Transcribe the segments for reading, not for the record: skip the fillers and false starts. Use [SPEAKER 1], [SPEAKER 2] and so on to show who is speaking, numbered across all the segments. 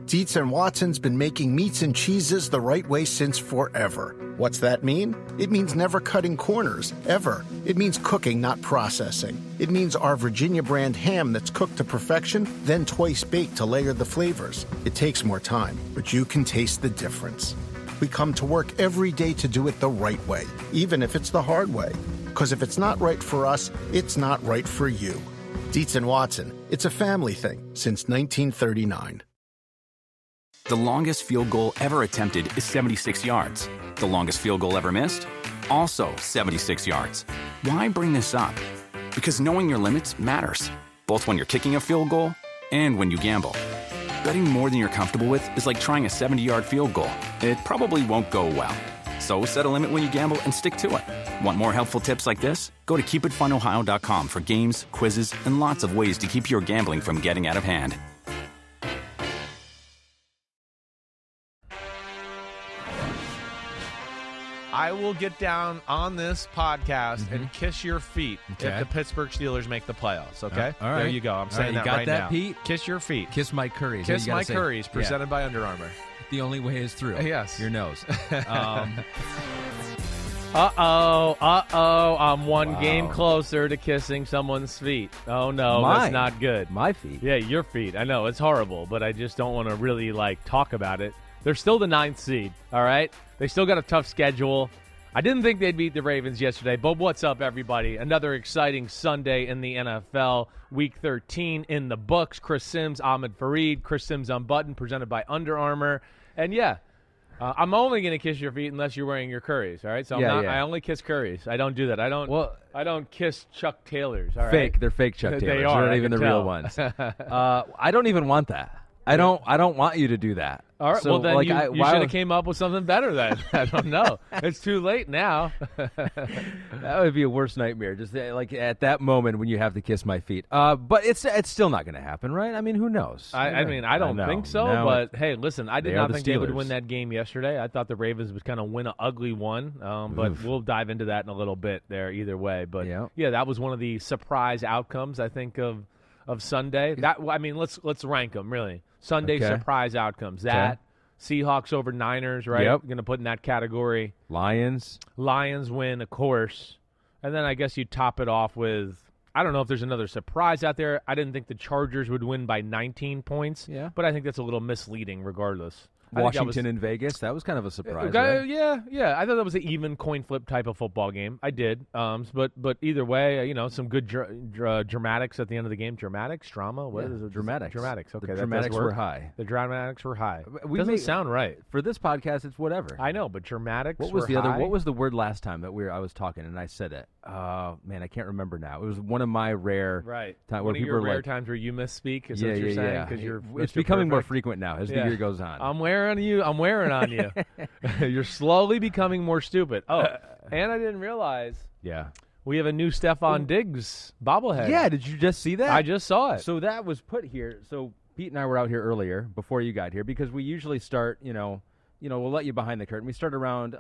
[SPEAKER 1] Dietz and Watson's been making meats and cheeses the right way since forever. What's that mean? It means never cutting corners, ever. It means cooking, not processing. It means our Virginia brand ham that's cooked to perfection, then twice baked to layer the flavors. It takes more time, but you can taste the difference. We come to work every day to do it the right way, even if it's the hard way. Because if it's not right for us, it's not right for you. Dietz and Watson, it's a family thing since 1939.
[SPEAKER 2] The longest field goal ever attempted is 76 yards. The longest field goal ever missed? Also 76 yards. Why bring this up? Because knowing your limits matters, both when you're kicking a field goal and when you gamble. Betting more than you're comfortable with is like trying a 70-yard field goal. It probably won't go well. So set a limit when you gamble and stick to it. Want more helpful tips like this? Go to keepitfunohio.com for games, quizzes, and lots of ways to keep your gambling from getting out of hand.
[SPEAKER 3] I will get down on this podcast and kiss your feet if the Pittsburgh Steelers make the playoffs, okay?
[SPEAKER 4] All right.
[SPEAKER 3] There you go. I'm saying that right now.
[SPEAKER 4] You got that, Pete?
[SPEAKER 3] Kiss your feet.
[SPEAKER 4] Kiss my curries.
[SPEAKER 3] Kiss my curries, presented by Under Armour.
[SPEAKER 4] The only way is through.
[SPEAKER 3] Yes.
[SPEAKER 4] Your nose.
[SPEAKER 5] I'm one game closer to kissing someone's feet. Oh, no, that's not good.
[SPEAKER 4] My feet?
[SPEAKER 5] Yeah, your feet. I know, it's horrible, but I just don't want to really, talk about it. They're still the 9th seed, all right? They still got a tough schedule. I didn't think they'd beat the Ravens yesterday, but what's up, everybody? Another exciting Sunday in the NFL. Week 13 in the books. Chris Sims, Ahmed Fareed, Chris Sims Unbuttoned, presented by Under Armour. And, I'm only going to kiss your feet unless you're wearing your Currys, all right? So I only kiss Currys. I don't do that. I don't kiss Chuck Taylors, all right?
[SPEAKER 4] Fake. They're fake Chuck Taylors.
[SPEAKER 5] They are.
[SPEAKER 4] They're not even the real ones. I don't even want that. I don't want you to do that.
[SPEAKER 5] All right,
[SPEAKER 4] so,
[SPEAKER 5] well, then you should have came up with something better then. I don't know. It's too late now.
[SPEAKER 4] That would be a worse nightmare, just at that moment when you have to kiss my feet. But it's still not going to happen, right? I mean, who knows?
[SPEAKER 5] I don't think so, but hey, listen, I did not think they would win that game yesterday. I thought the Ravens would kind of win an ugly one, but we'll dive into that in a little bit there either way. But, that was one of the surprise outcomes, I think, of Sunday. Let's rank them, really. Sunday surprise outcomes. That Seahawks over Niners, right?
[SPEAKER 4] Yep.
[SPEAKER 5] Going to put in that category.
[SPEAKER 4] Lions
[SPEAKER 5] win, of course. And then I guess you top it off with, I don't know if there's another surprise out there. I didn't think the Chargers would win by 19 points.
[SPEAKER 4] Yeah.
[SPEAKER 5] But I think that's a little misleading regardless.
[SPEAKER 4] Washington and Vegas, that was kind of a surprise, right?
[SPEAKER 5] Yeah. I thought that was an even coin flip type of football game. I did. But either way, some good dramatics at the end of the game. Dramatics? Drama? What is it?
[SPEAKER 4] Dramatics.
[SPEAKER 5] Dramatics. Okay,
[SPEAKER 4] the dramatics were high.
[SPEAKER 5] The dramatics were high. Doesn't sound right.
[SPEAKER 4] For this podcast, it's whatever.
[SPEAKER 5] I know, but dramatics
[SPEAKER 4] What was
[SPEAKER 5] were high?
[SPEAKER 4] What was the word last time that I was talking and I said it? Man, I can't remember now. It was one of my rare times where people
[SPEAKER 5] rare times where you misspeak. Is that what you're saying? Because
[SPEAKER 4] it's becoming more frequent now as the year goes on.
[SPEAKER 5] I'm wearing on you. You're slowly becoming more stupid. Oh, and I didn't realize.
[SPEAKER 4] Yeah.
[SPEAKER 5] We have a new Stephon Diggs bobblehead.
[SPEAKER 4] Yeah, did you just see that?
[SPEAKER 5] I just saw it.
[SPEAKER 4] So that was put here. So Pete and I were out here earlier before you got here because we usually start, we'll let you behind the curtain. We start around,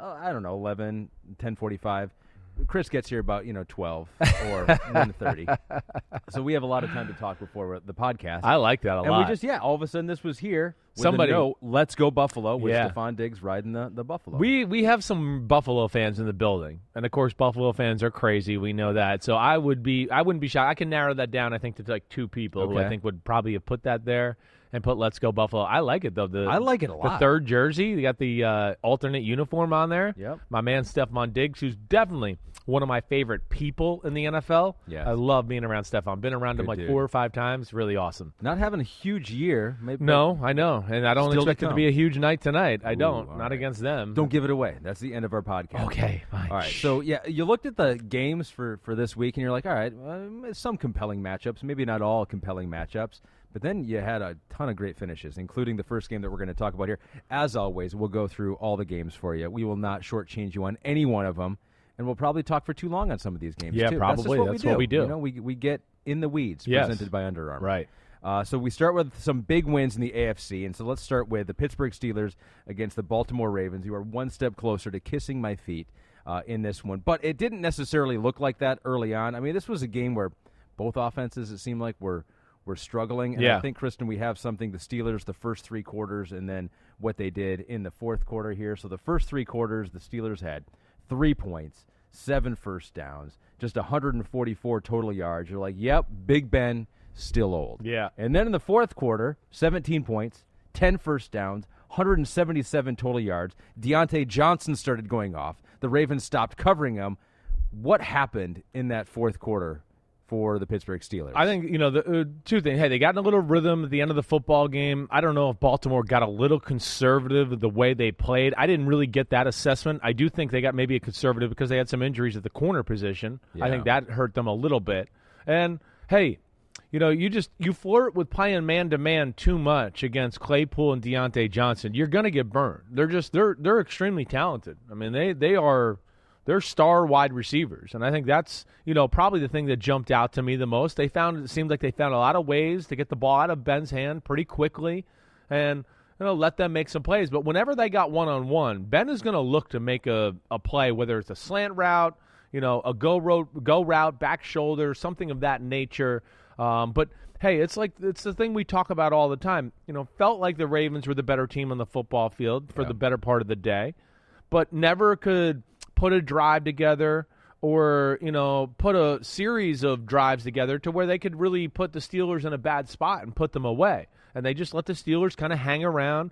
[SPEAKER 4] 11, 10:45. Chris gets here about 12 or 1:30, so we have a lot of time to talk before the podcast.
[SPEAKER 5] I like that a lot.
[SPEAKER 4] And we just all of a sudden this was here.
[SPEAKER 5] Somebody,
[SPEAKER 4] let's go Buffalo with Stephon Diggs riding the Buffalo.
[SPEAKER 5] We have some Buffalo fans in the building, and of course Buffalo fans are crazy. We know that. So I wouldn't be shocked. I can narrow that down. I think to like two people who I think would probably have put that there. And put "Let's Go Buffalo." I like it though.
[SPEAKER 4] I like it a lot.
[SPEAKER 5] The third jersey, you got the alternate uniform on there.
[SPEAKER 4] Yep.
[SPEAKER 5] My man Stephon Diggs, who's definitely one of my favorite people in the NFL.
[SPEAKER 4] Yes.
[SPEAKER 5] I love being around Stephon. Been around him like 4 or 5 times. Really awesome.
[SPEAKER 4] Not having a huge year. Maybe.
[SPEAKER 5] No, I know, and I don't expect it to be a huge night tonight. I don't. Not
[SPEAKER 4] right.
[SPEAKER 5] against them.
[SPEAKER 4] Don't give it away. That's the end of our podcast.
[SPEAKER 5] Okay, fine.
[SPEAKER 4] All right. So you looked at the games for this week, and you're like, all right, some compelling matchups. Maybe not all compelling matchups. But then you had a ton of great finishes, including the first game that we're going to talk about here. As always, we'll go through all the games for you. We will not shortchange you on any one of them, and we'll probably talk for too long on some of these games,
[SPEAKER 5] yeah,
[SPEAKER 4] too.
[SPEAKER 5] Probably.
[SPEAKER 4] That's what we do.
[SPEAKER 5] We
[SPEAKER 4] get in the weeds, presented by Under Armour.
[SPEAKER 5] Right.
[SPEAKER 4] So we start with some big wins in the AFC, and so let's start with the Pittsburgh Steelers against the Baltimore Ravens. You are one step closer to kissing my feet in this one. But it didn't necessarily look like that early on. I mean, this was a game where both offenses, it seemed like, were were struggling. And I think, Kristen, we have something, the Steelers, the first 3 quarters, and then what they did in the fourth quarter here. So the first 3 quarters, the Steelers had 3 points, 7 first downs, just 144 total yards. You're like, yep, Big Ben, still old.
[SPEAKER 5] Yeah.
[SPEAKER 4] And then in the fourth quarter, 17 points, 10 first downs, 177 total yards. Deontay Johnson started going off. The Ravens stopped covering him. What happened in that fourth quarter for the Pittsburgh Steelers?
[SPEAKER 5] I think, the 2 things. Hey, they got in a little rhythm at the end of the football game. I don't know if Baltimore got a little conservative with the way they played. I didn't really get that assessment. I do think they got maybe a conservative because they had some injuries at the corner position. Yeah. I think that hurt them a little bit. And, hey, you flirt with playing man-to-man too much against Claypool and Deontay Johnson, you're going to get burned. They're extremely talented. I mean, they're star wide receivers, and I think that's probably the thing that jumped out to me the most. It seemed like they found a lot of ways to get the ball out of Ben's hand pretty quickly, and let them make some plays. But whenever they got one-on-one, Ben is going to look to make a play, whether it's a slant route, a go route, back shoulder, something of that nature. But hey, it's the thing we talk about all the time. Felt like the Ravens were the better team on the football field for the better part of the day, but never could put a drive together or, put a series of drives together to where they could really put the Steelers in a bad spot and put them away. And they just let the Steelers kind of hang around.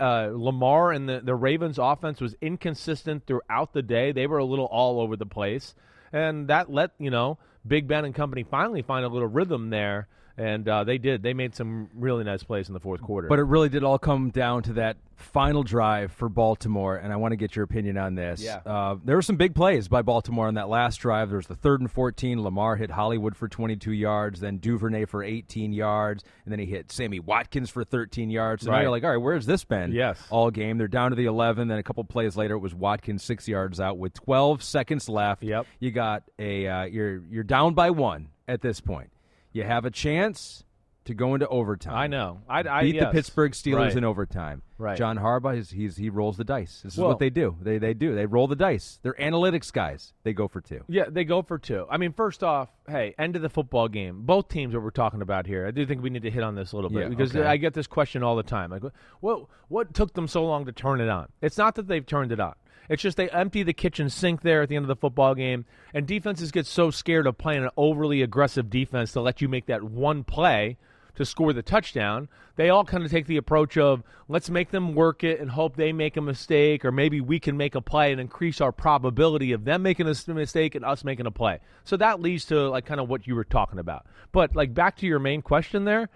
[SPEAKER 5] Lamar and the Ravens offense was inconsistent throughout the day. They were a little all over the place. And that let, Big Ben and company finally find a little rhythm there. And they did. They made some really nice plays in the fourth quarter.
[SPEAKER 4] But it really did all come down to that final drive for Baltimore, and I want to get your opinion on this.
[SPEAKER 5] Yeah.
[SPEAKER 4] There were some big plays by Baltimore on that last drive. There was the 3rd and 14. Lamar hit Hollywood for 22 yards, then Duvernay for 18 yards, and then he hit Sammy Watkins for 13 yards. So now you're like, all right, where's this been all game? They're down to the 11. Then a couple plays later, it was Watkins 6 yards out with 12 seconds left.
[SPEAKER 5] Yep.
[SPEAKER 4] You got you're down by 1 at this point. You have a chance to go into overtime.
[SPEAKER 5] I know.
[SPEAKER 4] Beat the Pittsburgh Steelers in overtime.
[SPEAKER 5] Right.
[SPEAKER 4] John Harbaugh, he rolls the dice. This is what they do. They do. They roll the dice. They're analytics guys. They go for 2.
[SPEAKER 5] Yeah, they go for 2. I mean, first off, hey, end of the football game. Both teams that we're talking about here, I do think we need to hit on this a little bit because I get this question all the time. Like, what took them so long to turn it on? It's not that they've turned it on. It's just they empty the kitchen sink there at the end of the football game, and defenses get so scared of playing an overly aggressive defense to let you make that one play to score the touchdown. They all kind of take the approach of, let's make them work it and hope they make a mistake, or maybe we can make a play and increase our probability of them making a mistake and us making a play. So that leads to like kind of what you were talking about. But like back to your main question there,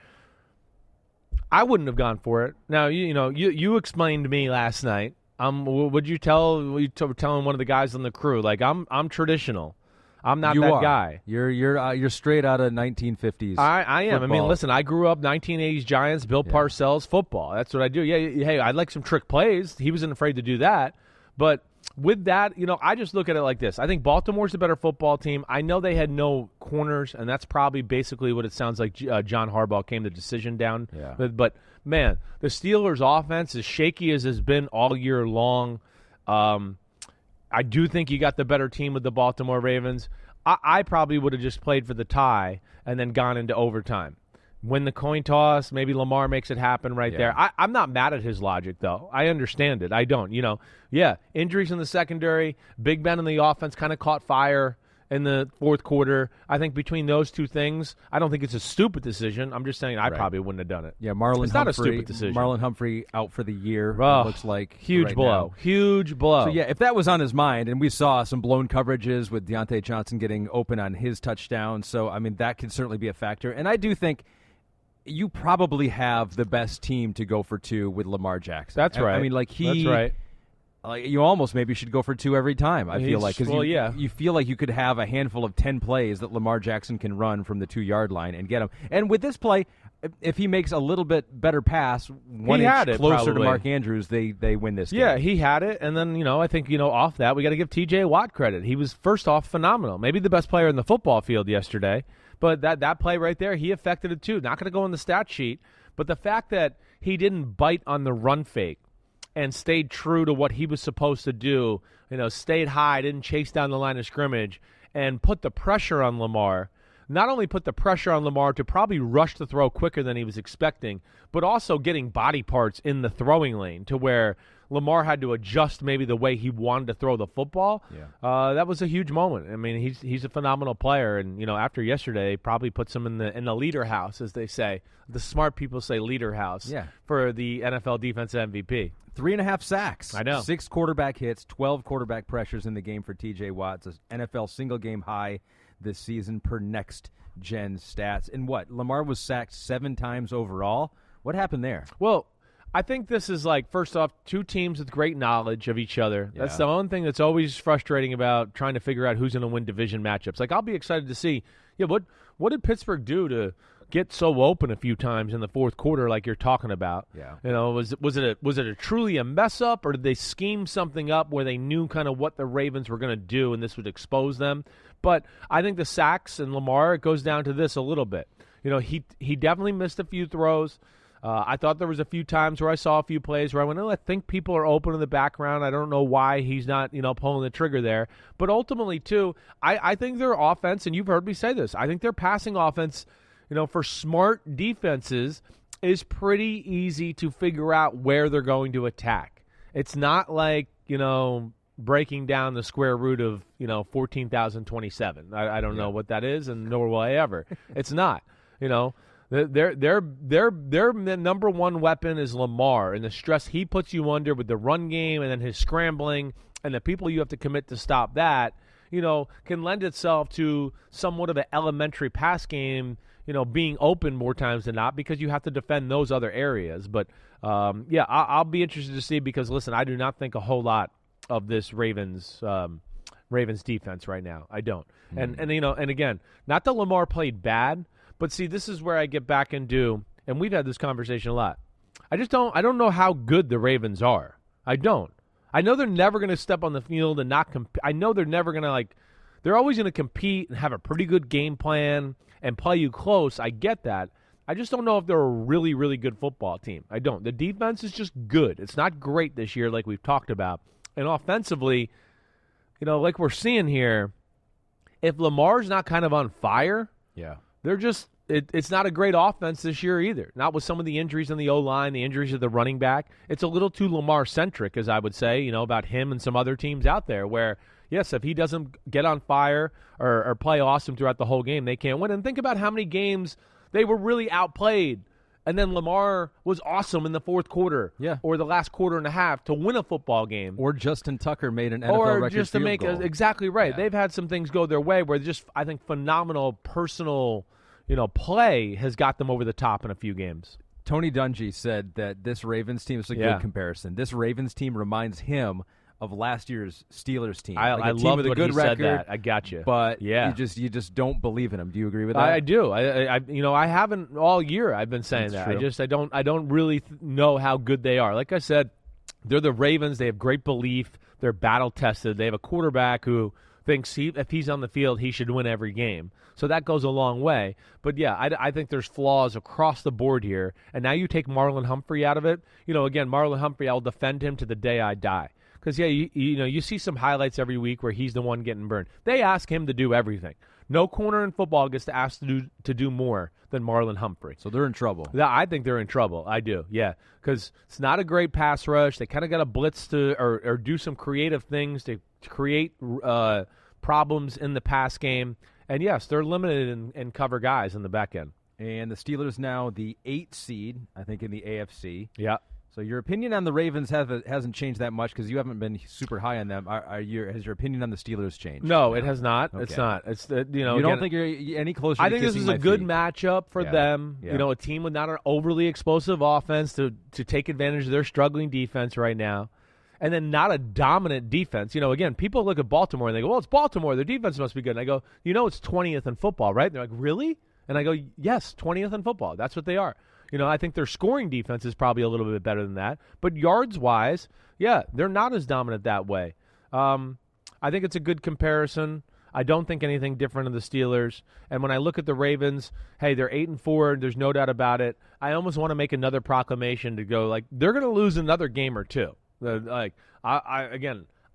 [SPEAKER 5] I wouldn't have gone for it. Now, you explained to me last night. Would you telling one of the guys on the crew, like, I'm traditional. I'm not that guy.
[SPEAKER 4] You're straight out of 1950s.
[SPEAKER 5] I am.
[SPEAKER 4] Football.
[SPEAKER 5] I mean, listen, I grew up 1980s Giants, Bill Parcells football. That's what I do. Yeah, hey, I like some trick plays. He wasn't afraid to do that. But with that, I just look at it like this. I think Baltimore's the better football team. I know they had no corners, and that's probably basically what it sounds like John Harbaugh came the decision down.
[SPEAKER 4] Yeah.
[SPEAKER 5] But man, the Steelers' offense, as shaky as it's been all year long, I do think you got the better team with the Baltimore Ravens. I probably would have just played for the tie and then gone into overtime. Win the coin toss, maybe Lamar makes it happen there. I'm not mad at his logic, though. I understand it. I don't. Injuries in the secondary, Big Ben in the offense kind of caught fire in the fourth quarter. I think between those two things, I don't think it's a stupid decision. I'm just saying I probably wouldn't have done it.
[SPEAKER 4] Yeah,
[SPEAKER 5] it's not a stupid decision.
[SPEAKER 4] Marlon Humphrey out for the year,
[SPEAKER 5] it
[SPEAKER 4] looks like.
[SPEAKER 5] Huge blow. Huge blow.
[SPEAKER 4] So, yeah, if that was on his mind, and we saw some blown coverages with Deontay Johnson getting open on his touchdown, so, I mean, that could certainly be a factor. And I do think you probably have the best team to go for 2 with Lamar Jackson.
[SPEAKER 5] That's right.
[SPEAKER 4] I mean, like,
[SPEAKER 5] that's right.
[SPEAKER 4] You almost maybe should go for 2 every time, I feel like. Because you feel like you could have a handful of 10 plays that Lamar Jackson can run from the 2-yard line and get him. And with this play, if he makes a little bit better pass, 1 inch closer to Mark Andrews, they win this game.
[SPEAKER 5] Yeah, he had it. And then, I think, off that, we got to give T.J. Watt credit. He was, first off, phenomenal. Maybe the best player in the football field yesterday. But that play right there, he affected it too. Not going to go in the stat sheet. But the fact that he didn't bite on the run fake and stayed true to what he was supposed to do, stayed high, didn't chase down the line of scrimmage, and put the pressure on Lamar, not only put the pressure on Lamar to probably rush the throw quicker than he was expecting, but also getting body parts in the throwing lane to where Lamar had to adjust maybe the way he wanted to throw the football.
[SPEAKER 4] Yeah.
[SPEAKER 5] That was a huge moment. I mean, he's a phenomenal player, and after yesterday, probably puts him in the leader house, as they say. The smart people say leader house for the NFL defensive MVP.
[SPEAKER 4] 3.5 sacks.
[SPEAKER 5] I know.
[SPEAKER 4] 6 quarterback hits, 12 quarterback pressures in the game for T.J. Watt. It's an NFL single-game high this season per next-gen stats. And what? Lamar was sacked 7 times overall? What happened there?
[SPEAKER 5] Well, I think this is first off, 2 teams with great knowledge of each other.
[SPEAKER 4] Yeah.
[SPEAKER 5] That's the one thing that's always frustrating about trying to figure out who's going to win division matchups. I'll be excited to see, what did Pittsburgh do to get so open a few times in the fourth quarter like you're talking about?
[SPEAKER 4] Yeah.
[SPEAKER 5] Was it a truly a mess up, or did they scheme something up where they knew kind of what the Ravens were going to do and this would expose them? But I think the sacks and Lamar, it goes down to this a little bit. He definitely missed a few throws. I thought there was a few times where I saw a few plays where I went, I think people are open in the background. I don't know why he's not, pulling the trigger there. But ultimately, too, I think their offense, and you've heard me say this, I think their passing offense, for smart defenses is pretty easy to figure out where they're going to attack. It's not like, breaking down the square root of, 14,027. I don't know what that is, and nor will I ever. It's not, Their number one weapon is Lamar, and the stress he puts you under with the run game and then his scrambling and the people you have to commit to stop that, can lend itself to somewhat of an elementary pass game, being open more times than not because you have to defend those other areas. But, I'll be interested to see because, listen, I do not think a whole lot of this Ravens defense right now. I don't. And again, not that Lamar played bad, but see, this is where I get back into, and we've had this conversation a lot. I don't know how good the Ravens are. I don't. I know they're never going to step on the field and not compete. I know they're never going to they're always going to compete and have a pretty good game plan and play you close. I get that. I just don't know if they're a really, really good football team. I don't. The defense is just good. It's not great this year like we've talked about. And offensively, like we're seeing here, if Lamar's not kind of on fire, they're just it's not a great offense this year either. Not with some of the injuries in the O-line, the injuries of the running back. It's a little too Lamar-centric, as I would say, about him and some other teams out there where, yes, if he doesn't get on fire or play awesome throughout the whole game, they can't win. And think about how many games they were really outplayed, and then Lamar was awesome in the fourth quarter or the last quarter and a half to win a football game.
[SPEAKER 4] Or Justin Tucker made an NFL record
[SPEAKER 5] just to
[SPEAKER 4] field
[SPEAKER 5] make
[SPEAKER 4] goal.
[SPEAKER 5] Exactly right.
[SPEAKER 4] Yeah.
[SPEAKER 5] They've had some things go their way where just, I think, phenomenal personal play has got them over the top in a few games.
[SPEAKER 4] Tony Dungy said that this Ravens team is a good comparison. This Ravens team reminds him of last year's Steelers team.
[SPEAKER 5] I love
[SPEAKER 4] with a
[SPEAKER 5] what
[SPEAKER 4] good
[SPEAKER 5] he
[SPEAKER 4] record,
[SPEAKER 5] said that. I got you.
[SPEAKER 4] But you just don't believe in him. Do you agree with that?
[SPEAKER 5] I do. I haven't all year. I've been saying
[SPEAKER 4] That's
[SPEAKER 5] that.
[SPEAKER 4] true.
[SPEAKER 5] I don't really know how good they are. Like I said, they're the Ravens. They have great belief. They're battle tested. They have a quarterback who thinks if he's on the field, he should win every game. So that goes a long way. But, I think there's flaws across the board here. And now you take Marlon Humphrey out of it. Again, Marlon Humphrey, I'll defend him to the day I die. Because, you see some highlights every week where he's the one getting burned. They ask him to do everything. No corner in football gets asked to do more than Marlon Humphrey.
[SPEAKER 4] So they're in trouble.
[SPEAKER 5] I think they're in trouble. I do, because it's not a great pass rush. They kind of got to blitz to or do some creative things to create problems in the pass game. And, yes, they're limited in cover guys in the back end.
[SPEAKER 4] And the Steelers now the 8th seed, I think, in the AFC.
[SPEAKER 5] Yeah.
[SPEAKER 4] So your opinion on the Ravens hasn't changed that much because you haven't been super high on them. Has your opinion on the Steelers changed?
[SPEAKER 5] No, it has not.
[SPEAKER 4] Okay.
[SPEAKER 5] It's not. It's
[SPEAKER 4] you don't think you're any closer.
[SPEAKER 5] I
[SPEAKER 4] to
[SPEAKER 5] think this is a good matchup for them.
[SPEAKER 4] Yeah.
[SPEAKER 5] A team with not an overly explosive offense to take advantage of their struggling defense right now, and then not a dominant defense. Again, people look at Baltimore and they go, "Well, it's Baltimore. Their defense must be good." And I go, "It's 20th in football, right?" And they're like, "Really?" And I go, "Yes, 20th in football. That's what they are." I think their scoring defense is probably a little bit better than that. But yards-wise, they're not as dominant that way. I think it's a good comparison. I don't think anything different of the Steelers. And when I look at the Ravens, hey, they're 8-4. There's no doubt about it. I almost want to make another proclamation to go, they're going to lose another game or two. I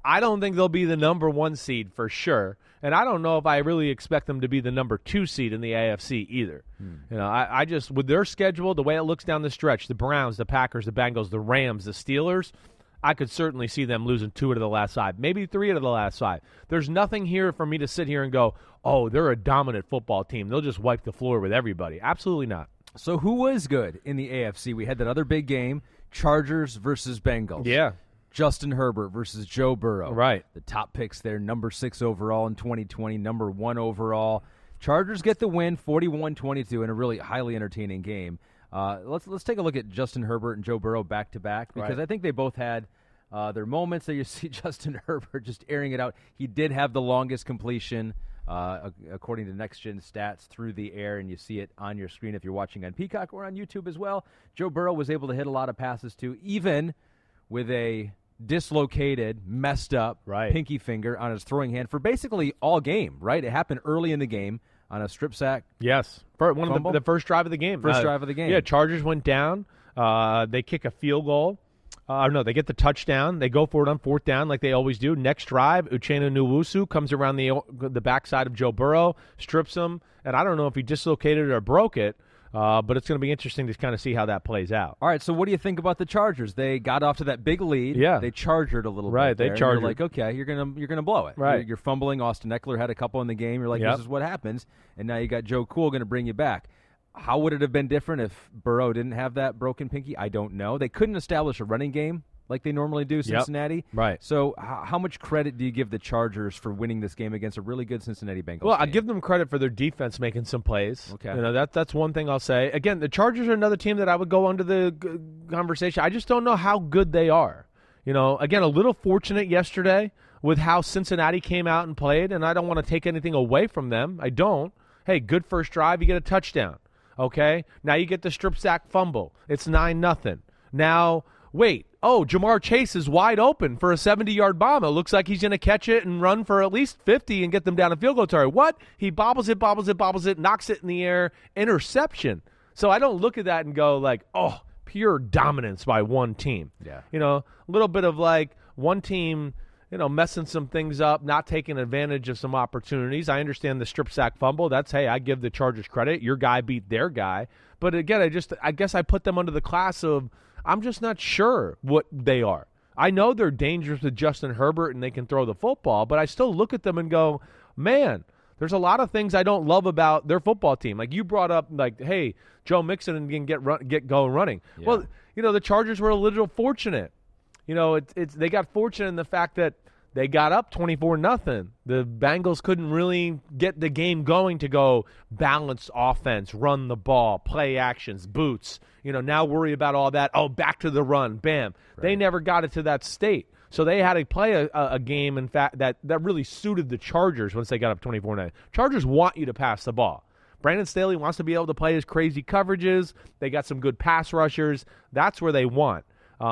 [SPEAKER 5] I don't think they'll be the number 1 seed for sure. And I don't know if I really expect them to be the number 2 seed in the AFC either. You know, I just, with their schedule, the way it looks down the stretch, the Browns, the Packers, the Bengals, the Rams, the Steelers, I could certainly see them losing 2 out of the last 5, maybe 3 out of the last 5. There's nothing here for me to sit here and go, oh, they're a dominant football team. They'll just wipe the floor with everybody. Absolutely not.
[SPEAKER 4] So who was good in the AFC? We had that other big game, Chargers versus Bengals.
[SPEAKER 5] Yeah.
[SPEAKER 4] Justin Herbert versus Joe Burrow.
[SPEAKER 5] Right.
[SPEAKER 4] The top picks there, number 6 overall in 2020, number 1 overall. Chargers get the win, 41-22, in a really highly entertaining game. Let's take a look at Justin Herbert and Joe Burrow back-to-back, because
[SPEAKER 5] Right.
[SPEAKER 4] I think they both had their moments that you see Justin Herbert just airing it out. He did have the longest completion, according to Next Gen Stats, through the air, and you see it on your screen if you're watching on Peacock or on YouTube as well. Joe Burrow was able to hit a lot of passes, too, even with a dislocated, messed up pinky finger on his throwing hand for basically all game, right? It happened early in the game on a strip sack.
[SPEAKER 5] Yes. For one
[SPEAKER 4] Fumble?
[SPEAKER 5] of the first drive of the game.
[SPEAKER 4] First drive of the game.
[SPEAKER 5] Yeah, Chargers went down. They kick a field goal. No, they get the touchdown. They go for it on 4th down like they always do. Next drive, Uchenna Nwosu comes around the backside of Joe Burrow, strips him, and I don't know if he dislocated it or broke it, but it's going to be interesting to kind of see how that plays out.
[SPEAKER 4] All right, so what do you think about the Chargers? They got off to that big lead.
[SPEAKER 5] Yeah.
[SPEAKER 4] They chargered a little bit.
[SPEAKER 5] Right, they
[SPEAKER 4] there.
[SPEAKER 5] chargered.
[SPEAKER 4] You're like, okay, you're gonna blow it.
[SPEAKER 5] Right.
[SPEAKER 4] You're fumbling. Austin Eckler had a couple in the game. You're like,
[SPEAKER 5] Yep.
[SPEAKER 4] this is what happens. And now you got Joe Cool going to bring you back. How would it have been different if Burrow didn't have that broken pinky? I don't know. They couldn't establish a running game like they normally do, Cincinnati.
[SPEAKER 5] Right.
[SPEAKER 4] So how much credit do you give the Chargers for winning this game against a really good Cincinnati Bengals
[SPEAKER 5] Well, I
[SPEAKER 4] team?
[SPEAKER 5] give them credit for their defense making some plays.
[SPEAKER 4] Okay.
[SPEAKER 5] You know, that's one thing I'll say. Again, the Chargers are another team that I would go under the conversation. I just don't know how good they are. You know, again, a little fortunate yesterday with how Cincinnati came out and played, and I don't want to take anything away from them. I don't. Hey, good first drive, you get a touchdown. Okay? Now you get the strip sack fumble. It's 9-0. Now, wait. Oh, Jamar Chase is wide open for a 70-yard bomb. It looks like he's going to catch it and run for at least 50 and get them down a field goal territory. What? He bobbles it, knocks it in the air, interception. So I don't look at that and go like, oh, pure dominance by one team.
[SPEAKER 4] Yeah.
[SPEAKER 5] You know, a little bit of like one team, you know, messing some things up, not taking advantage of some opportunities. I understand the strip sack fumble. That's, hey, I give the Chargers credit. Your guy beat their guy. But again, I guess I put them under the class of I'm just not sure what they are. I know they're dangerous with Justin Herbert and they can throw the football, but I still look at them and go, man, there's a lot of things I don't love about their football team. Like you brought up, like, hey, Joe Mixon can get going running.
[SPEAKER 4] Yeah.
[SPEAKER 5] Well, you know, the Chargers were a little fortunate. You know, they got fortunate in the fact that they got up 24-0. The Bengals couldn't really get the game going to go balanced offense, run the ball, play actions, boots. You know, now worry about all that. Oh, back to the run, bam. Right. They never got it to that state. So they had to play a game, in fact, that really suited the Chargers once they got up 24-0. Chargers want you to pass the ball. Brandon Staley wants to be able to play his crazy coverages. They got some good pass rushers. That's where they want.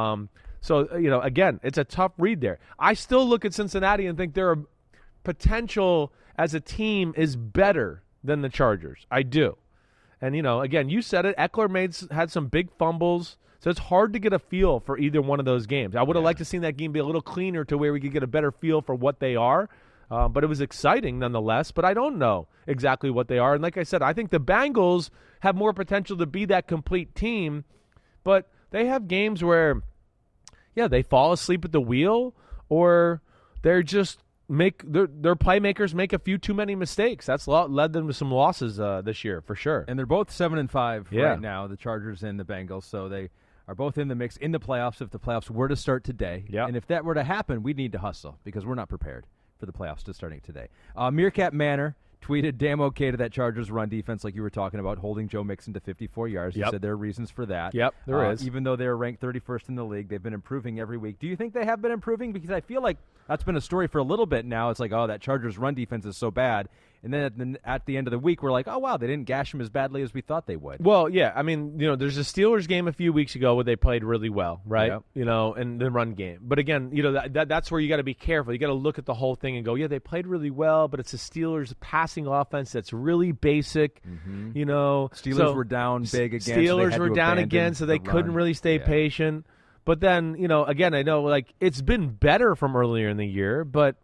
[SPEAKER 5] So, you know, again, it's a tough read there. I still look at Cincinnati and think their potential as a team is better than the Chargers. I do. And, you know, again, you said it. Eckler had some big fumbles. So it's hard to get a feel for either one of those games. I would have liked to see that game be a little cleaner to where we could get a better feel for what they are. But it was exciting nonetheless. But I don't know exactly what they are. And like I said, I think the Bengals have more potential to be that complete team. But they have games where, yeah, they fall asleep at the wheel, or they're just their playmakers make a few too many mistakes. That's led them to some losses this year for sure.
[SPEAKER 4] And they're both 7-5
[SPEAKER 5] Yeah.
[SPEAKER 4] right now, the Chargers and the Bengals. So they are both in the mix in the playoffs if the playoffs were to start today.
[SPEAKER 5] Yeah.
[SPEAKER 4] And if that were to happen, we'd need to hustle because we're not prepared for the playoffs to starting today. Meerkat Manor tweeted damn okay to that Chargers run defense like you were talking about, holding Joe Mixon to 54 yards.
[SPEAKER 5] Yep.
[SPEAKER 4] He said there are reasons for that.
[SPEAKER 5] Yep, there is.
[SPEAKER 4] Even though they're ranked 31st in the league, they've been improving every week. Do you think they have been improving? Because I feel like that's been a story for a little bit now. It's like, oh, that Chargers run defense is so bad. And then at the end of the week, we're like, oh, wow, they didn't gash him as badly as we thought they would.
[SPEAKER 5] Well, yeah, I mean, you know, there's a Steelers game a few weeks ago where they played really well, right?
[SPEAKER 4] Yep.
[SPEAKER 5] You know, and the run game. But again, you know, that's where you got to be careful. You got to look at the whole thing and go, yeah, they played really well, but it's a Steelers passing offense that's really basic. You know,
[SPEAKER 4] Steelers were down big again.
[SPEAKER 5] Steelers were down again, so they couldn't really stay patient. But then, again, I know like it's been better from earlier in the year, but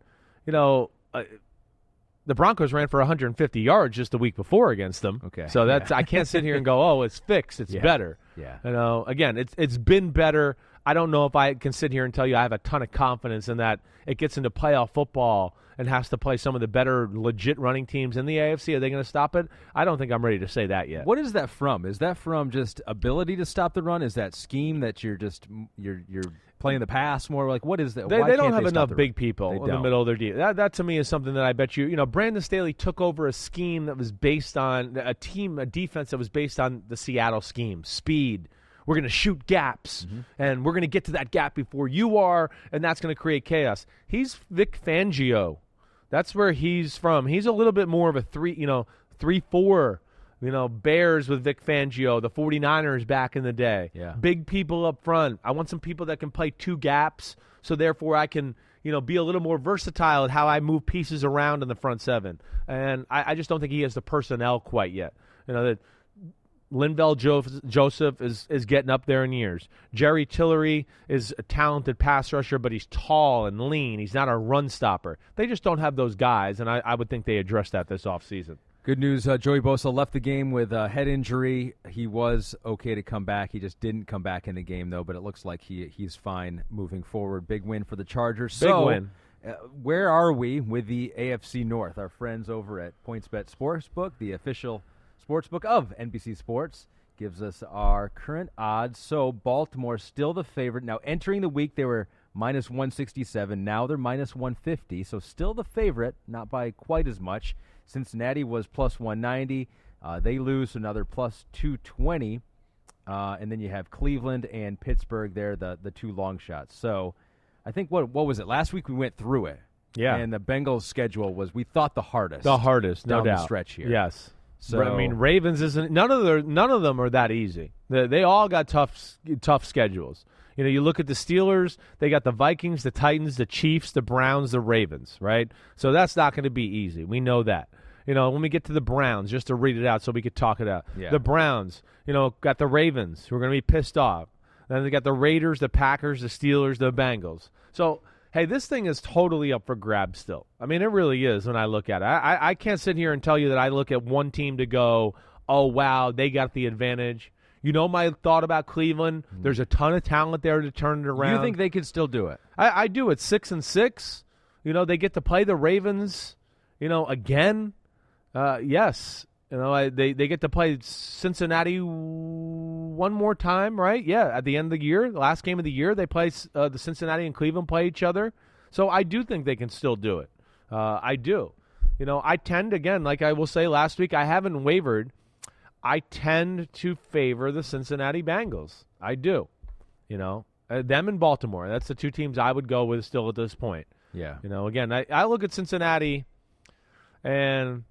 [SPEAKER 5] the Broncos ran for 150 yards just the week before against them.
[SPEAKER 4] Okay.
[SPEAKER 5] So that's I can't sit here and go, oh, it's fixed. It's better.
[SPEAKER 4] Yeah.
[SPEAKER 5] Again, it's been better. I don't know if I can sit here and tell you I have a ton of confidence in that it gets into playoff football and has to play some of the better legit running teams in the AFC. Are they going to stop it? I don't think I'm ready to say that yet.
[SPEAKER 4] What is that from? Is that from just ability to stop the run? Is that scheme that you're playing the pass more? Like, what is that?
[SPEAKER 5] They don't have enough big people in the middle of their deal. That to me is something that I bet you, Brandon Staley took over a scheme that was based on a defense that was based on the Seattle scheme, speed. We're going to shoot gaps, and we're going to get to that gap before you are, and that's going to create chaos. He's Vic Fangio. That's where he's from. He's a little bit more of a 3-4, Bears with Vic Fangio, the 49ers back in the day.
[SPEAKER 4] Yeah. Big
[SPEAKER 5] people up front. I want some people that can play two gaps, so therefore I can, be a little more versatile at how I move pieces around in the front seven. And I just don't think he has the personnel quite yet. That Linval Joseph is getting up there in years. Jerry Tillery is a talented pass rusher, but he's tall and lean. He's not a run stopper. They just don't have those guys, and I would think they address that this offseason.
[SPEAKER 4] Good news, Joey Bosa left the game with a head injury. He was okay to come back. He just didn't come back in the game, though, but it looks like he's fine moving forward. Big win for the Chargers.
[SPEAKER 5] Big win.
[SPEAKER 4] Where are we with the AFC North? Our friends over at PointsBet Sportsbook, the official sportsbook of NBC Sports, gives us our current odds. So Baltimore still the favorite. Now entering the week they were minus 167. Now they're minus 150. So still the favorite, not by quite as much. Cincinnati was plus 190. They lose, so now they're plus 220. And then you have Cleveland and Pittsburgh there, the two long shots. So I think what was it? Last week we went through it.
[SPEAKER 5] Yeah.
[SPEAKER 4] And the Bengals schedule was, we thought, the hardest.
[SPEAKER 5] The hardest, no
[SPEAKER 4] doubt.
[SPEAKER 5] Down
[SPEAKER 4] the stretch here.
[SPEAKER 5] Yes.
[SPEAKER 4] So
[SPEAKER 5] I mean, Ravens isn't. None of them are that easy. They all got tough schedules. You look at the Steelers. They got the Vikings, the Titans, the Chiefs, the Browns, the Ravens. Right. So that's not going to be easy. We know that. When we get to the Browns, just to read it out so we could talk it out.
[SPEAKER 4] Yeah.
[SPEAKER 5] The Browns, got the Ravens who are going to be pissed off. Then they got the Raiders, the Packers, the Steelers, the Bengals. So. Hey, this thing is totally up for grabs still. I mean, it really is when I look at it. I can't sit here and tell you that I look at one team to go, oh, wow, they got the advantage. My thought about Cleveland, there's a ton of talent there to turn it around.
[SPEAKER 4] You think they could still do it?
[SPEAKER 5] I do. It's 6-6. They get to play the Ravens, again. Yes. They get to play Cincinnati one more time, right? Yeah, at the end of the year, the last game of the year, they play the Cincinnati and Cleveland play each other. So I do think they can still do it. I do. I tend, again, like I will say last week, I haven't wavered. I tend to favor the Cincinnati Bengals. I do. Them and Baltimore. That's the two teams I would go with still at this point.
[SPEAKER 4] Yeah.
[SPEAKER 5] Again, I look at Cincinnati and...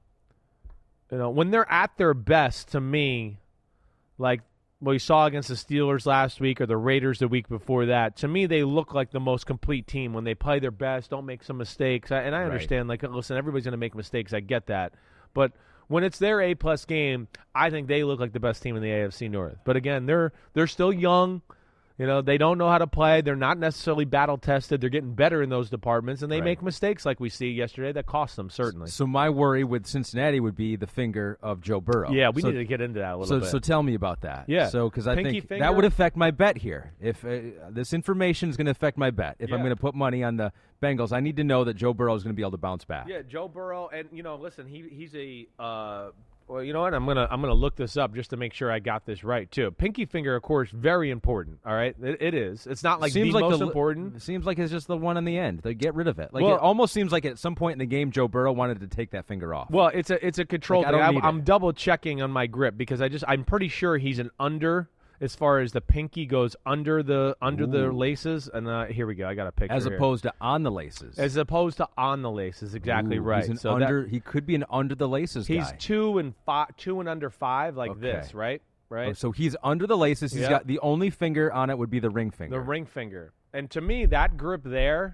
[SPEAKER 5] when they're at their best, to me, like what we saw against the Steelers last week or the Raiders the week before that, to me they look like the most complete team when they play their best, don't make some mistakes. And I understand, listen, everybody's going to make mistakes. I get that. But when it's their A-plus game, I think they look like the best team in the AFC North. But again, they're still young. They don't know how to play. They're not necessarily battle-tested. They're getting better in those departments, and they make mistakes like we see yesterday that cost them, certainly.
[SPEAKER 4] So my worry with Cincinnati would be the finger of Joe Burrow.
[SPEAKER 5] Yeah, we need to get into that a little bit.
[SPEAKER 4] So tell me about that.
[SPEAKER 5] Yeah.
[SPEAKER 4] So because I think that would affect my bet here. If this information is going to affect my bet, if I'm going to put money on the Bengals, I need to know that Joe Burrow is going to be able to bounce back.
[SPEAKER 5] Yeah, Joe Burrow, and listen, he's a. Well, you know what? I'm gonna look this up just to make sure I got this right too. Pinky finger, of course, very important. All right, it is. It's not like the most important.
[SPEAKER 4] It seems like it's just the one on the end. They get rid of it. It almost seems like at some point in the game, Joe Burrow wanted to take that finger off.
[SPEAKER 5] Well, it's a control thing. I'm double checking on my grip because I'm pretty sure he's an under. As far as the pinky goes under the laces, and here we go. I got a picture.
[SPEAKER 4] As opposed to on the laces.
[SPEAKER 5] As opposed to on the laces, exactly right.
[SPEAKER 4] He's he could be an under the laces guy.
[SPEAKER 5] He's 2 and under 5, like this, right? Right.
[SPEAKER 4] So he's under the laces. He's got the only finger on it would be the ring finger.
[SPEAKER 5] The ring finger, and to me, that grip there,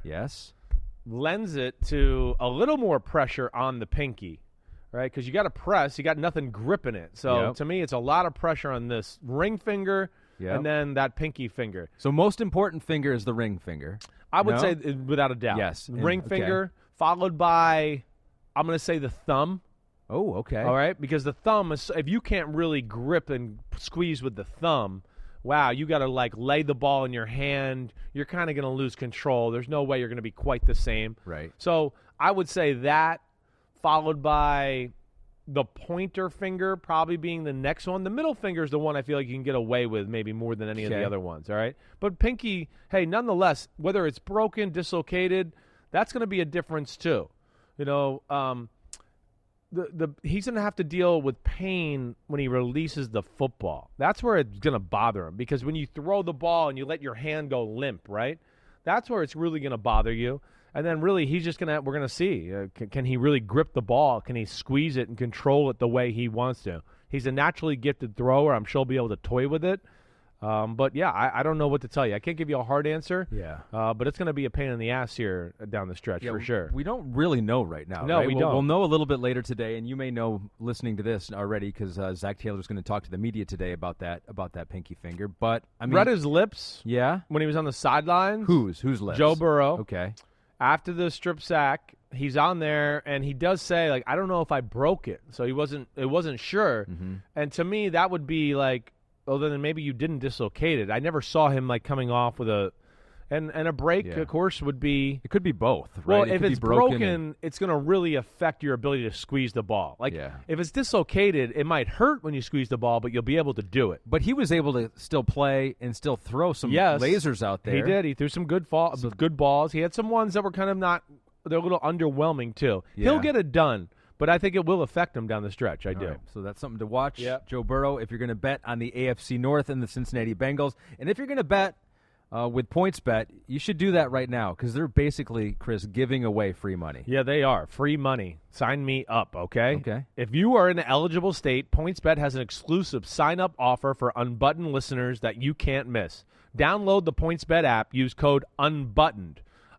[SPEAKER 5] lends it to a little more pressure on the pinky. Right, because you got to press, you got nothing gripping it. So to me, it's a lot of pressure on this ring finger.
[SPEAKER 4] Yep.
[SPEAKER 5] and then that pinky finger.
[SPEAKER 4] So most important finger is the ring finger.
[SPEAKER 5] I would
[SPEAKER 4] No?
[SPEAKER 5] say without a doubt.
[SPEAKER 4] Yes.
[SPEAKER 5] Ring
[SPEAKER 4] Okay.
[SPEAKER 5] finger followed by, I'm going to say the thumb.
[SPEAKER 4] Oh, okay.
[SPEAKER 5] All right, because the thumb is, if you can't really grip and squeeze with the thumb, wow, you got to like lay the ball in your hand. You're kind of going to lose control. There's no way you're going to be quite the same.
[SPEAKER 4] Right.
[SPEAKER 5] So I would say that, followed by the pointer finger probably being the next one. The middle finger is the one I feel like you can get away with maybe more than any of the
[SPEAKER 4] Okay.
[SPEAKER 5] other ones, all right? But pinky, hey, nonetheless, whether it's broken, dislocated, that's going to be a difference too. You know, he's going to have to deal with pain when he releases the football. That's where it's going to bother him, because when you throw the ball and you let your hand go limp, right? That's where it's really going to bother you. And then really he's just we're going to see, can he really grip the ball? Can he squeeze it and control it the way he wants to? He's a naturally gifted thrower. I'm sure he'll be able to toy with it. But, yeah, I don't know what to tell you. I can't give you a hard answer.
[SPEAKER 4] Yeah.
[SPEAKER 5] But it's going to be a pain in the ass here down the stretch for sure.
[SPEAKER 4] We don't really know right now.
[SPEAKER 5] No,
[SPEAKER 4] right?
[SPEAKER 5] we don't.
[SPEAKER 4] We'll know a little bit later today, and you may know listening to this already because Zach Taylor's going to talk to the media today about that pinky finger. But I mean,
[SPEAKER 5] read his lips
[SPEAKER 4] yeah.
[SPEAKER 5] when he was on the sidelines.
[SPEAKER 4] Whose lips?
[SPEAKER 5] Joe Burrow.
[SPEAKER 4] Okay.
[SPEAKER 5] After the strip sack, he's on there, and he does say, like, I don't know if I broke it. So it wasn't sure.
[SPEAKER 4] Mm-hmm.
[SPEAKER 5] And to me, that would be like, well, then maybe you didn't dislocate it. I never saw him like coming off with a break.
[SPEAKER 4] Yeah.
[SPEAKER 5] Of course, would be.
[SPEAKER 4] It could be both, right?
[SPEAKER 5] Well,
[SPEAKER 4] It
[SPEAKER 5] if
[SPEAKER 4] could be
[SPEAKER 5] it's
[SPEAKER 4] broken,
[SPEAKER 5] broken, it's going to really affect your ability to squeeze the ball. Like,
[SPEAKER 4] Yeah.
[SPEAKER 5] if it's dislocated, it might hurt when you squeeze the ball, but you'll be able to do it.
[SPEAKER 4] but he was able to still play and still throw some
[SPEAKER 5] Yes,
[SPEAKER 4] lasers out there.
[SPEAKER 5] He did. He threw some good balls. He had some ones that were kind of they're a little underwhelming too.
[SPEAKER 4] Yeah.
[SPEAKER 5] He'll get it done, but I think it will affect him down the stretch. I
[SPEAKER 4] All
[SPEAKER 5] do.
[SPEAKER 4] right, so that's something to watch.
[SPEAKER 5] Yep.
[SPEAKER 4] Joe Burrow, if you're going to bet on the AFC North and the Cincinnati Bengals, and if you're going to bet with PointsBet, you should do that right now because they're basically, Chris, giving away free money.
[SPEAKER 5] Yeah, they are. Free money. Sign me up, okay?
[SPEAKER 4] Okay.
[SPEAKER 5] If you are in an eligible state, PointsBet has an exclusive sign-up offer for Unbuttoned listeners that you can't miss. Download the PointsBet app. Use code UNBUTTONED.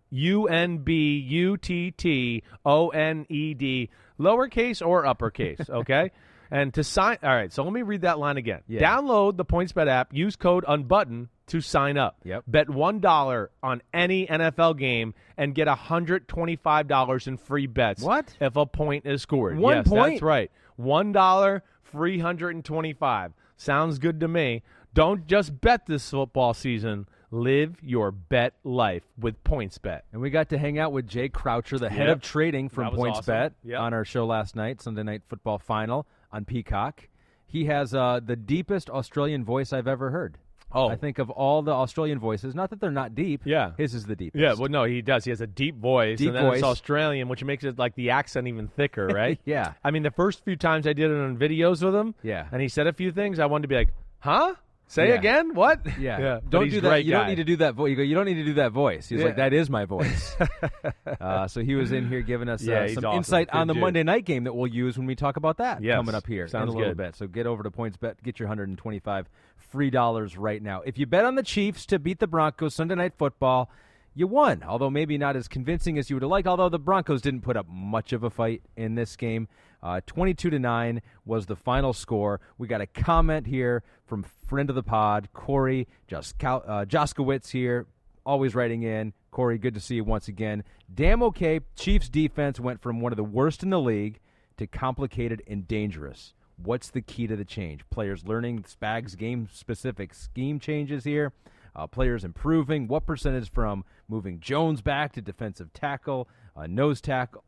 [SPEAKER 5] UNBUTTONED, lowercase or uppercase, okay? And to sign, all right, so let me read that line again.
[SPEAKER 4] Yeah.
[SPEAKER 5] Download the PointsBet app, use code UNBUTTONED to sign up.
[SPEAKER 4] Yep.
[SPEAKER 5] Bet $1 on any NFL game and get $125 in free bets.
[SPEAKER 4] What?
[SPEAKER 5] If a point is scored.
[SPEAKER 4] One
[SPEAKER 5] yes,
[SPEAKER 4] point?
[SPEAKER 5] That's right. $1, free $125. Sounds good to me. Don't just bet this football season. Live your bet life with PointsBet.
[SPEAKER 4] And we got to hang out with Jay Croucher, the head
[SPEAKER 5] Yep.
[SPEAKER 4] of trading from
[SPEAKER 5] That was
[SPEAKER 4] PointsBet,
[SPEAKER 5] awesome. Yep.
[SPEAKER 4] on our show last night, Sunday Night Football Final on Peacock. He has the deepest Australian voice I've ever heard.
[SPEAKER 5] Oh.
[SPEAKER 4] I think of all the Australian voices, not that they're not deep.
[SPEAKER 5] Yeah.
[SPEAKER 4] His is the deepest.
[SPEAKER 5] Yeah, well, no, he does. He has a deep voice,
[SPEAKER 4] Deep
[SPEAKER 5] and then
[SPEAKER 4] voice.
[SPEAKER 5] it's Australian, which makes it like the accent even thicker, right?
[SPEAKER 4] Yeah.
[SPEAKER 5] I mean, the first few times I did it on videos with him,
[SPEAKER 4] Yeah.
[SPEAKER 5] and he said a few things, I wanted to be like, huh? Say
[SPEAKER 4] Yeah.
[SPEAKER 5] again? What?
[SPEAKER 4] Yeah.
[SPEAKER 5] But
[SPEAKER 4] Don't
[SPEAKER 5] he's
[SPEAKER 4] do
[SPEAKER 5] a
[SPEAKER 4] that.
[SPEAKER 5] great
[SPEAKER 4] You
[SPEAKER 5] guy.
[SPEAKER 4] don't need to do that voice. You go, you don't need to do that voice. He's
[SPEAKER 5] Yeah.
[SPEAKER 4] like, that is my voice. So he was in here giving us
[SPEAKER 5] Yeah, he's
[SPEAKER 4] some
[SPEAKER 5] awesome.
[SPEAKER 4] insight
[SPEAKER 5] Good
[SPEAKER 4] on the
[SPEAKER 5] dude.
[SPEAKER 4] Monday night game that we'll use when we talk about that
[SPEAKER 5] Yes.
[SPEAKER 4] coming up here
[SPEAKER 5] Sounds
[SPEAKER 4] in a little
[SPEAKER 5] good.
[SPEAKER 4] bit. So get over to PointsBet. Get your $125 free dollars right now. If you bet on the Chiefs to beat the Broncos Sunday Night Football, you won, although maybe not as convincing as you would have liked, although the Broncos didn't put up much of a fight in this game. 22-9 was the final score. We got a comment here from friend of the pod, Corey Joskowitz here, always writing in. Corey, good to see you once again. Damn okay, Chiefs defense went from one of the worst in the league to complicated and dangerous. What's the key to the change? Players learning Spags game-specific scheme changes here. Players improving. What percentage from moving Jones back to defensive tackle, nose tackle,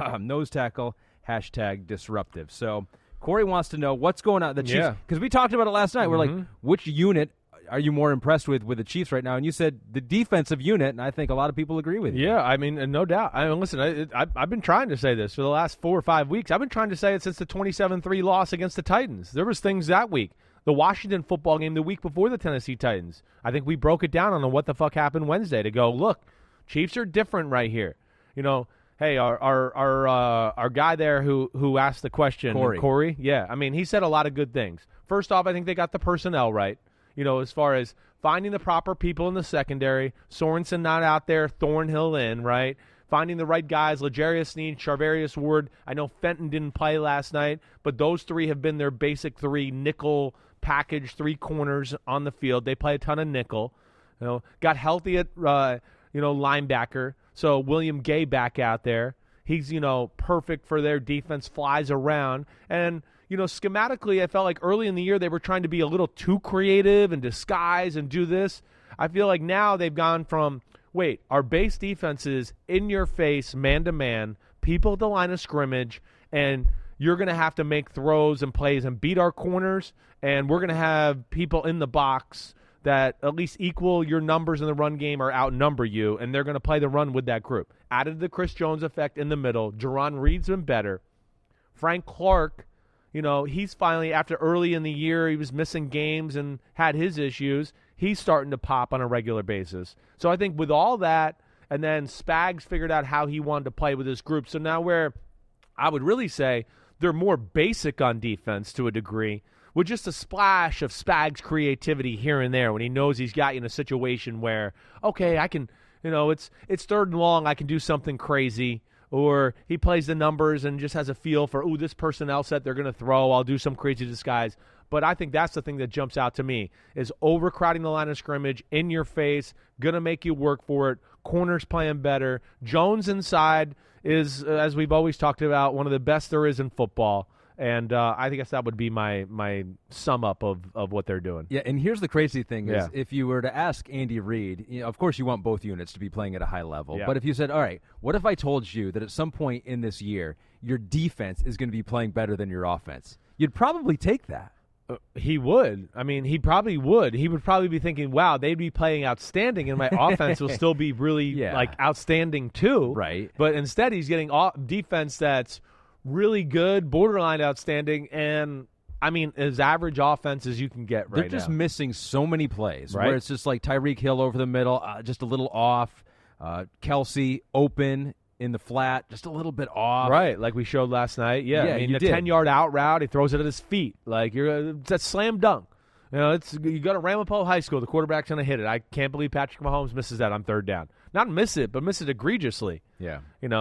[SPEAKER 4] hashtag disruptive. So Corey wants to know what's going on. The Chiefs,
[SPEAKER 5] Yeah.
[SPEAKER 4] because we talked about it last night. We're like, which unit are you more impressed with the Chiefs right now? And you said the defensive unit, and I think a lot of people agree with you.
[SPEAKER 5] Yeah, I mean, no doubt. I mean, listen, I've been trying to say this for the last 4 or 5 weeks. I've been trying to say it since the 27-3 loss against the Titans. There was things that week. The Washington football game the week before the Tennessee Titans. I think we broke it down on what the fuck happened Wednesday to go, look, Chiefs are different right here. You know, hey, our guy there who asked the question, Corey, yeah, I mean, he said a lot of good things. First off, I think they got the personnel right. You know, as far as finding the proper people in the secondary, Sorensen not out there, Thornhill in, right? Finding the right guys, L'Jarius Sneed, Charvarius Ward. I know Fenton didn't play last night, but those three have been their basic three nickel
[SPEAKER 3] package 3 corners on the field. They play a ton of nickel. Got healthy at linebacker. So William Gay back out there. He's perfect for their defense. Flies around and. Schematically, I felt like early in the year they were trying to be a little too creative and disguise and do this. I feel like now they've gone from, our base defense is in your face, man-to-man, people at the line of scrimmage, and you're going to have to make throws and plays and beat our corners, and we're going to have people in the box that at least equal your numbers in the run game or outnumber you, and they're going to play the run with that group. Added the Chris Jones effect in the middle. Jerron Reed's been better. Frank Clark, he's finally, after early in the year, he was missing games and had his issues. He's starting to pop on a regular basis. So I think with all that, and then Spags figured out how he wanted to play with this group. So now where I would really say they're more basic on defense to a degree, with just a splash of Spags' creativity here and there when he knows he's got you in a situation where, okay, I can, it's 3rd and long, I can do something crazy. Or he plays the numbers and just has a feel for, this personnel set they're going to throw. I'll do some crazy disguise. But I think that's the thing that jumps out to me is overcrowding the line of scrimmage, in your face, going to make you work for it. Corners playing better. Jones inside is, as we've always talked about, one of the best there is in football. And I guess that would be my sum up of what they're doing.
[SPEAKER 4] Yeah, and here's the crazy thing is if you were to ask Andy Reid, of course you want both units to be playing at a high level. Yeah. But if you said, all right, what if I told you that at some point in this year your defense is going to be playing better than your offense? You'd probably take that.
[SPEAKER 3] He would. I mean, he probably would. He would probably be thinking, wow, they'd be playing outstanding, and my offense will still be really outstanding too.
[SPEAKER 4] Right.
[SPEAKER 3] But instead he's getting defense that's really good, borderline outstanding, and I mean, as average offense as you can get right now.
[SPEAKER 4] They're just missing so many plays, right? Where it's just like Tyreek Hill over the middle, just a little off. Kelsey open in the flat, just a little bit off.
[SPEAKER 3] Right, like we showed last night. Yeah, I mean, a 10-yard out route, he throws it at his feet. Like, it's a slam dunk. You go to Ramapo High School, the quarterback's going to hit it. I can't believe Patrick Mahomes misses that on 3rd down. Not miss it, but miss it egregiously.
[SPEAKER 4] Yeah.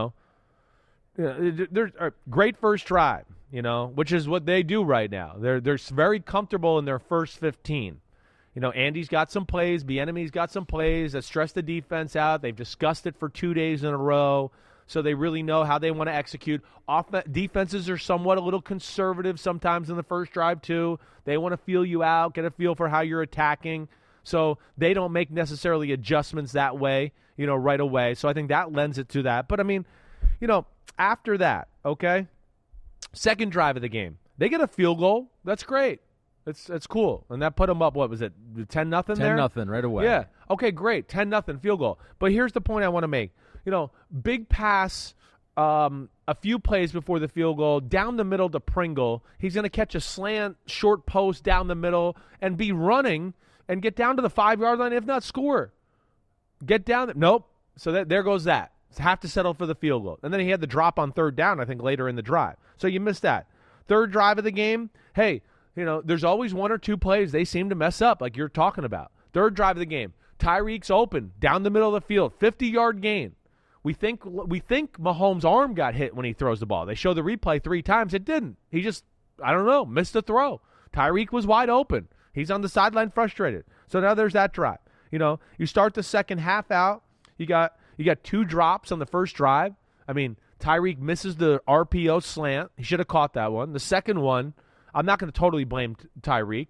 [SPEAKER 3] There's a great first drive, which is what they do right now. They're very comfortable in their first 15. Andy's got some plays. Bieniemy's got some plays that stress the defense out. They've discussed it for 2 days in a row, so they really know how they want to execute. Defenses are somewhat a little conservative sometimes in the first drive too. They want to feel you out, get a feel for how you're attacking, so they don't make necessarily adjustments that way, right away. So I think that lends it to that. But I mean, after that, okay, second drive of the game, they get a field goal. That's great. It's cool. And that put them up, what was it, 10-0 there?
[SPEAKER 4] 10-0 right away.
[SPEAKER 3] Yeah. Okay, great. 10-0 field goal. But here's the point I want to make. Big pass a few plays before the field goal, down the middle to Pringle. He's going to catch a slant, short post down the middle, and be running and get down to the 5-yard line, if not score. Get down there. Nope. So there goes that. Have to settle for the field goal. And then he had the drop on 3rd down, I think, later in the drive. So you missed that. 3rd drive of the game, hey, there's always 1 or 2 plays they seem to mess up, like you're talking about. 3rd drive of the game, Tyreek's open, down the middle of the field, 50-yard gain. We think Mahomes' arm got hit when he throws the ball. They show the replay 3 times. It didn't. He just, missed the throw. Tyreek was wide open. He's on the sideline frustrated. So now there's that drive. You start the second half out, you got 2 drops on the first drive. I mean, Tyreek misses the RPO slant. He should have caught that one. The second one, I'm not going to totally blame Tyreek.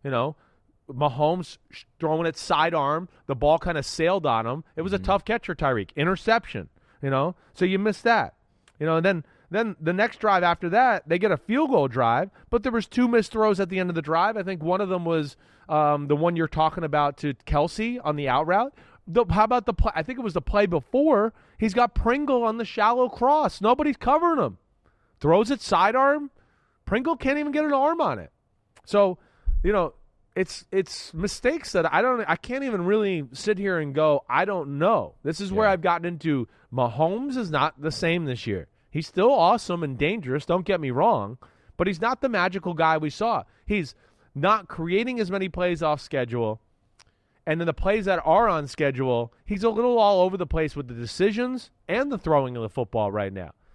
[SPEAKER 3] Mahomes throwing it sidearm. The ball kind of sailed on him. It was a tough catch for Tyreek. Interception, So you missed that. And then the next drive after that, they get a field goal drive, but there was 2 missed throws at the end of the drive. I think one of them was the one you're talking about to Kelsey on the out route. How about the play? I think it was the play before. He's got Pringle on the shallow cross. Nobody's covering him. Throws it sidearm. Pringle can't even get an arm on it. So, it's mistakes that I can't even really sit here and go, I don't know. This is where I've gotten into Mahomes is not the same this year. He's still awesome and dangerous, don't get me wrong, but he's not the magical guy we saw. He's not creating as many plays off schedule. And then the plays that are on schedule, he's a little all over the place with the decisions and the throwing of the football right now.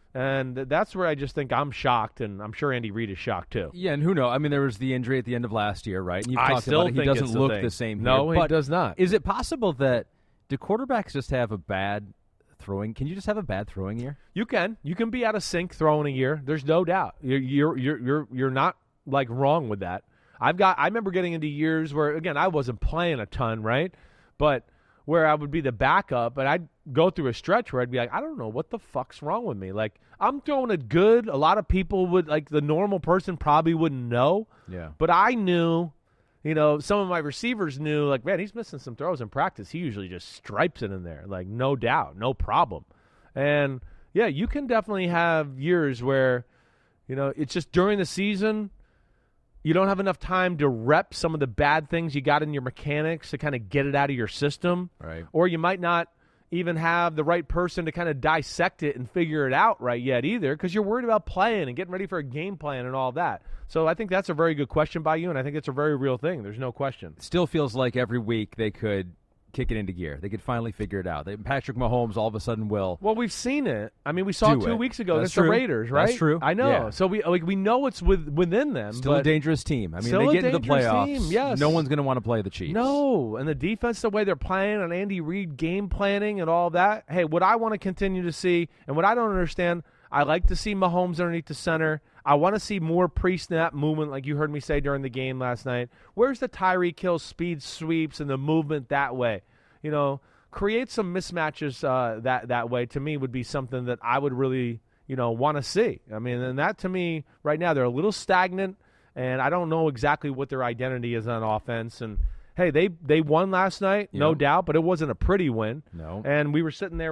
[SPEAKER 3] And that's where I just think I'm shocked, and I'm sure Andy Reid is shocked too.
[SPEAKER 4] Yeah, and who knows? I mean, there was the injury at the end of last year, right? And you've
[SPEAKER 3] I
[SPEAKER 4] talked
[SPEAKER 3] still
[SPEAKER 4] about it. He
[SPEAKER 3] think
[SPEAKER 4] doesn't
[SPEAKER 3] it's the
[SPEAKER 4] look
[SPEAKER 3] thing.
[SPEAKER 4] the same
[SPEAKER 3] No,
[SPEAKER 4] here.
[SPEAKER 3] he does not.
[SPEAKER 4] Is it possible that do quarterbacks just have a bad throwing? Can you just have a bad throwing year?
[SPEAKER 3] You can be out of sync throwing a year. There's no doubt. You're not like wrong with that. I remember getting into years where, again, I wasn't playing a ton, right? But where I would be the backup, and I'd go through a stretch where I'd be like, I don't know what the fuck's wrong with me. Like, I'm throwing it good. A lot of people would, like, the normal person probably wouldn't know.
[SPEAKER 4] Yeah.
[SPEAKER 3] But I knew, some of my receivers knew, like, man, he's missing some throws in practice. He usually just stripes it in there, like, no doubt, no problem. And, yeah, you can definitely have years where, it's just during the season, you don't have enough time to rep some of the bad things you got in your mechanics to kind of get it out of your system.
[SPEAKER 4] Right.
[SPEAKER 3] Or you might not even have the right person to kind of dissect it and figure it out right yet either, because you're worried about playing and getting ready for a game plan and all that. So I think that's a very good question by you, and I think it's a very real thing. There's no question.
[SPEAKER 4] It still feels like every week they could kick it into gear. They could finally figure it out. Patrick Mahomes all of a sudden will.
[SPEAKER 3] Well, we've seen it. I mean, we saw it 2 weeks ago against the Raiders, right?
[SPEAKER 4] That's true.
[SPEAKER 3] I know.
[SPEAKER 4] Yeah.
[SPEAKER 3] So we know it's within them.
[SPEAKER 4] Still
[SPEAKER 3] but
[SPEAKER 4] a dangerous team. I mean,
[SPEAKER 3] still
[SPEAKER 4] they
[SPEAKER 3] a
[SPEAKER 4] get into the
[SPEAKER 3] dangerous
[SPEAKER 4] playoffs.
[SPEAKER 3] team, yes.
[SPEAKER 4] No one's going to want to play the Chiefs.
[SPEAKER 3] No, and the defense, the way they're playing, and Andy Reid game planning and all that. Hey, what I want to continue to see, and what I don't understand, I like to see Mahomes underneath the center. I want to see more pre-snap movement, like you heard me say during the game last night. Where's the Tyreek Hill speed sweeps and the movement that way? Create some mismatches that way, to me, would be something that I would really, want to see. I mean, and that to me, right now, they're a little stagnant, and I don't know exactly what their identity is on offense. And, hey, they won last night, no doubt, but it wasn't a pretty win.
[SPEAKER 4] No.
[SPEAKER 3] And we were sitting there,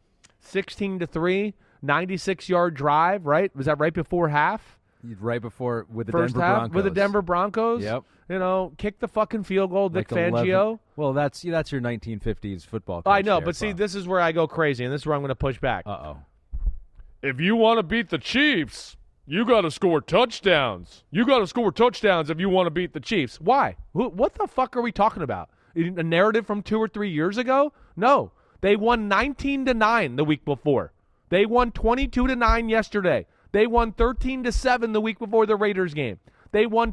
[SPEAKER 3] 16-3, 96-yard drive, right? Was that right before half?
[SPEAKER 4] Right before with the
[SPEAKER 3] First
[SPEAKER 4] Denver
[SPEAKER 3] half
[SPEAKER 4] Broncos.
[SPEAKER 3] with the Denver Broncos.
[SPEAKER 4] Yep.
[SPEAKER 3] Kick the fucking field goal, Vic
[SPEAKER 4] Like 11
[SPEAKER 3] Fangio.
[SPEAKER 4] Well, that's your 1950s football coach
[SPEAKER 3] I know,
[SPEAKER 4] there,
[SPEAKER 3] but see,
[SPEAKER 4] Bob.
[SPEAKER 3] this is where I go crazy, and this is where I'm going to push back.
[SPEAKER 4] Uh-oh.
[SPEAKER 3] If you want to beat the Chiefs, you got to score touchdowns. You got to score touchdowns if you want to beat the Chiefs. Why? What the fuck are we talking about? A narrative from 2 or 3 years ago? No. They won 19-9 the week before. They won 22-9 yesterday. They won 13-7 the week before the Raiders game. They won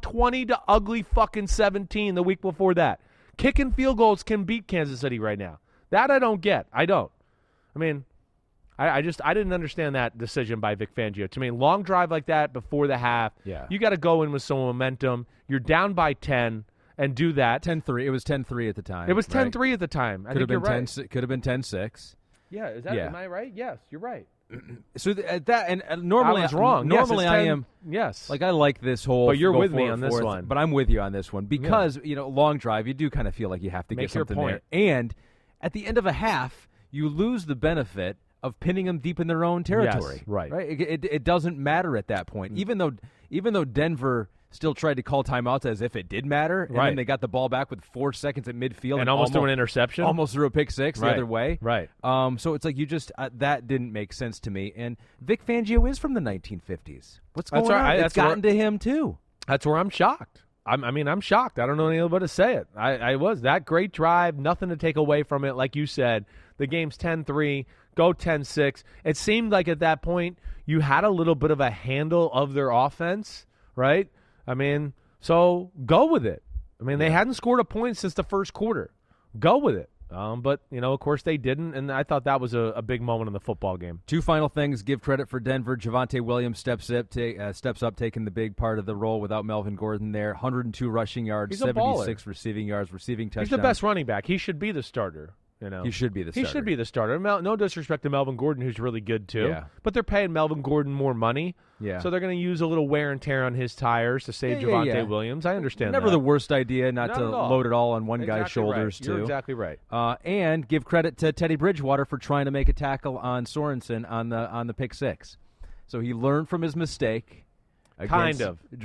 [SPEAKER 3] 20-17 the week before that. Kicking field goals can beat Kansas City right now. That I don't get. I don't. I mean, I didn't understand that decision by Vic Fangio. To me, long drive like that before the half, you got to go in with some momentum. You're down by 10 and do that.
[SPEAKER 4] 10-3. It was 10-3 at the time.
[SPEAKER 3] It was 10-3
[SPEAKER 4] right?
[SPEAKER 3] at the time.
[SPEAKER 4] Could have been 10. Could have been 10-6.
[SPEAKER 3] Yeah, am I right? Yes, you're right.
[SPEAKER 4] So normally
[SPEAKER 3] I was wrong.
[SPEAKER 4] Normally
[SPEAKER 3] yes,
[SPEAKER 4] I am.
[SPEAKER 3] Yes,
[SPEAKER 4] Like I like this whole.
[SPEAKER 3] But you're
[SPEAKER 4] go
[SPEAKER 3] with me
[SPEAKER 4] forward,
[SPEAKER 3] on this
[SPEAKER 4] fourth,
[SPEAKER 3] one.
[SPEAKER 4] But I'm with you on this one because long drive. You do kind of feel like you have to
[SPEAKER 3] Make
[SPEAKER 4] get
[SPEAKER 3] your
[SPEAKER 4] something
[SPEAKER 3] point.
[SPEAKER 4] there. And at the end of a half, you lose the benefit of pinning them deep in their own territory.
[SPEAKER 3] Yes, right.
[SPEAKER 4] It doesn't matter at that point. Even though Denver still tried to call timeouts as if it did matter, and then they got the ball back with 4 seconds at midfield
[SPEAKER 3] and almost threw an interception.
[SPEAKER 4] Almost threw a pick six the other way.
[SPEAKER 3] Right.
[SPEAKER 4] So it's like you just that didn't make sense to me. And Vic Fangio is from the 1950s. What's going on? It's gotten to him too.
[SPEAKER 3] That's where I'm shocked. I'm shocked. I don't know any other way to say it. I was. That great drive, nothing to take away from it. Like you said, the game's 10-3, go 10-6. It seemed like at that point you had a little bit of a handle of their offense, right? I mean, so go with it. I mean, they hadn't scored a point since the first quarter. Go with it. But, of course they didn't, and I thought that was a big moment in the football game.
[SPEAKER 4] Two final things. Give credit for Denver. Javonte Williams steps up, taking the big part of the role without Melvin Gordon there. 102 rushing yards, 76 receiving yards, receiving touchdowns.
[SPEAKER 3] He's the best running back. He should be the starter.
[SPEAKER 4] He should be the starter.
[SPEAKER 3] He should be the starter. No disrespect to Melvin Gordon, who's really good too.
[SPEAKER 4] Yeah.
[SPEAKER 3] But they're paying Melvin Gordon more money.
[SPEAKER 4] Yeah.
[SPEAKER 3] So they're going to use a little wear and tear on his tires to save Javonte Williams. I understand
[SPEAKER 4] Never
[SPEAKER 3] that.
[SPEAKER 4] the worst idea not to
[SPEAKER 3] at all.
[SPEAKER 4] load it all on one guy's shoulders,
[SPEAKER 3] right.
[SPEAKER 4] too.
[SPEAKER 3] You're exactly right.
[SPEAKER 4] And give credit to Teddy Bridgewater for trying to make a tackle on Sorensen on the pick six. So he learned from his mistake against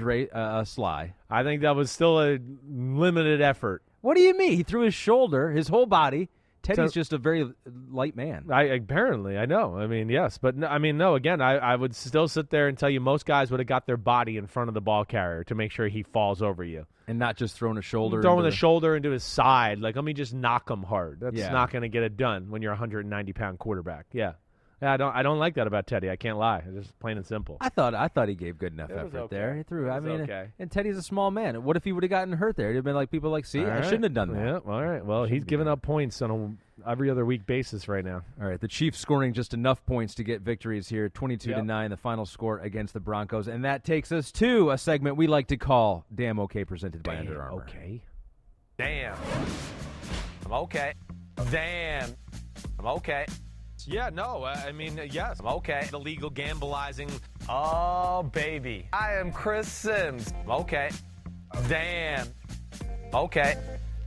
[SPEAKER 4] Sly.
[SPEAKER 3] I think that was still a limited effort.
[SPEAKER 4] What do you mean? He threw his shoulder, his whole body. Teddy's just a very light man.
[SPEAKER 3] Apparently, I know. I mean, yes. But, no, again, I would still sit there and tell you most guys would have got their body in front of the ball carrier to make sure he falls over you.
[SPEAKER 4] And not just throwing a shoulder.
[SPEAKER 3] Throwing the shoulder into his side. Like, let me just knock him hard. That's
[SPEAKER 4] Yeah.
[SPEAKER 3] not going to get it done when you're a 190-pound quarterback. Yeah. Yeah, I don't like that about Teddy. I can't lie. It's just plain and simple.
[SPEAKER 4] I thought he gave good enough
[SPEAKER 3] It was
[SPEAKER 4] effort
[SPEAKER 3] okay.
[SPEAKER 4] there. He threw. I
[SPEAKER 3] It was
[SPEAKER 4] mean,
[SPEAKER 3] okay.
[SPEAKER 4] and Teddy's a small man. What if he would have gotten hurt there? He'd have been like people like, see,
[SPEAKER 3] All
[SPEAKER 4] I
[SPEAKER 3] right.
[SPEAKER 4] shouldn't have done that.
[SPEAKER 3] Yeah, all right. Well, he's giving up points on a every other week basis right now.
[SPEAKER 4] All right, the Chiefs scoring just enough points to get victories here, 22-9,
[SPEAKER 3] Yep.
[SPEAKER 4] the final score against the Broncos, and that takes us to a segment we like to call "Damn Okay," presented by Under Armour.
[SPEAKER 3] Okay.
[SPEAKER 6] Damn. I'm okay. Damn. I'm okay.
[SPEAKER 3] Yeah, no, I mean, yes.
[SPEAKER 6] I'm okay. Illegal gambling. Oh, baby. I am Chris Sims. I'm okay. Damn. Okay.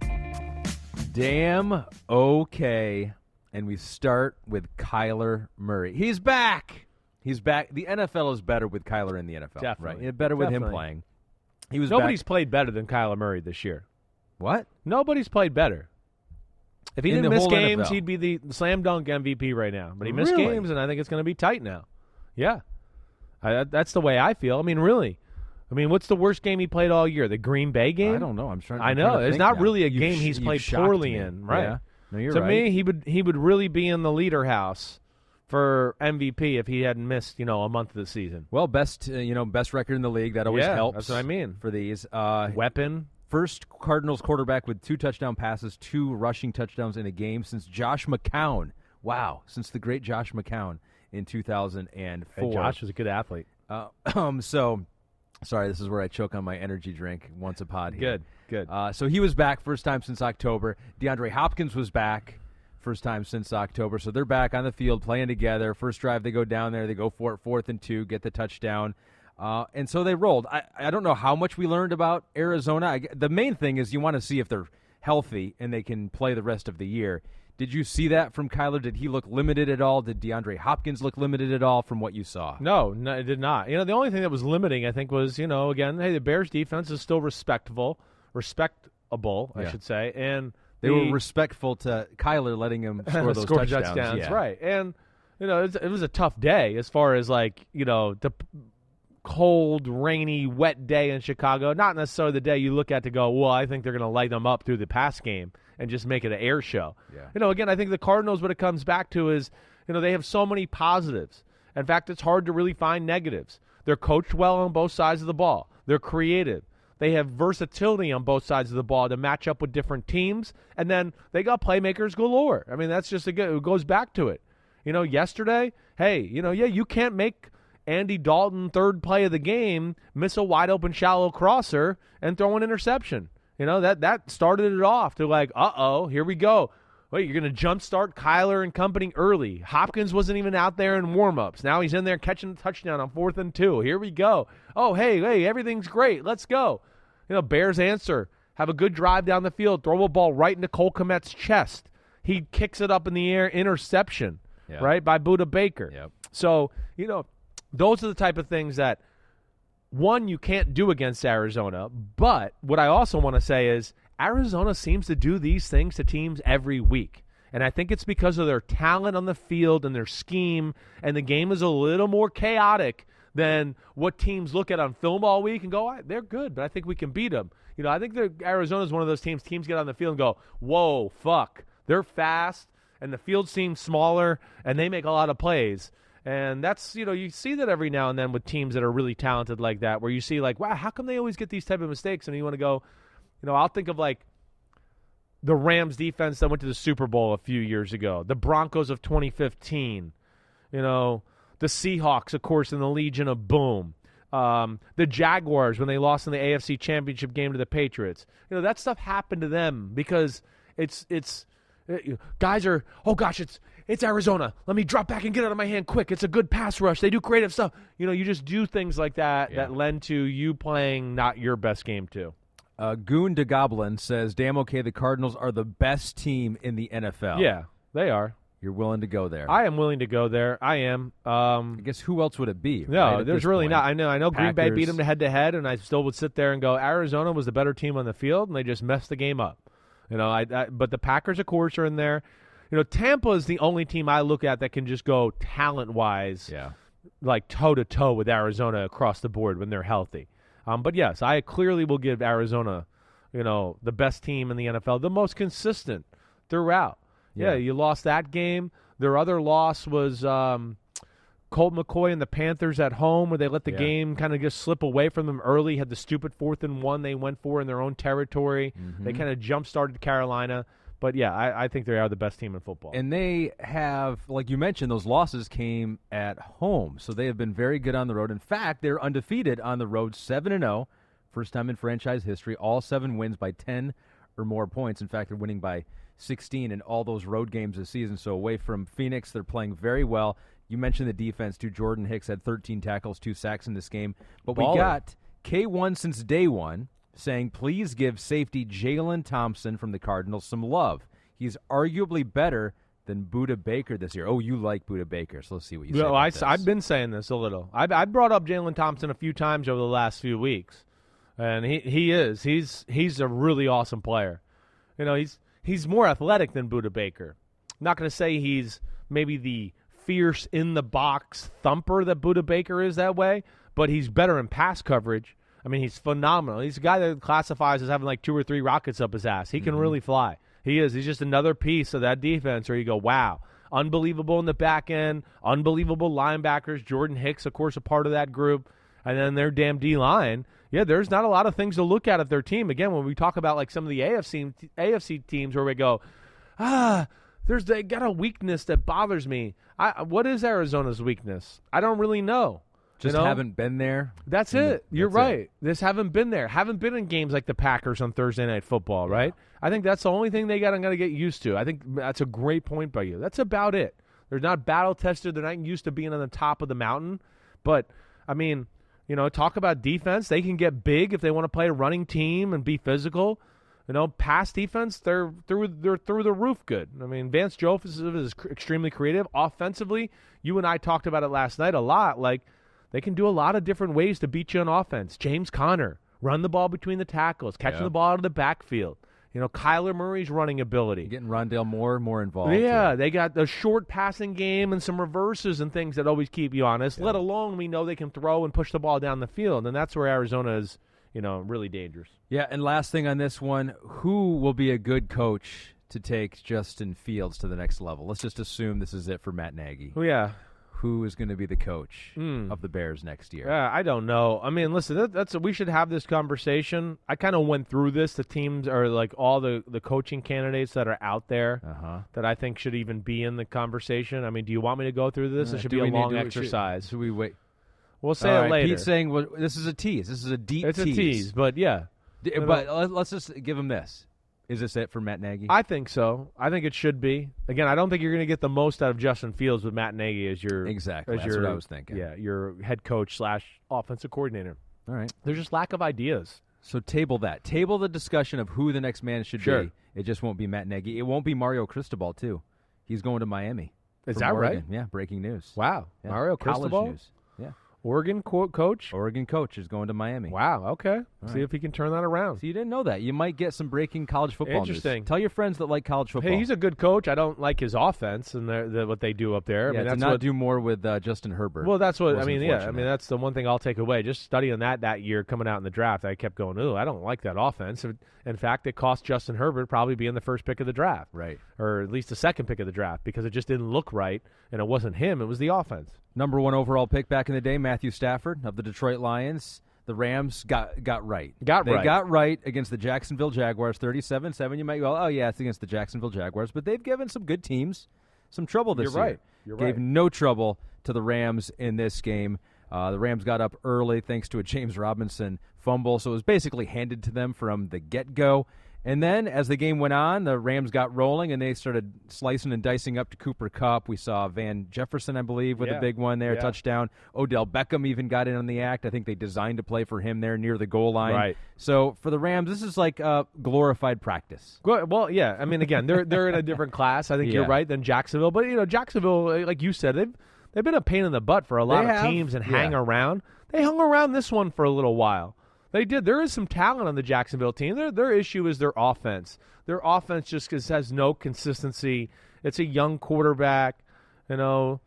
[SPEAKER 4] Damn okay, and we start with Kyler Murray. He's back. He's back. The NFL is better with Kyler in the NFL.
[SPEAKER 3] Definitely.
[SPEAKER 4] Right? Better with him
[SPEAKER 3] Definitely.
[SPEAKER 4] playing. He was
[SPEAKER 3] Nobody's
[SPEAKER 4] back.
[SPEAKER 3] played better than Kyler Murray this year.
[SPEAKER 4] What?
[SPEAKER 3] Nobody's played better. If he
[SPEAKER 4] In
[SPEAKER 3] didn't
[SPEAKER 4] the
[SPEAKER 3] miss
[SPEAKER 4] whole
[SPEAKER 3] games,
[SPEAKER 4] NFL.
[SPEAKER 3] he'd be the slam dunk MVP right now. But he missed
[SPEAKER 4] Really?
[SPEAKER 3] games, and I think it's going to be tight now. Yeah. That's the way I feel. I mean, really. I mean, what's the worst game he played all year? The Green Bay game?
[SPEAKER 4] I don't know. I'm trying.
[SPEAKER 3] I
[SPEAKER 4] I'm
[SPEAKER 3] know.
[SPEAKER 4] trying to
[SPEAKER 3] It's
[SPEAKER 4] think
[SPEAKER 3] not
[SPEAKER 4] now.
[SPEAKER 3] really a
[SPEAKER 4] You've
[SPEAKER 3] game
[SPEAKER 4] sh-
[SPEAKER 3] he's
[SPEAKER 4] you've
[SPEAKER 3] played
[SPEAKER 4] shocked
[SPEAKER 3] poorly
[SPEAKER 4] me.
[SPEAKER 3] in, right?
[SPEAKER 4] Yeah. No, you're
[SPEAKER 3] to
[SPEAKER 4] right.
[SPEAKER 3] me, he would really be in the leader house for MVP if he hadn't missed, a month of the season.
[SPEAKER 4] Well, best record in the league. That always
[SPEAKER 3] Yeah,
[SPEAKER 4] helps.
[SPEAKER 3] that's what I mean.
[SPEAKER 4] For these.
[SPEAKER 3] Weapon.
[SPEAKER 4] First Cardinals quarterback with 2 touchdown passes, 2 rushing touchdowns in a game since Josh McCown. Wow, since the great Josh McCown in 2004.
[SPEAKER 3] Hey, Josh was a good athlete.
[SPEAKER 4] So, sorry, this is where I choke on my energy drink once a pod here.
[SPEAKER 3] Good.
[SPEAKER 4] So he was back first time since October. DeAndre Hopkins was back first time since October. So they're back on the field playing together. First drive, they go down there. They go for it, 4th and 2, get the touchdown. And so they rolled. I don't know how much we learned about Arizona. The main thing is you want to see if they're healthy and they can play the rest of the year. Did you see that from Kyler? Did he look limited at all? Did DeAndre Hopkins look limited at all from what you saw?
[SPEAKER 3] No, it did not. The only thing that was limiting, I think, was, again, hey, the Bears' defense is still respectable, I
[SPEAKER 4] Yeah.
[SPEAKER 3] should say. And
[SPEAKER 4] They were respectful to Kyler letting him score those touchdowns. Yeah.
[SPEAKER 3] right. And, it was a tough day as far as, the cold, rainy, wet day in Chicago. Not necessarily the day you look at to go, well, I think they're going to light them up through the pass game and just make it an air show.
[SPEAKER 4] Yeah.
[SPEAKER 3] Again, I think the Cardinals, what it comes back to is, they have so many positives. In fact, it's hard to really find negatives. They're coached well on both sides of the ball. They're creative. They have versatility on both sides of the ball to match up with different teams. And then they got playmakers galore. I mean, that's just, it goes back to it. Yesterday, hey, you can't make Andy Dalton, third play of the game, miss a wide-open shallow crosser and throw an interception. That started it off. They're like, uh-oh, here we go. Wait, you're going to jumpstart Kyler and company early. Hopkins wasn't even out there in warm-ups. Now he's in there catching the touchdown on 4th and 2. Here we go. Oh, hey, everything's great. Let's go. Bears answer. Have a good drive down the field. Throw a ball right into Cole Kmet's chest. He kicks it up in the air. Interception, right, by Budda Baker.
[SPEAKER 4] Yep.
[SPEAKER 3] So, those are the type of things that, one, you can't do against Arizona. But what I also want to say is Arizona seems to do these things to teams every week. And I think it's because of their talent on the field and their scheme, and the game is a little more chaotic than what teams look at on film all week and go, they're good, but I think we can beat them. I think Arizona is one of those teams get on the field and go, whoa, fuck. They're fast, and the field seems smaller, and they make a lot of plays. And that's, you see that every now and then with teams that are really talented like that, where you see wow, how come they always get these type of mistakes? And you want to go, I'll think of the Rams defense that went to the Super Bowl a few years ago, the Broncos of 2015, the Seahawks, of course, in the Legion of Boom, the Jaguars when they lost in the AFC Championship game to the Patriots. That stuff happened to them because guys are, oh gosh, it's Arizona. Let me drop back and get out of my hand quick. It's a good pass rush. They do creative stuff. You just do things like that that lend to you playing not your best game too.
[SPEAKER 4] Goon de Goblin says, damn okay, the Cardinals are the best team in the NFL.
[SPEAKER 3] Yeah, they are.
[SPEAKER 4] You're willing to go there.
[SPEAKER 3] I am willing to go there. I am.
[SPEAKER 4] I guess who else would it be?
[SPEAKER 3] No,
[SPEAKER 4] right, at
[SPEAKER 3] there's
[SPEAKER 4] this
[SPEAKER 3] really
[SPEAKER 4] point?
[SPEAKER 3] not. I know Green Bay
[SPEAKER 4] Packers.
[SPEAKER 3] beat them head-to-head, and I still would sit there and go, Arizona was the better team on the field, and they just messed the game up. But the Packers, of course, are in there. Tampa is the only team I look at that can just go talent-wise, toe-to-toe with Arizona across the board when they're healthy. But, yes, I clearly will give Arizona, the best team in the NFL, the most consistent throughout. Yeah, you lost that game. Their other loss was Colt McCoy and the Panthers at home, where they let the game kind of just slip away from them early, had the stupid 4th and 1 they went for in their own territory. They kind of jump-started Carolina. But, yeah, I think they are the best team in football.
[SPEAKER 4] And they have, like you mentioned, those losses came at home. So they have been very good on the road. In fact, they're undefeated on the road, 7-0. First time in franchise history. All 7 wins by 10 or more points. In fact, they're winning by 16 in all those road games this season. So away from Phoenix, they're playing very well. You mentioned the defense, too. Jordan Hicks had 13 tackles, 2 sacks in this game. But we got K1 since day one saying, please give safety Jalen Thompson from the Cardinals some love. He's arguably better than Budda Baker this year. Oh, you like Budda Baker, so let's see what you say about this.
[SPEAKER 3] I've been saying this a little. I brought up Jalen Thompson a few times over the last few weeks, and he's a really awesome player. You know, he's more athletic than Budda Baker. I'm not going to say he's maybe the fierce in-the-box thumper that Budda Baker is that way, but he's better in pass coverage. I mean, he's phenomenal. He's a guy that classifies as having like 2 or 3 rockets up his ass. He can really fly. He is. He's just another piece of that defense where you go, wow, unbelievable in the back end, unbelievable linebackers. Jordan Hicks, of course, a part of that group. And then their damn D-line. Yeah, there's not a lot of things to look at their team. Again, when we talk about like some of the AFC teams where we go, they got a weakness that bothers me. What is Arizona's weakness? I don't really know.
[SPEAKER 4] Just haven't been there.
[SPEAKER 3] That's it. You're right. Just haven't been there. Haven't been in games like the Packers on Thursday Night Football, right? I think that's the only thing they got to get used to. I think that's a great point by you. That's about it. They're not battle-tested. They're not used to being on the top of the mountain. But, I mean, you know, talk about defense. They can get big if they want to play a running team and be physical. You know, pass defense, they're through the roof good. I mean, Vance Joseph is extremely creative. Offensively, you and I talked about it last night a lot. Like, they can do a lot of different ways to beat you on offense. James Conner, run the ball between the tackles, catching the ball out of the backfield. You know, Kyler Murray's running ability.
[SPEAKER 4] Getting Rondale Moore more involved.
[SPEAKER 3] Yeah, they got the short passing game and some reverses and things that always keep you honest, let alone we know they can throw and push the ball down the field. And that's where Arizona is, you know, really dangerous.
[SPEAKER 4] Yeah, and last thing on this one, who will be a good coach to take Justin Fields to the next level? Let's just assume this is it for Matt Nagy.
[SPEAKER 3] Well, yeah.
[SPEAKER 4] Who is going to be the coach of the Bears next year?
[SPEAKER 3] I don't know. I mean, listen, we should have this conversation. I kind of went through this. The teams are like all the coaching candidates that are out there that I think should even be in the conversation. I mean, do you want me to go through this? It should be a long exercise.
[SPEAKER 4] Should we wait?
[SPEAKER 3] We'll say it later.
[SPEAKER 4] Pete's saying this is a tease. This is a deep tease.
[SPEAKER 3] It's a tease, but yeah.
[SPEAKER 4] But let's just give him this. Is this it for Matt Nagy?
[SPEAKER 3] I think so. I think it should be. Again, I don't think you're going to get the most out of Justin Fields with Matt Nagy as your
[SPEAKER 4] exactly. That's what I was thinking.
[SPEAKER 3] Yeah, your head coach / offensive coordinator.
[SPEAKER 4] All right.
[SPEAKER 3] There's just lack of ideas.
[SPEAKER 4] So table that. Table the discussion of who the next man should be. It just won't be Matt Nagy. It won't be Mario Cristobal too. He's going to Miami.
[SPEAKER 3] Is that
[SPEAKER 4] Oregon.
[SPEAKER 3] right?
[SPEAKER 4] Yeah. Breaking news.
[SPEAKER 3] Wow.
[SPEAKER 4] Yeah.
[SPEAKER 3] Mario Cristobal.
[SPEAKER 4] College news. Yeah.
[SPEAKER 3] Oregon coach?
[SPEAKER 4] Oregon coach is going to Miami.
[SPEAKER 3] Wow, okay. See if he can turn that around.
[SPEAKER 4] So you didn't know that. You might get some breaking college football
[SPEAKER 3] Interesting.
[SPEAKER 4] news. Tell your friends that like college football.
[SPEAKER 3] Hey, he's a good coach. I don't like his offense and what they do up there.
[SPEAKER 4] Yeah,
[SPEAKER 3] I mean, that's
[SPEAKER 4] not do more with Justin Herbert.
[SPEAKER 3] Well, that's what I mean. Yeah, I mean that's the one thing I'll take away. Just studying that year coming out in the draft, I kept going, "Ooh, I don't like that offense." In fact, it cost Justin Herbert probably being the first pick of the draft,
[SPEAKER 4] right,
[SPEAKER 3] or at least the second pick of the draft because it just didn't look right, and it wasn't him; it was the offense.
[SPEAKER 4] Number 1 overall pick back in the day, Matthew Stafford of the Detroit Lions. The Rams got right. They got right against the Jacksonville Jaguars, 37-7. You might go, oh, yeah, it's against the Jacksonville Jaguars. But they've given some good teams some trouble this year.
[SPEAKER 3] You're right.
[SPEAKER 4] Gave no trouble to the Rams in this game. The Rams got up early thanks to a James Robinson fumble, so it was basically handed to them from the get-go. And then as the game went on, the Rams got rolling, and they started slicing and dicing up to Cooper Kupp. We saw Van Jefferson, I believe, with a big one there, touchdown. Odell Beckham even got in on the act. I think they designed to play for him there near the goal line.
[SPEAKER 3] Right.
[SPEAKER 4] So for the Rams, this is like glorified practice.
[SPEAKER 3] Well, yeah. I mean, again, they're in a different class. I think you're right than Jacksonville. But, Jacksonville, like you said, they've been a pain in the butt for a lot of teams and hang around. They hung around this one for a little while. They did. There is some talent on the Jacksonville team. Their issue is their offense. Their offense just has no consistency. It's a young quarterback. They've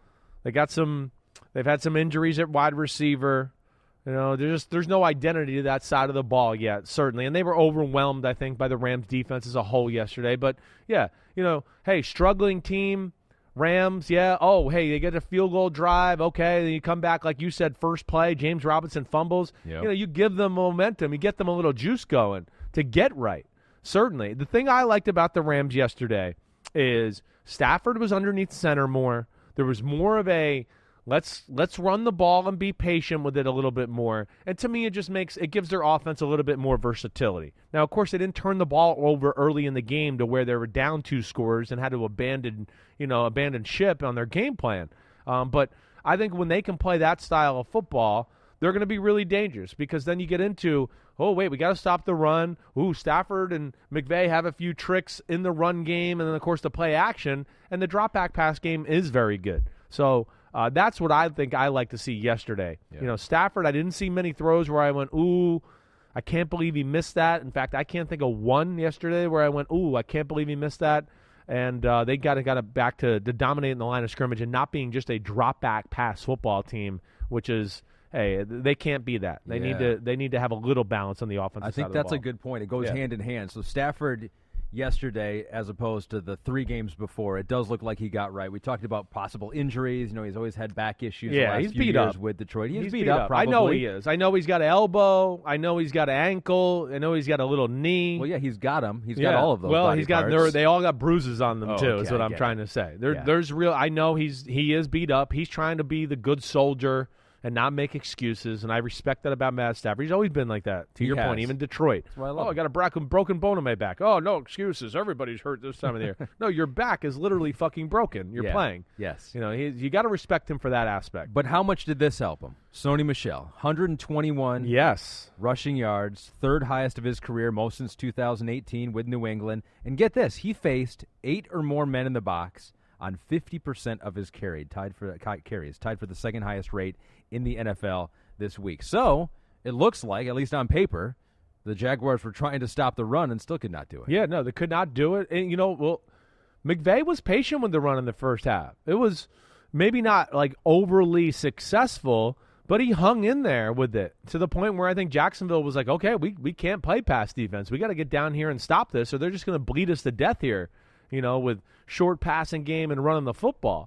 [SPEAKER 3] had some injuries at wide receiver. There's no identity to that side of the ball yet, certainly. And they were overwhelmed, I think, by the Rams defense as a whole yesterday. But, yeah, hey, struggling team, Rams, yeah. Oh, hey, they get a field goal drive. Okay, then you come back, like you said, first play, James Robinson fumbles.
[SPEAKER 4] Yep.
[SPEAKER 3] You give them momentum. You get them a little juice going to get right. Certainly. The thing I liked about the Rams yesterday is Stafford was underneath center more. There was more of a let's run the ball and be patient with it a little bit more. And to me, it gives their offense a little bit more versatility. Now, of course, they didn't turn the ball over early in the game to where they were down 2 scores and had to abandon ship on their game plan. But I think when they can play that style of football, they're going to be really dangerous, because then you get into, oh, wait, we got to stop the run. Ooh, Stafford and McVay have a few tricks in the run game, and then, of course, the play action, and the drop-back pass game is very good. So that's what I think I like to see yesterday. Yeah. Stafford, I didn't see many throws where I went, ooh, I can't believe he missed that. In fact, I can't think of one yesterday where I went, ooh, I can't believe he missed that. And they got it back to dominating the line of scrimmage and not being just a drop-back pass football team, which is – hey, they can't be that. They need to have a little balance on the offensive side of the ball.
[SPEAKER 4] I think that's a good point. It goes hand in hand. So Stafford yesterday, as opposed to the 3 games before, it does look like he got right. We talked about possible injuries. He's always had back issues the last few years with Detroit. He's beat up, probably.
[SPEAKER 3] I know he is. I know he's got an elbow. I know he's got an ankle. I know he's got a little knee.
[SPEAKER 4] Well, yeah, he's got them. He's got all of those.
[SPEAKER 3] Well,
[SPEAKER 4] parts.
[SPEAKER 3] They all got bruises on them too. Is what I'm trying to say. There's real. I know he is beat up. He's trying to be the good soldier and not make excuses, and I respect that about Matt Stafford. He's always been like that, to your point, even Detroit. I got a broken bone in my back. Oh, no excuses. Everybody's hurt this time of the year. No, your back is literally fucking broken. You're playing.
[SPEAKER 4] Yes.
[SPEAKER 3] You got to respect him for that aspect.
[SPEAKER 4] But how much did this help him? Sony Michel, 121 rushing yards, 3rd highest of his career, most since 2018 with New England. And get this, he faced 8 or more men in the box on 50% of his carries, tied for the 2nd highest rate in the NFL this week. So it looks like, at least on paper, the Jaguars were trying to stop the run and still could not do it.
[SPEAKER 3] Yeah, no, they could not do it. And, McVay was patient with the run in the first half. It was maybe not like overly successful, but he hung in there with it to the point where I think Jacksonville was like, okay, we can't play pass defense. We got to get down here and stop this, or they're just going to bleed us to death here, with short passing game and running the football.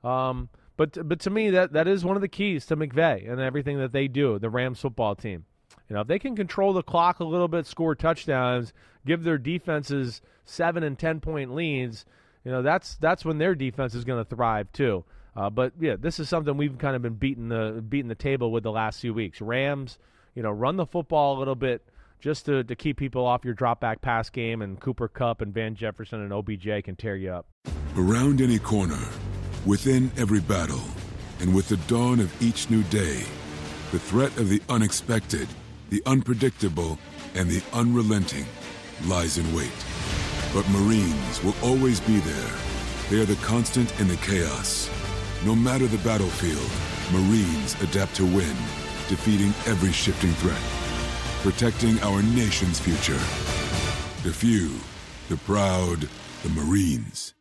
[SPEAKER 3] But to me, that is one of the keys to McVay and everything that they do, the Rams football team. If they can control the clock a little bit, score touchdowns, give their defenses 7 and 10-point leads, that's when their defense is going to thrive too. But this is something we've kind of been beating the table with the last few weeks. Rams, run the football a little bit just to keep people off your drop-back pass game, and Cooper Kupp and Van Jefferson and OBJ can tear you up.
[SPEAKER 7] Around any corner, within every battle, and with the dawn of each new day, the threat of the unexpected, the unpredictable, and the unrelenting lies in wait. But Marines will always be there. They are the constant in the chaos. No matter the battlefield, Marines adapt to win, defeating every shifting threat, protecting our nation's future. The few, the proud, the Marines.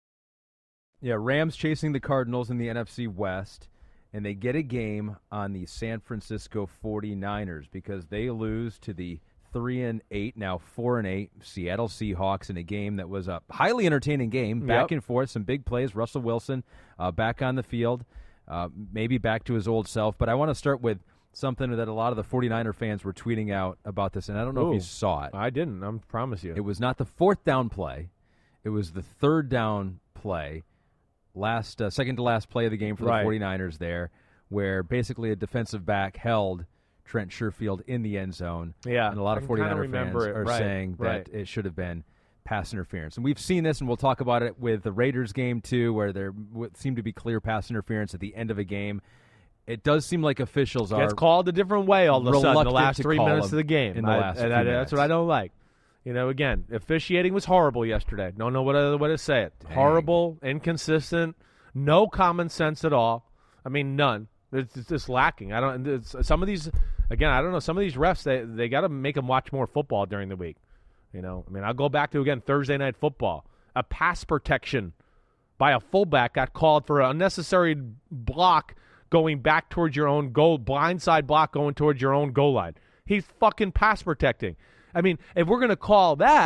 [SPEAKER 4] Yeah, Rams chasing the Cardinals in the NFC West, and they get a game on the San Francisco 49ers because they lose to the 3-8, now 4-8 Seattle Seahawks in a game that was a highly entertaining game, back and forth, some big plays. Russell Wilson back on the field, maybe back to his old self. But I want to start with something that a lot of the 49er fans were tweeting out about this, and I don't know if you saw it.
[SPEAKER 3] I didn't, I promise you.
[SPEAKER 4] It was not the 4th down play. It was the 3rd down play. Second to last play of the game for the 49ers there, where basically a defensive back held Trent Sherfield in the end zone. Yeah, and a lot of 49er fans are saying that it should have been pass interference. And we've seen this, and we'll talk about it with the Raiders game too, where there seemed to be clear pass interference at the end of a game. It does seem like officials are
[SPEAKER 3] called a different way all of a sudden the last 3 minutes of the game.
[SPEAKER 4] That's
[SPEAKER 3] what I don't like. Again, officiating was horrible yesterday. Don't know what other way to say it. Dang. Horrible, inconsistent, no common sense at all. I mean, none. It's just lacking. Some of these, again, I don't know. Some of these refs, they got to make them watch more football during the week. I'll go back to, again, Thursday Night Football. A pass protection by a fullback got called for an unnecessary block going back towards your own goal, blindside block going towards your own goal line. He's fucking pass protecting. I mean, if we're going to call that,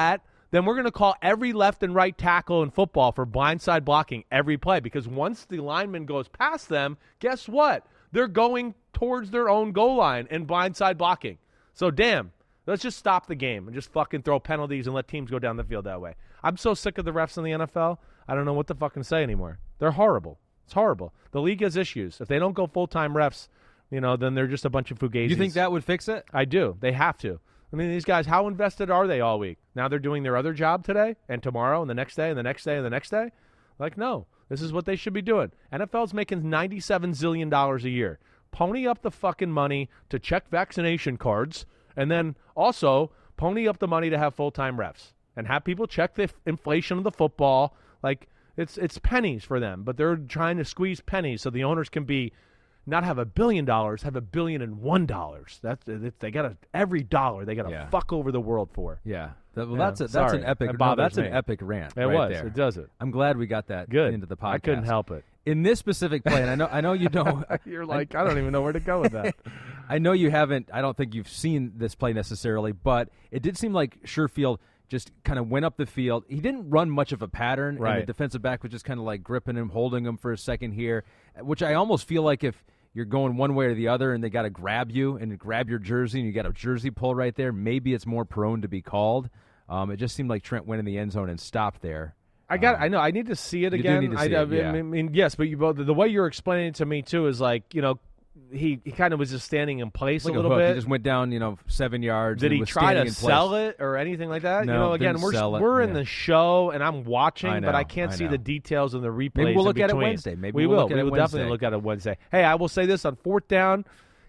[SPEAKER 3] then we're going to call every left and right tackle in football for blindside blocking every play, because once the lineman goes past them, guess what? They're going towards their own goal line and blindside blocking. So, damn, let's just stop the game and just fucking throw penalties and let teams go down the field that way. I'm so sick of the refs in the NFL, I don't know what to fucking say anymore. They're horrible. It's horrible. The league has issues. If they don't go full-time refs, then they're just a bunch of fugazis.
[SPEAKER 4] You think that would fix it?
[SPEAKER 3] I do. They have to. I mean, these guys, how invested are they all week? Now they're doing their other job today and tomorrow and the next day and the next day and the next day? Like, no. This is what they should be doing. NFL's making $97 zillion a year. Pony up the fucking money to check vaccination cards, and then also pony up the money to have full-time refs and have people check the inflation of the football. Like, it's pennies for them, but they're trying to squeeze pennies so the owners can not have $1 billion, have $1,000,001. They got every dollar they got to fuck over the world for.
[SPEAKER 4] Yeah. That's an epic. An epic rant.
[SPEAKER 3] It
[SPEAKER 4] right
[SPEAKER 3] was.
[SPEAKER 4] There.
[SPEAKER 3] It does it.
[SPEAKER 4] I'm glad we got that
[SPEAKER 3] Good.
[SPEAKER 4] into the podcast.
[SPEAKER 3] I couldn't help it.
[SPEAKER 4] In this specific play, and I know you don't.
[SPEAKER 3] You're like, I don't even know where to go with that.
[SPEAKER 4] I know you haven't. I don't think you've seen this play necessarily, but it did seem like Sherfield just kind of went up the field. He didn't run much of a pattern,
[SPEAKER 3] right.
[SPEAKER 4] And the defensive back was just kind of like gripping him, holding him for a second here, which I almost feel like if you're going one way or the other and they got to grab you and grab your jersey and you got a jersey pull right there, maybe it's more prone to be called. It just seemed like Trent went in the end zone and stopped there.
[SPEAKER 3] I know. I need to see it
[SPEAKER 4] you
[SPEAKER 3] again.
[SPEAKER 4] Do need to see it, yeah.
[SPEAKER 3] I mean, yes, but the way you're explaining it to me too is like, he kind of was just standing in place
[SPEAKER 4] like
[SPEAKER 3] a little
[SPEAKER 4] hook.
[SPEAKER 3] bit.
[SPEAKER 4] He just went down, 7 yards.
[SPEAKER 3] Did
[SPEAKER 4] and
[SPEAKER 3] he
[SPEAKER 4] was
[SPEAKER 3] try to
[SPEAKER 4] in
[SPEAKER 3] sell
[SPEAKER 4] place.
[SPEAKER 3] it or anything like that?
[SPEAKER 4] No,
[SPEAKER 3] again,
[SPEAKER 4] didn't sell it.
[SPEAKER 3] we're in the show and I'm watching,
[SPEAKER 4] I know,
[SPEAKER 3] but I can't see
[SPEAKER 4] know.
[SPEAKER 3] the details and the replays.
[SPEAKER 4] Maybe we'll look
[SPEAKER 3] in
[SPEAKER 4] at it
[SPEAKER 3] between.
[SPEAKER 4] Wednesday. Maybe
[SPEAKER 3] we
[SPEAKER 4] we'll
[SPEAKER 3] will.
[SPEAKER 4] look at
[SPEAKER 3] We
[SPEAKER 4] it
[SPEAKER 3] will
[SPEAKER 4] Wednesday.
[SPEAKER 3] definitely look at it Wednesday. Hey, I will say this on fourth down,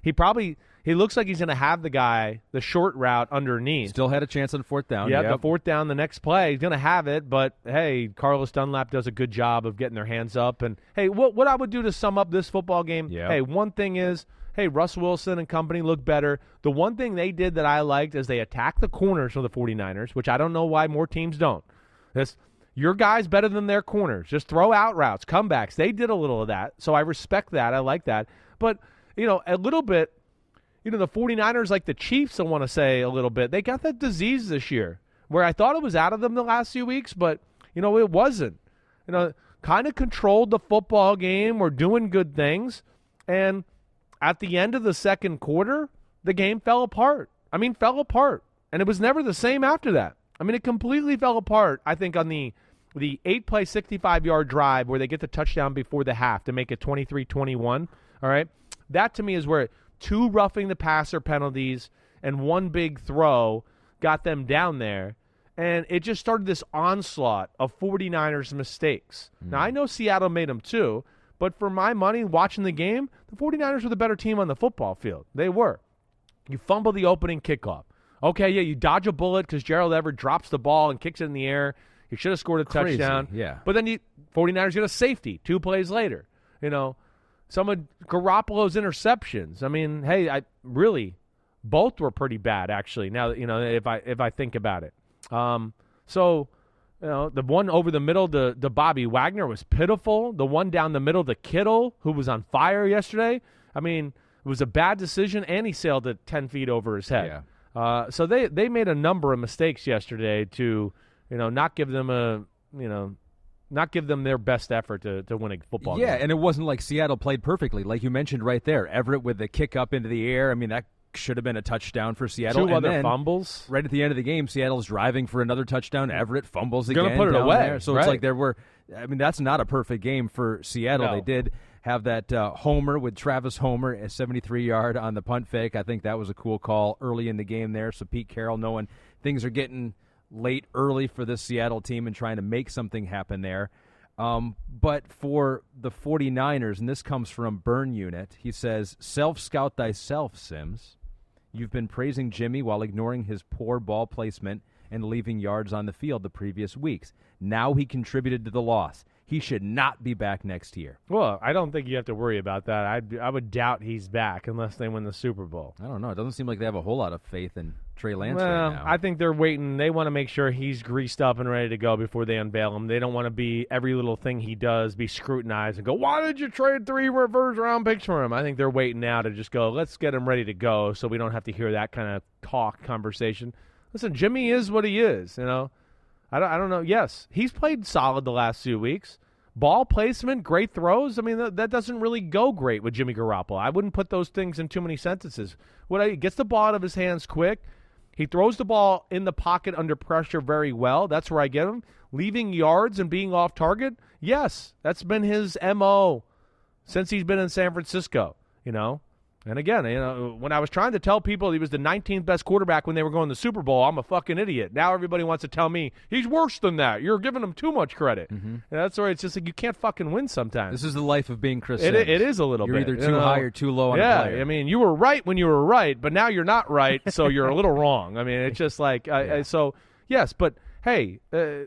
[SPEAKER 3] he looks like he's going to have the guy, the short route underneath.
[SPEAKER 4] Still had a chance on fourth down.
[SPEAKER 3] Yeah,
[SPEAKER 4] yep.
[SPEAKER 3] the fourth down, the next play, he's going to have it. But, hey, Carlos Dunlap does a good job of getting their hands up. And, hey, what I would do to sum up this football game, hey, one thing is, hey, Russ Wilson and company look better. The one thing they did that I liked is they attacked the corners for the 49ers, which I don't know why more teams don't. Your guy's better than their corners. Just throw out routes, comebacks. They did a little of that, so I respect that. I like that. But, a little bit, the 49ers, like the Chiefs, I want to say a little bit, they got that disease this year where I thought it was out of them the last few weeks, but, it wasn't. Kind of controlled the football game. We're doing good things. And at the end of the second quarter, the game fell apart. And it was never the same after that. It completely fell apart, I think, on the 8-play, 65-yard drive where they get the touchdown before the half to make it 23-21. All right? That, to me, is where 2 roughing the passer penalties and 1 big throw got them down there. And it just started this onslaught of 49ers mistakes. Now, I know Seattle made them too, but for my money, watching the game, the 49ers were the better team on the football field. They were. You fumble the opening kickoff. Okay, yeah, you dodge a bullet because Gerald Everett drops the ball and kicks it in the air. He should have scored a touchdown.
[SPEAKER 4] Yeah.
[SPEAKER 3] But then 49ers get a safety 2 plays later. Some of Garoppolo's interceptions. Both were pretty bad, actually, now if I think about it. The one over the middle to Bobby Wagner was pitiful. The one down the middle to Kittle, who was on fire yesterday, it was a bad decision, and he sailed it 10 feet over his head.
[SPEAKER 4] Yeah.
[SPEAKER 3] So they made a number of mistakes yesterday to, not give them not give them their best effort to win a football game.
[SPEAKER 4] Yeah, and it wasn't like Seattle played perfectly. Like you mentioned right there, Everett with the kick up into the air. That should have been a touchdown for Seattle.
[SPEAKER 3] 2 other fumbles.
[SPEAKER 4] Right at the end of the game, Seattle's driving for another touchdown. Everett fumbles again.
[SPEAKER 3] Going to put it
[SPEAKER 4] down
[SPEAKER 3] away.
[SPEAKER 4] There. So
[SPEAKER 3] right.
[SPEAKER 4] It's like there were – that's not a perfect game for Seattle.
[SPEAKER 3] No.
[SPEAKER 4] They did have that homer with Travis Homer, a 73-yard on the punt fake. I think that was a cool call early in the game there. So Pete Carroll, knowing things are getting late early for this Seattle team and trying to make something happen there. But for the 49ers, and this comes from Burn Unit, he says, self-scout thyself, Sims. You've been praising Jimmy while ignoring his poor ball placement and leaving yards on the field the previous weeks. Now he contributed to the loss. He should not be back next year.
[SPEAKER 3] Well, I don't think you have to worry about that. I would doubt he's back unless they win the Super Bowl.
[SPEAKER 4] I don't know. It doesn't seem like they have a whole lot of faith in Trey Lance
[SPEAKER 3] right
[SPEAKER 4] now.
[SPEAKER 3] I think they're waiting. They want to make sure he's greased up and ready to go before they unveil him. They don't want to be every little thing he does be scrutinized and go, why did you trade 3 first-round picks for him? I think they're waiting now to just go, let's get him ready to go so we don't have to hear that kind of conversation. Listen, Jimmy is what he is, I don't know. Yes, he's played solid the last 2 weeks. Ball placement, great throws. I mean, that doesn't really go great with Jimmy Garoppolo. I wouldn't put those things in too many sentences. He gets the ball out of his hands quick. He throws the ball in the pocket under pressure very well. That's where I get him. Leaving yards and being off target, yes, that's been his MO since he's been in San Francisco, And again, when I was trying to tell people he was the 19th best quarterback when they were going to the Super Bowl, I'm a fucking idiot. Now everybody wants to tell me he's worse than that. You're giving him too much credit. And that's why it's just like you can't fucking win sometimes.
[SPEAKER 4] This is the life of being Chris
[SPEAKER 3] It
[SPEAKER 4] Sims.
[SPEAKER 3] is a little
[SPEAKER 4] You're
[SPEAKER 3] bit.
[SPEAKER 4] either too high or too low on a player.
[SPEAKER 3] Yeah, I mean, you were right when you were right, but now you're not right, so you're a little wrong. I mean, it's just like so. Yes, but hey,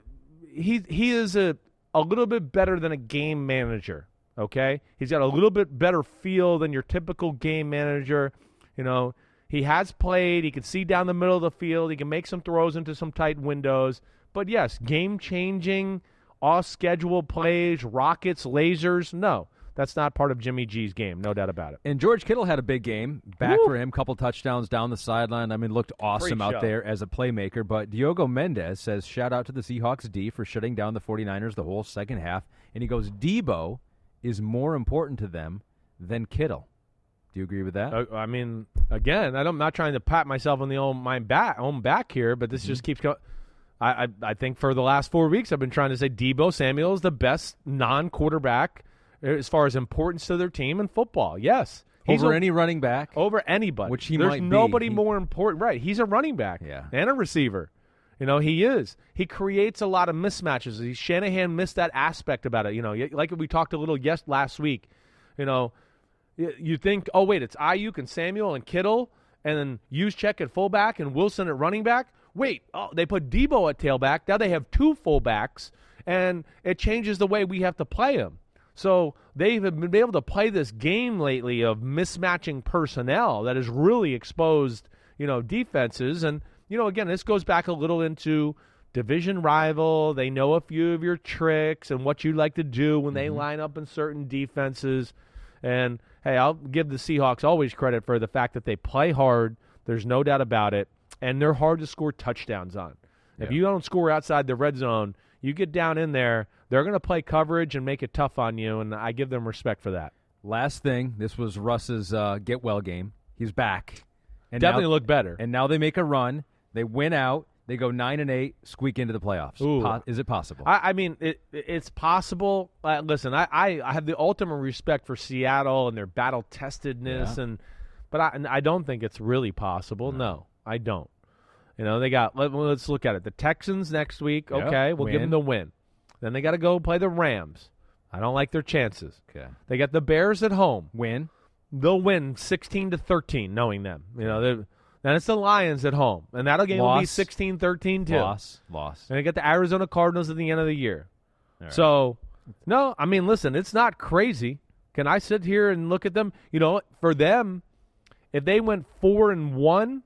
[SPEAKER 3] he is a little bit better than a game manager. Okay, he's got a little bit better feel than your typical game manager. He has played. He can see down the middle of the field. He can make some throws into some tight windows. But yes, game-changing, off-schedule plays, rockets, lasers. No, that's not part of Jimmy G's game. No doubt about it.
[SPEAKER 4] And George Kittle had a big game back for him. Couple touchdowns down the sideline. I mean, looked awesome out there as a playmaker. But Diogo Mendez says, shout out to the Seahawks D for shutting down the 49ers the whole second half. And he goes, Debo is more important to them than Kittle. Do you agree with that?
[SPEAKER 3] I mean, again, I'm not trying to pat myself on the own back here, but this just keeps going. I think for the last 4 weeks I've been trying to say Debo Samuel is the best non-quarterback as far as importance to their team in football. Yes.
[SPEAKER 4] Over any running back?
[SPEAKER 3] Over anybody.
[SPEAKER 4] Which he
[SPEAKER 3] There's
[SPEAKER 4] might be.
[SPEAKER 3] nobody more important. Right. He's a running back and a receiver. He is. He creates a lot of mismatches. Shanahan missed that aspect about it. Like we talked a little last week. You think, oh, wait, it's Ayuk and Samuel and Kittle and then Juszczyk at fullback and Wilson at running back. Wait, they put Debo at tailback. Now they have two fullbacks, and it changes the way we have to play them. So they've been able to play this game lately of mismatching personnel that has really exposed, defenses. And, again, this goes back a little into division rival. They know a few of your tricks and what you like to do when they line up in certain defenses. And, hey, I'll give the Seahawks always credit for the fact that they play hard. There's no doubt about it. And they're hard to score touchdowns on. If you don't score outside the red zone, you get down in there, they're going to play coverage and make it tough on you, and I give them respect for that.
[SPEAKER 4] Last thing, this was Russ's get-well game. He's back. And
[SPEAKER 3] definitely looked better.
[SPEAKER 4] And now they make a run. They win out. They go 9-8, squeak into the playoffs. Is it possible?
[SPEAKER 3] I mean, it's possible. Listen, I have the ultimate respect for Seattle and their battle-testedness, but I don't think it's really possible. No, I don't. They got. Let's look at it. The Texans next week. Okay, we'll give them the win. Then they got to go play the Rams. I don't like their chances.
[SPEAKER 4] Okay.
[SPEAKER 3] They got the Bears at home.
[SPEAKER 4] Win.
[SPEAKER 3] They'll win 16-13, knowing them. Then it's the Lions at home, and that game will be 16-13 too.
[SPEAKER 4] Loss.
[SPEAKER 3] And they get the Arizona Cardinals at the end of the year.
[SPEAKER 4] Right.
[SPEAKER 3] So, no, I mean, listen, it's not crazy. Can I sit here and look at them? For them, if they went 4-1,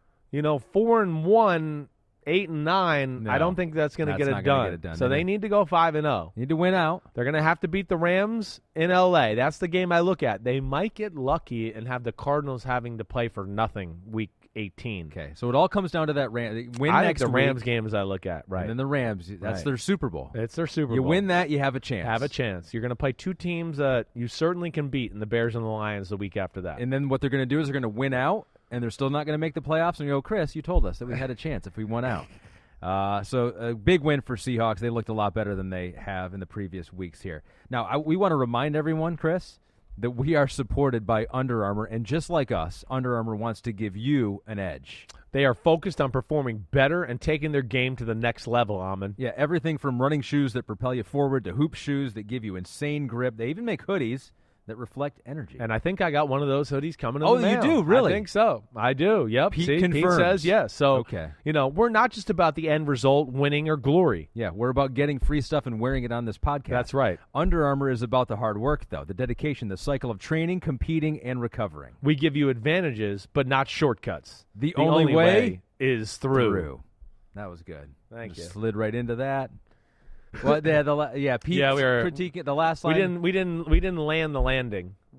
[SPEAKER 3] 4-1, 8-9,
[SPEAKER 4] no,
[SPEAKER 3] I don't think that's going to get it done. So they need to go 5-0.
[SPEAKER 4] Need to win out.
[SPEAKER 3] They're going to have to beat the Rams in L.A. That's the game I look at. They might get lucky and have the Cardinals having to play for nothing week 18.
[SPEAKER 4] Okay, so it all comes down to that win
[SPEAKER 3] I
[SPEAKER 4] next
[SPEAKER 3] think the Rams
[SPEAKER 4] week,
[SPEAKER 3] game is I look at, right?
[SPEAKER 4] And then the Rams, that's their Super Bowl.
[SPEAKER 3] It's their Super Bowl.
[SPEAKER 4] You win that, you have a chance.
[SPEAKER 3] Have a chance. You're going to play two teams that you certainly can beat in the Bears and the Lions the week after that.
[SPEAKER 4] And then what they're going to do is they're going to win out, and they're still not going to make the playoffs. And you go, Chris, you told us that we had a chance if we won out. So a big win for Seahawks. They looked a lot better than they have in the previous weeks here. Now, we want to remind everyone, Chris, that we are supported by Under Armour, and just like us, Under Armour wants to give you an edge.
[SPEAKER 3] They are focused on performing better and taking their game to the next level, Amon.
[SPEAKER 4] Yeah, everything from running shoes that propel you forward to hoop shoes that give you insane grip. They even make hoodies that reflect energy.
[SPEAKER 3] And I think I got one of those hoodies coming in the mail.
[SPEAKER 4] You do? Really?
[SPEAKER 3] I think so. I do. Yep.
[SPEAKER 4] Pete confirms.
[SPEAKER 3] Pete says yes. So,
[SPEAKER 4] okay.
[SPEAKER 3] We're not just about the end result, winning or glory.
[SPEAKER 4] Yeah, we're about getting free stuff and wearing it on this podcast.
[SPEAKER 3] That's right.
[SPEAKER 4] Under Armour is about the hard work, though, the dedication, the cycle of training, competing, and recovering.
[SPEAKER 3] We give you advantages, but not shortcuts.
[SPEAKER 4] The only way
[SPEAKER 3] is through.
[SPEAKER 4] That was good.
[SPEAKER 3] Thank you.
[SPEAKER 4] Slid right into that. Well, Pete
[SPEAKER 3] we were
[SPEAKER 4] critiquing the last line.
[SPEAKER 3] We didn't land the landing.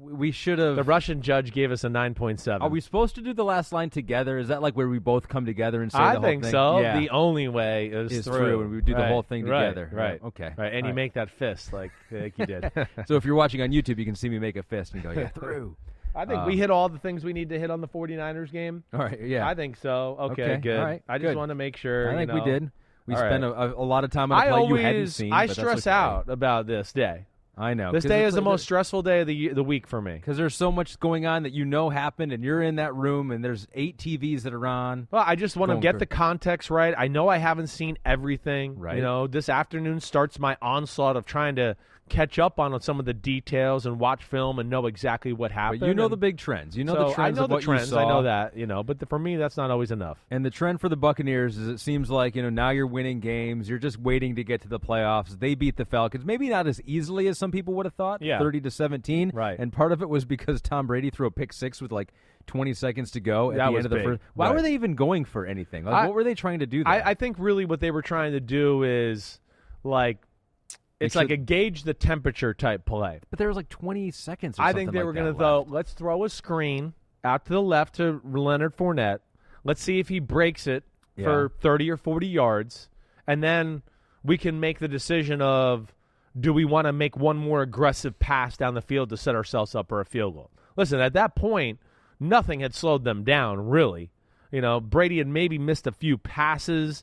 [SPEAKER 4] we should have.
[SPEAKER 3] The Russian judge gave us a 9.7.
[SPEAKER 4] Are we supposed to do the last line together? Is that like where we both come together and say the
[SPEAKER 3] I
[SPEAKER 4] whole
[SPEAKER 3] think
[SPEAKER 4] thing?
[SPEAKER 3] so.
[SPEAKER 4] Yeah.
[SPEAKER 3] The only way is through.
[SPEAKER 4] and we do the whole thing together.
[SPEAKER 3] Right.
[SPEAKER 4] Okay.
[SPEAKER 3] Right. And
[SPEAKER 4] All
[SPEAKER 3] you
[SPEAKER 4] right.
[SPEAKER 3] make that fist like you did.
[SPEAKER 4] So if you're watching on YouTube, you can see me make a fist and go, yeah, through.
[SPEAKER 3] I think we hit all the things we need to hit on the 49ers game.
[SPEAKER 4] All right. Yeah.
[SPEAKER 3] I think so. Okay, good.
[SPEAKER 4] All right,
[SPEAKER 3] I just
[SPEAKER 4] good.
[SPEAKER 3] want to make sure.
[SPEAKER 4] I think we did. We
[SPEAKER 3] All
[SPEAKER 4] spent
[SPEAKER 3] right.
[SPEAKER 4] a lot of time on a play you hadn't seen.
[SPEAKER 3] I
[SPEAKER 4] but that's
[SPEAKER 3] stress
[SPEAKER 4] okay.
[SPEAKER 3] out about this day.
[SPEAKER 4] I know.
[SPEAKER 3] This day is the most stressful day of the week for me.
[SPEAKER 4] Because there's so much going on that happened, and you're in that room, and there's 8 TVs that are on.
[SPEAKER 3] Well, I just want to
[SPEAKER 4] Going
[SPEAKER 3] get
[SPEAKER 4] through.
[SPEAKER 3] the context right. I know I haven't seen everything.
[SPEAKER 4] Right.
[SPEAKER 3] You know, this afternoon starts my onslaught of trying to catch up on some of the details and watch film and know exactly what happened.
[SPEAKER 4] But you know
[SPEAKER 3] And
[SPEAKER 4] the big trends. You know
[SPEAKER 3] so
[SPEAKER 4] the trends
[SPEAKER 3] I know
[SPEAKER 4] of
[SPEAKER 3] the
[SPEAKER 4] what
[SPEAKER 3] trends.
[SPEAKER 4] you saw.
[SPEAKER 3] I know that. But for me, that's not always enough.
[SPEAKER 4] And the trend for the Buccaneers is it seems like, now you're winning games. You're just waiting to get to the playoffs. They beat the Falcons. Maybe not as easily as some people would have thought,
[SPEAKER 3] Yeah.
[SPEAKER 4] 30-17.
[SPEAKER 3] Right.
[SPEAKER 4] And part of it was because Tom Brady threw a pick six with like 20 seconds to go at
[SPEAKER 3] That
[SPEAKER 4] the
[SPEAKER 3] was
[SPEAKER 4] end of the
[SPEAKER 3] big.
[SPEAKER 4] first. Why
[SPEAKER 3] Right.
[SPEAKER 4] were they even going for anything? Like,
[SPEAKER 3] I-
[SPEAKER 4] what were they trying to do there?
[SPEAKER 3] I think really what they were trying to do is like it's
[SPEAKER 4] Make
[SPEAKER 3] like
[SPEAKER 4] sure-
[SPEAKER 3] a gauge the temperature type play.
[SPEAKER 4] But there was like 20 seconds or
[SPEAKER 3] I
[SPEAKER 4] something
[SPEAKER 3] think they
[SPEAKER 4] like
[SPEAKER 3] were
[SPEAKER 4] that
[SPEAKER 3] going to go,
[SPEAKER 4] left.
[SPEAKER 3] let's throw a screen out to the left to Leonard Fournette. Let's see if he breaks it for 30 or 40 yards. And then we can make the decision of, do we want to make one more aggressive pass down the field to set ourselves up for a field goal? Listen, at that point, nothing had slowed them down, really. Brady had maybe missed a few passes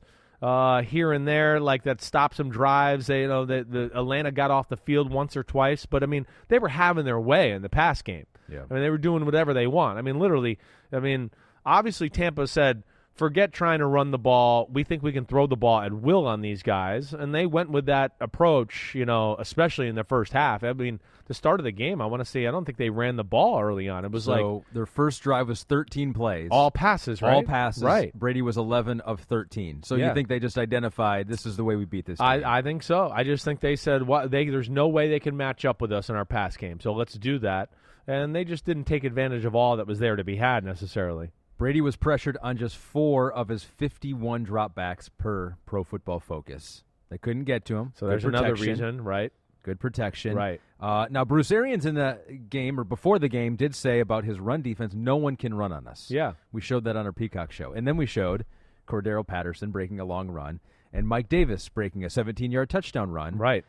[SPEAKER 3] here and there, like that stopped some drives. The Atlanta got off the field once or twice, but they were having their way in the pass game.
[SPEAKER 4] Yeah.
[SPEAKER 3] They were doing whatever they want. Literally. Obviously Tampa said, forget trying to run the ball. We think we can throw the ball at will on these guys, and they went with that approach. Especially in the first half. The start of the game, I want to say, I don't think they ran the ball early on. It was
[SPEAKER 4] So their first drive was 13 plays.
[SPEAKER 3] all passes, right?
[SPEAKER 4] All passes.
[SPEAKER 3] right?
[SPEAKER 4] Brady was 11 of 13. So
[SPEAKER 3] Yeah.
[SPEAKER 4] you think they just identified this is the way we beat this team?
[SPEAKER 3] I think so. I just think they said, there's no way they can match up with us in our pass game, so let's do that. And they just didn't take advantage of all that was there to be had necessarily.
[SPEAKER 4] Brady was pressured on just 4 of his 51 dropbacks per Pro Football Focus. They couldn't get to him.
[SPEAKER 3] So
[SPEAKER 4] Good
[SPEAKER 3] there's another
[SPEAKER 4] protection.
[SPEAKER 3] reason, right?
[SPEAKER 4] Good protection.
[SPEAKER 3] Right.
[SPEAKER 4] Now, Bruce Arians in the game, or before the game, did say about his run defense, no one can run on us.
[SPEAKER 3] Yeah.
[SPEAKER 4] We showed that on our Peacock show. And then we showed Cordero Patterson breaking a long run and Mike Davis breaking a 17-yard touchdown run.
[SPEAKER 3] Right.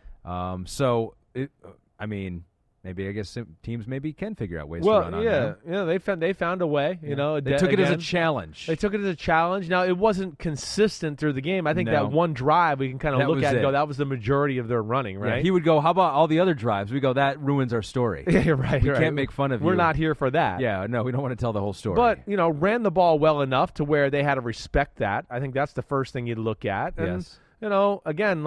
[SPEAKER 4] Maybe I guess teams can figure out ways to run on them.
[SPEAKER 3] They found a way.
[SPEAKER 4] They took it as a challenge.
[SPEAKER 3] They took it as a challenge. Now it wasn't consistent through the game. I think
[SPEAKER 4] No.
[SPEAKER 3] that one drive we can kind of
[SPEAKER 4] That
[SPEAKER 3] look
[SPEAKER 4] was
[SPEAKER 3] at and go,
[SPEAKER 4] it.
[SPEAKER 3] that was the majority of their running,
[SPEAKER 4] Yeah,
[SPEAKER 3] right?
[SPEAKER 4] he would go, how about all the other drives? We go, that ruins our story.
[SPEAKER 3] Yeah, right.
[SPEAKER 4] We
[SPEAKER 3] right.
[SPEAKER 4] can't make fun of you.
[SPEAKER 3] We're not here for that.
[SPEAKER 4] Yeah, no, we don't want to tell the whole story.
[SPEAKER 3] But, ran the ball well enough to where they had to respect that. I think that's the first thing you'd look at. And,
[SPEAKER 4] Yes.
[SPEAKER 3] again,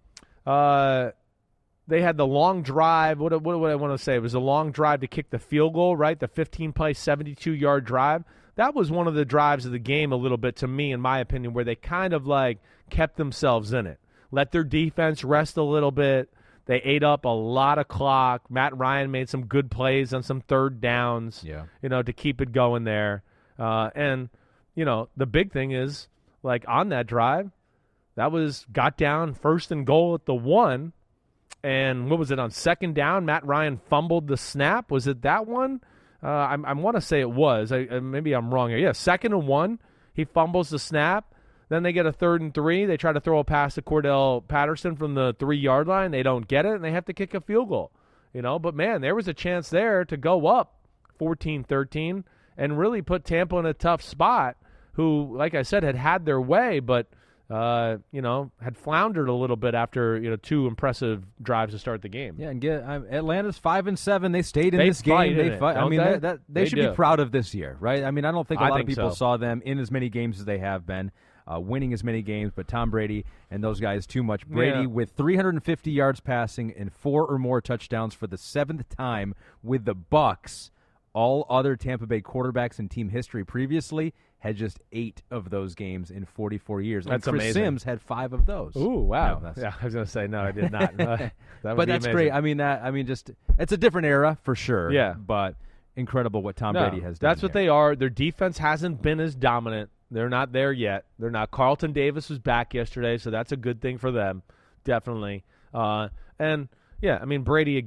[SPEAKER 3] they had the long drive. What would I want to say? It was a long drive to kick the field goal, right? The 15-play, 72-yard drive. That was one of the drives of the game a little bit, to me, in my opinion, where they kind of kept themselves in it. Let their defense rest a little bit. They ate up a lot of clock. Matt Ryan made some good plays on some third downs, to keep it going there. And the big thing is, on that drive, that got down first and goal at the 1. And what was it, on second down? Matt Ryan fumbled the snap. Was it that one? I want to say it was. Maybe I'm wrong here. Yeah, 2nd and 1. He fumbles the snap. Then they get a 3rd and 3. They try to throw a pass to Cordell Patterson from the 3-yard line. They don't get it, and they have to kick a field goal. But, man, there was a chance there to go up 14-13 and really put Tampa in a tough spot, who, like I said, had their way, but had floundered a little bit after 2 impressive drives to start the game.
[SPEAKER 4] Yeah, and Atlanta's 5-7. They stayed in
[SPEAKER 3] They
[SPEAKER 4] this game.
[SPEAKER 3] fight in
[SPEAKER 4] They
[SPEAKER 3] it,
[SPEAKER 4] fight.
[SPEAKER 3] don't they?
[SPEAKER 4] They should
[SPEAKER 3] do.
[SPEAKER 4] be proud of this year, right? I don't think a
[SPEAKER 3] I
[SPEAKER 4] lot of
[SPEAKER 3] think
[SPEAKER 4] people
[SPEAKER 3] so.
[SPEAKER 4] saw them in as many games as they have been, winning as many games. But Tom Brady and those guys too much. Brady with 350 yards passing and 4 or more touchdowns for the 7th time with the Bucs. All other Tampa Bay quarterbacks in team history previously had just 8 of those games in 44 years.
[SPEAKER 3] That's
[SPEAKER 4] and Chris
[SPEAKER 3] amazing.
[SPEAKER 4] Sims had 5 of those.
[SPEAKER 3] Ooh, wow.
[SPEAKER 4] No,
[SPEAKER 3] I was going to say, no, I did not. That would
[SPEAKER 4] But
[SPEAKER 3] be
[SPEAKER 4] that's
[SPEAKER 3] amazing.
[SPEAKER 4] great. Just it's a different era for sure.
[SPEAKER 3] Yeah.
[SPEAKER 4] But incredible what Tom
[SPEAKER 3] No,
[SPEAKER 4] Brady has done.
[SPEAKER 3] That's what they are. Their defense hasn't been as dominant. They're not there yet. They're not. Carlton Davis was back yesterday, so that's a good thing for them, definitely. Brady, again,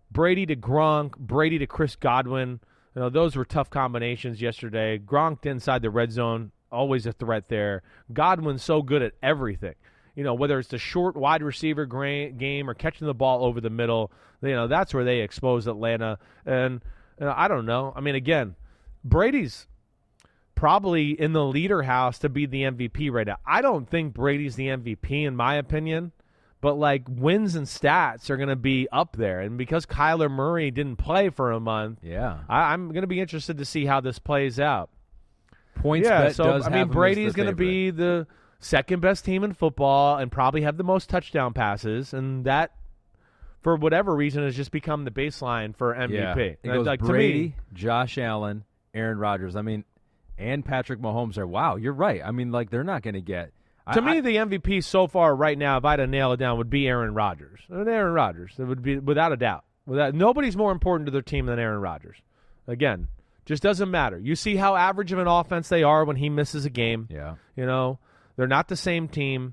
[SPEAKER 3] Brady to Gronk, Brady to Chris Godwin. You know, those were tough combinations yesterday. Gronk inside the red zone, always a threat there. Godwin's so good at everything. You know, whether it's the short wide receiver game or catching the ball over the middle, you know, that's where they expose Atlanta. And I don't know. I mean, again, Brady's probably in the leader house to be the MVP right now. I don't think Brady's the MVP in my opinion, but like wins and stats are going to be up there. And because Kyler Murray didn't play for a month, I'm going to be interested to see how this plays out.
[SPEAKER 4] Points bet
[SPEAKER 3] so
[SPEAKER 4] does
[SPEAKER 3] I mean,
[SPEAKER 4] have
[SPEAKER 3] Brady's going to be the second best team in football and probably have the most touchdown passes, and that, for whatever reason, has just become the baseline for MVP.
[SPEAKER 4] Yeah. It goes
[SPEAKER 3] like,
[SPEAKER 4] Brady,
[SPEAKER 3] to me,
[SPEAKER 4] Josh Allen, Aaron Rodgers. I mean, and Patrick Mahomes are. Wow, you're right. I mean, like they're not going to get.
[SPEAKER 3] To me, the MVP so far right now, if I had to nail it down, would be Aaron Rodgers. Aaron Rodgers, it would be without a doubt. Nobody's more important to their team than Aaron Rodgers. Again, just doesn't matter. You see how average of an offense they are when he misses a game.
[SPEAKER 4] Yeah,
[SPEAKER 3] you know, they're not the same team,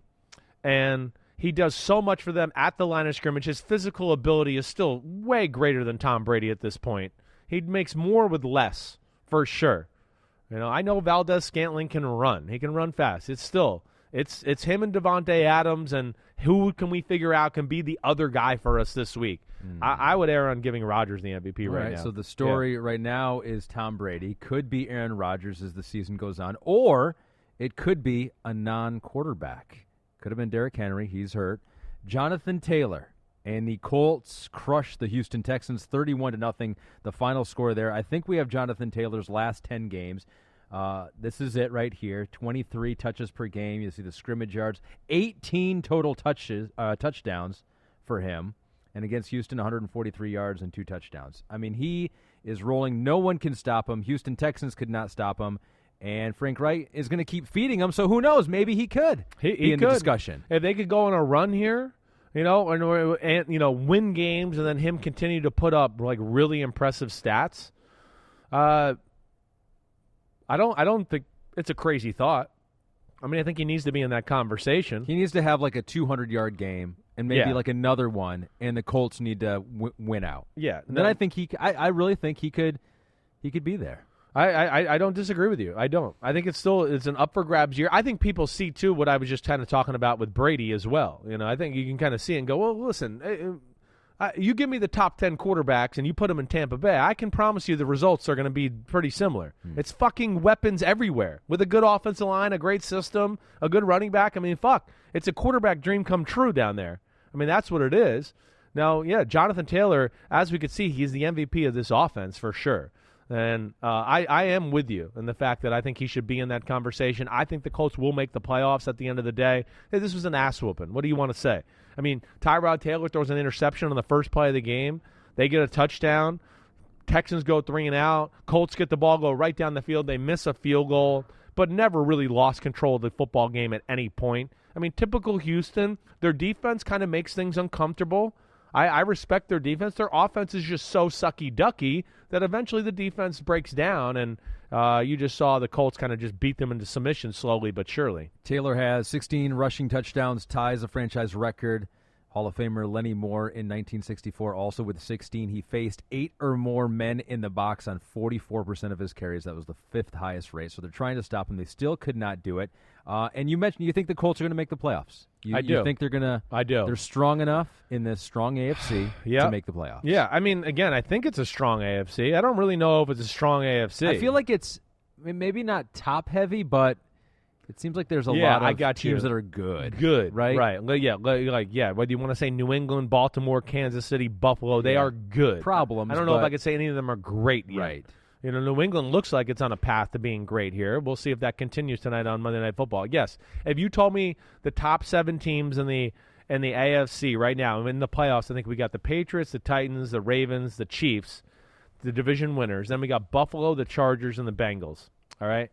[SPEAKER 3] and he does so much for them at the line of scrimmage. His physical ability is still way greater than Tom Brady at this point. He makes more with less, for sure. You know, I know Valdez-Scantling can run. He can run fast. It's still, it's him and Devontae Adams, and who can we figure out can be the other guy for us this week? I would err on giving Rodgers the MVP right now.
[SPEAKER 4] So the story right now is Tom Brady. Could be Aaron Rodgers as the season goes on, or it could be a non-quarterback. Could have been Derrick Henry. He's hurt. Jonathan Taylor. And the Colts crushed the Houston Texans 31-0. The final score there. I think we have Jonathan Taylor's last 10 games. This is it right here. 23 touches per game. You see the scrimmage yards. 18 total touchdowns for him. And against Houston, 143 yards and 2 touchdowns. I mean, he is rolling. No one can stop him. Houston Texans could not stop him. And Frank Reich is going to keep feeding him, so who knows? Maybe he could be in the discussion.
[SPEAKER 3] If they could go on a run here, you know, and you know, win games, and then him continue to put up like really impressive stats. I don't think it's a crazy thought. I mean, I think he needs to be in that conversation.
[SPEAKER 4] He needs to have like a 200-yard game and maybe like another one, and the Colts need to win out.
[SPEAKER 3] Yeah.
[SPEAKER 4] And then I think I really think he could be there.
[SPEAKER 3] I don't disagree with you. I don't. I think it's an up for grabs year. I think people see too what I was just kind of talking about with Brady as well. You know, I think you can kind of see it and go, well, listen, you give me the top 10 quarterbacks and you put them in Tampa Bay, I can promise you the results are going to be pretty similar. It's fucking weapons everywhere with a good offensive line, a great system, a good running back. I mean, it's a quarterback dream come true down there. I mean, that's what it is. Now, yeah, Jonathan Taylor, as we could see, he's the MVP of this offense for sure. And I am with you in the fact that I think he should be in that conversation. I think the Colts will make the playoffs at the end of the day. Hey, this was an ass whooping. What do you want to say? I mean, Tyrod Taylor throws an interception on the first play of the game. They get a touchdown. Texans go 3 and out. Colts get the ball, go right down the field. They miss a field goal, but never really lost control of the football game at any point. I mean, typical Houston, their defense kind of makes things uncomfortable. I respect their defense. Their offense is just so sucky-ducky that eventually the defense breaks down, and you just saw the Colts kind of just beat them into submission slowly but surely.
[SPEAKER 4] Taylor has 16 rushing touchdowns, ties a franchise record. Hall of Famer Lenny Moore in 1964 also with 16. He faced 8 or more men in the box on 44% of his carries. That was the 5th highest rate. So they're trying to stop him. They still could not do it. And you mentioned you think the Colts are going to make the playoffs.
[SPEAKER 3] I do.
[SPEAKER 4] You think they're going to?
[SPEAKER 3] I do.
[SPEAKER 4] They're strong enough in this strong AFC to make the playoffs.
[SPEAKER 3] Yeah, I mean, again, I think it's a strong AFC. I don't really know if it's a strong AFC.
[SPEAKER 4] I feel like it's maybe not top-heavy, but it seems like there's a lot of teams that are good.
[SPEAKER 3] Good,
[SPEAKER 4] right?
[SPEAKER 3] Right. Yeah, whether you want to say New England, Baltimore, Kansas City, Buffalo, they are good.
[SPEAKER 4] Problems.
[SPEAKER 3] I don't know if I could say any of them are great yet.
[SPEAKER 4] Right.
[SPEAKER 3] You know, New England looks like it's on a path to being great here. We'll see if that continues tonight on Monday Night Football. Yes, if you told me the top 7 teams in the AFC right now in the playoffs, I think we got the Patriots, the Titans, the Ravens, the Chiefs, the division winners. Then we got Buffalo, the Chargers, and the Bengals. All right?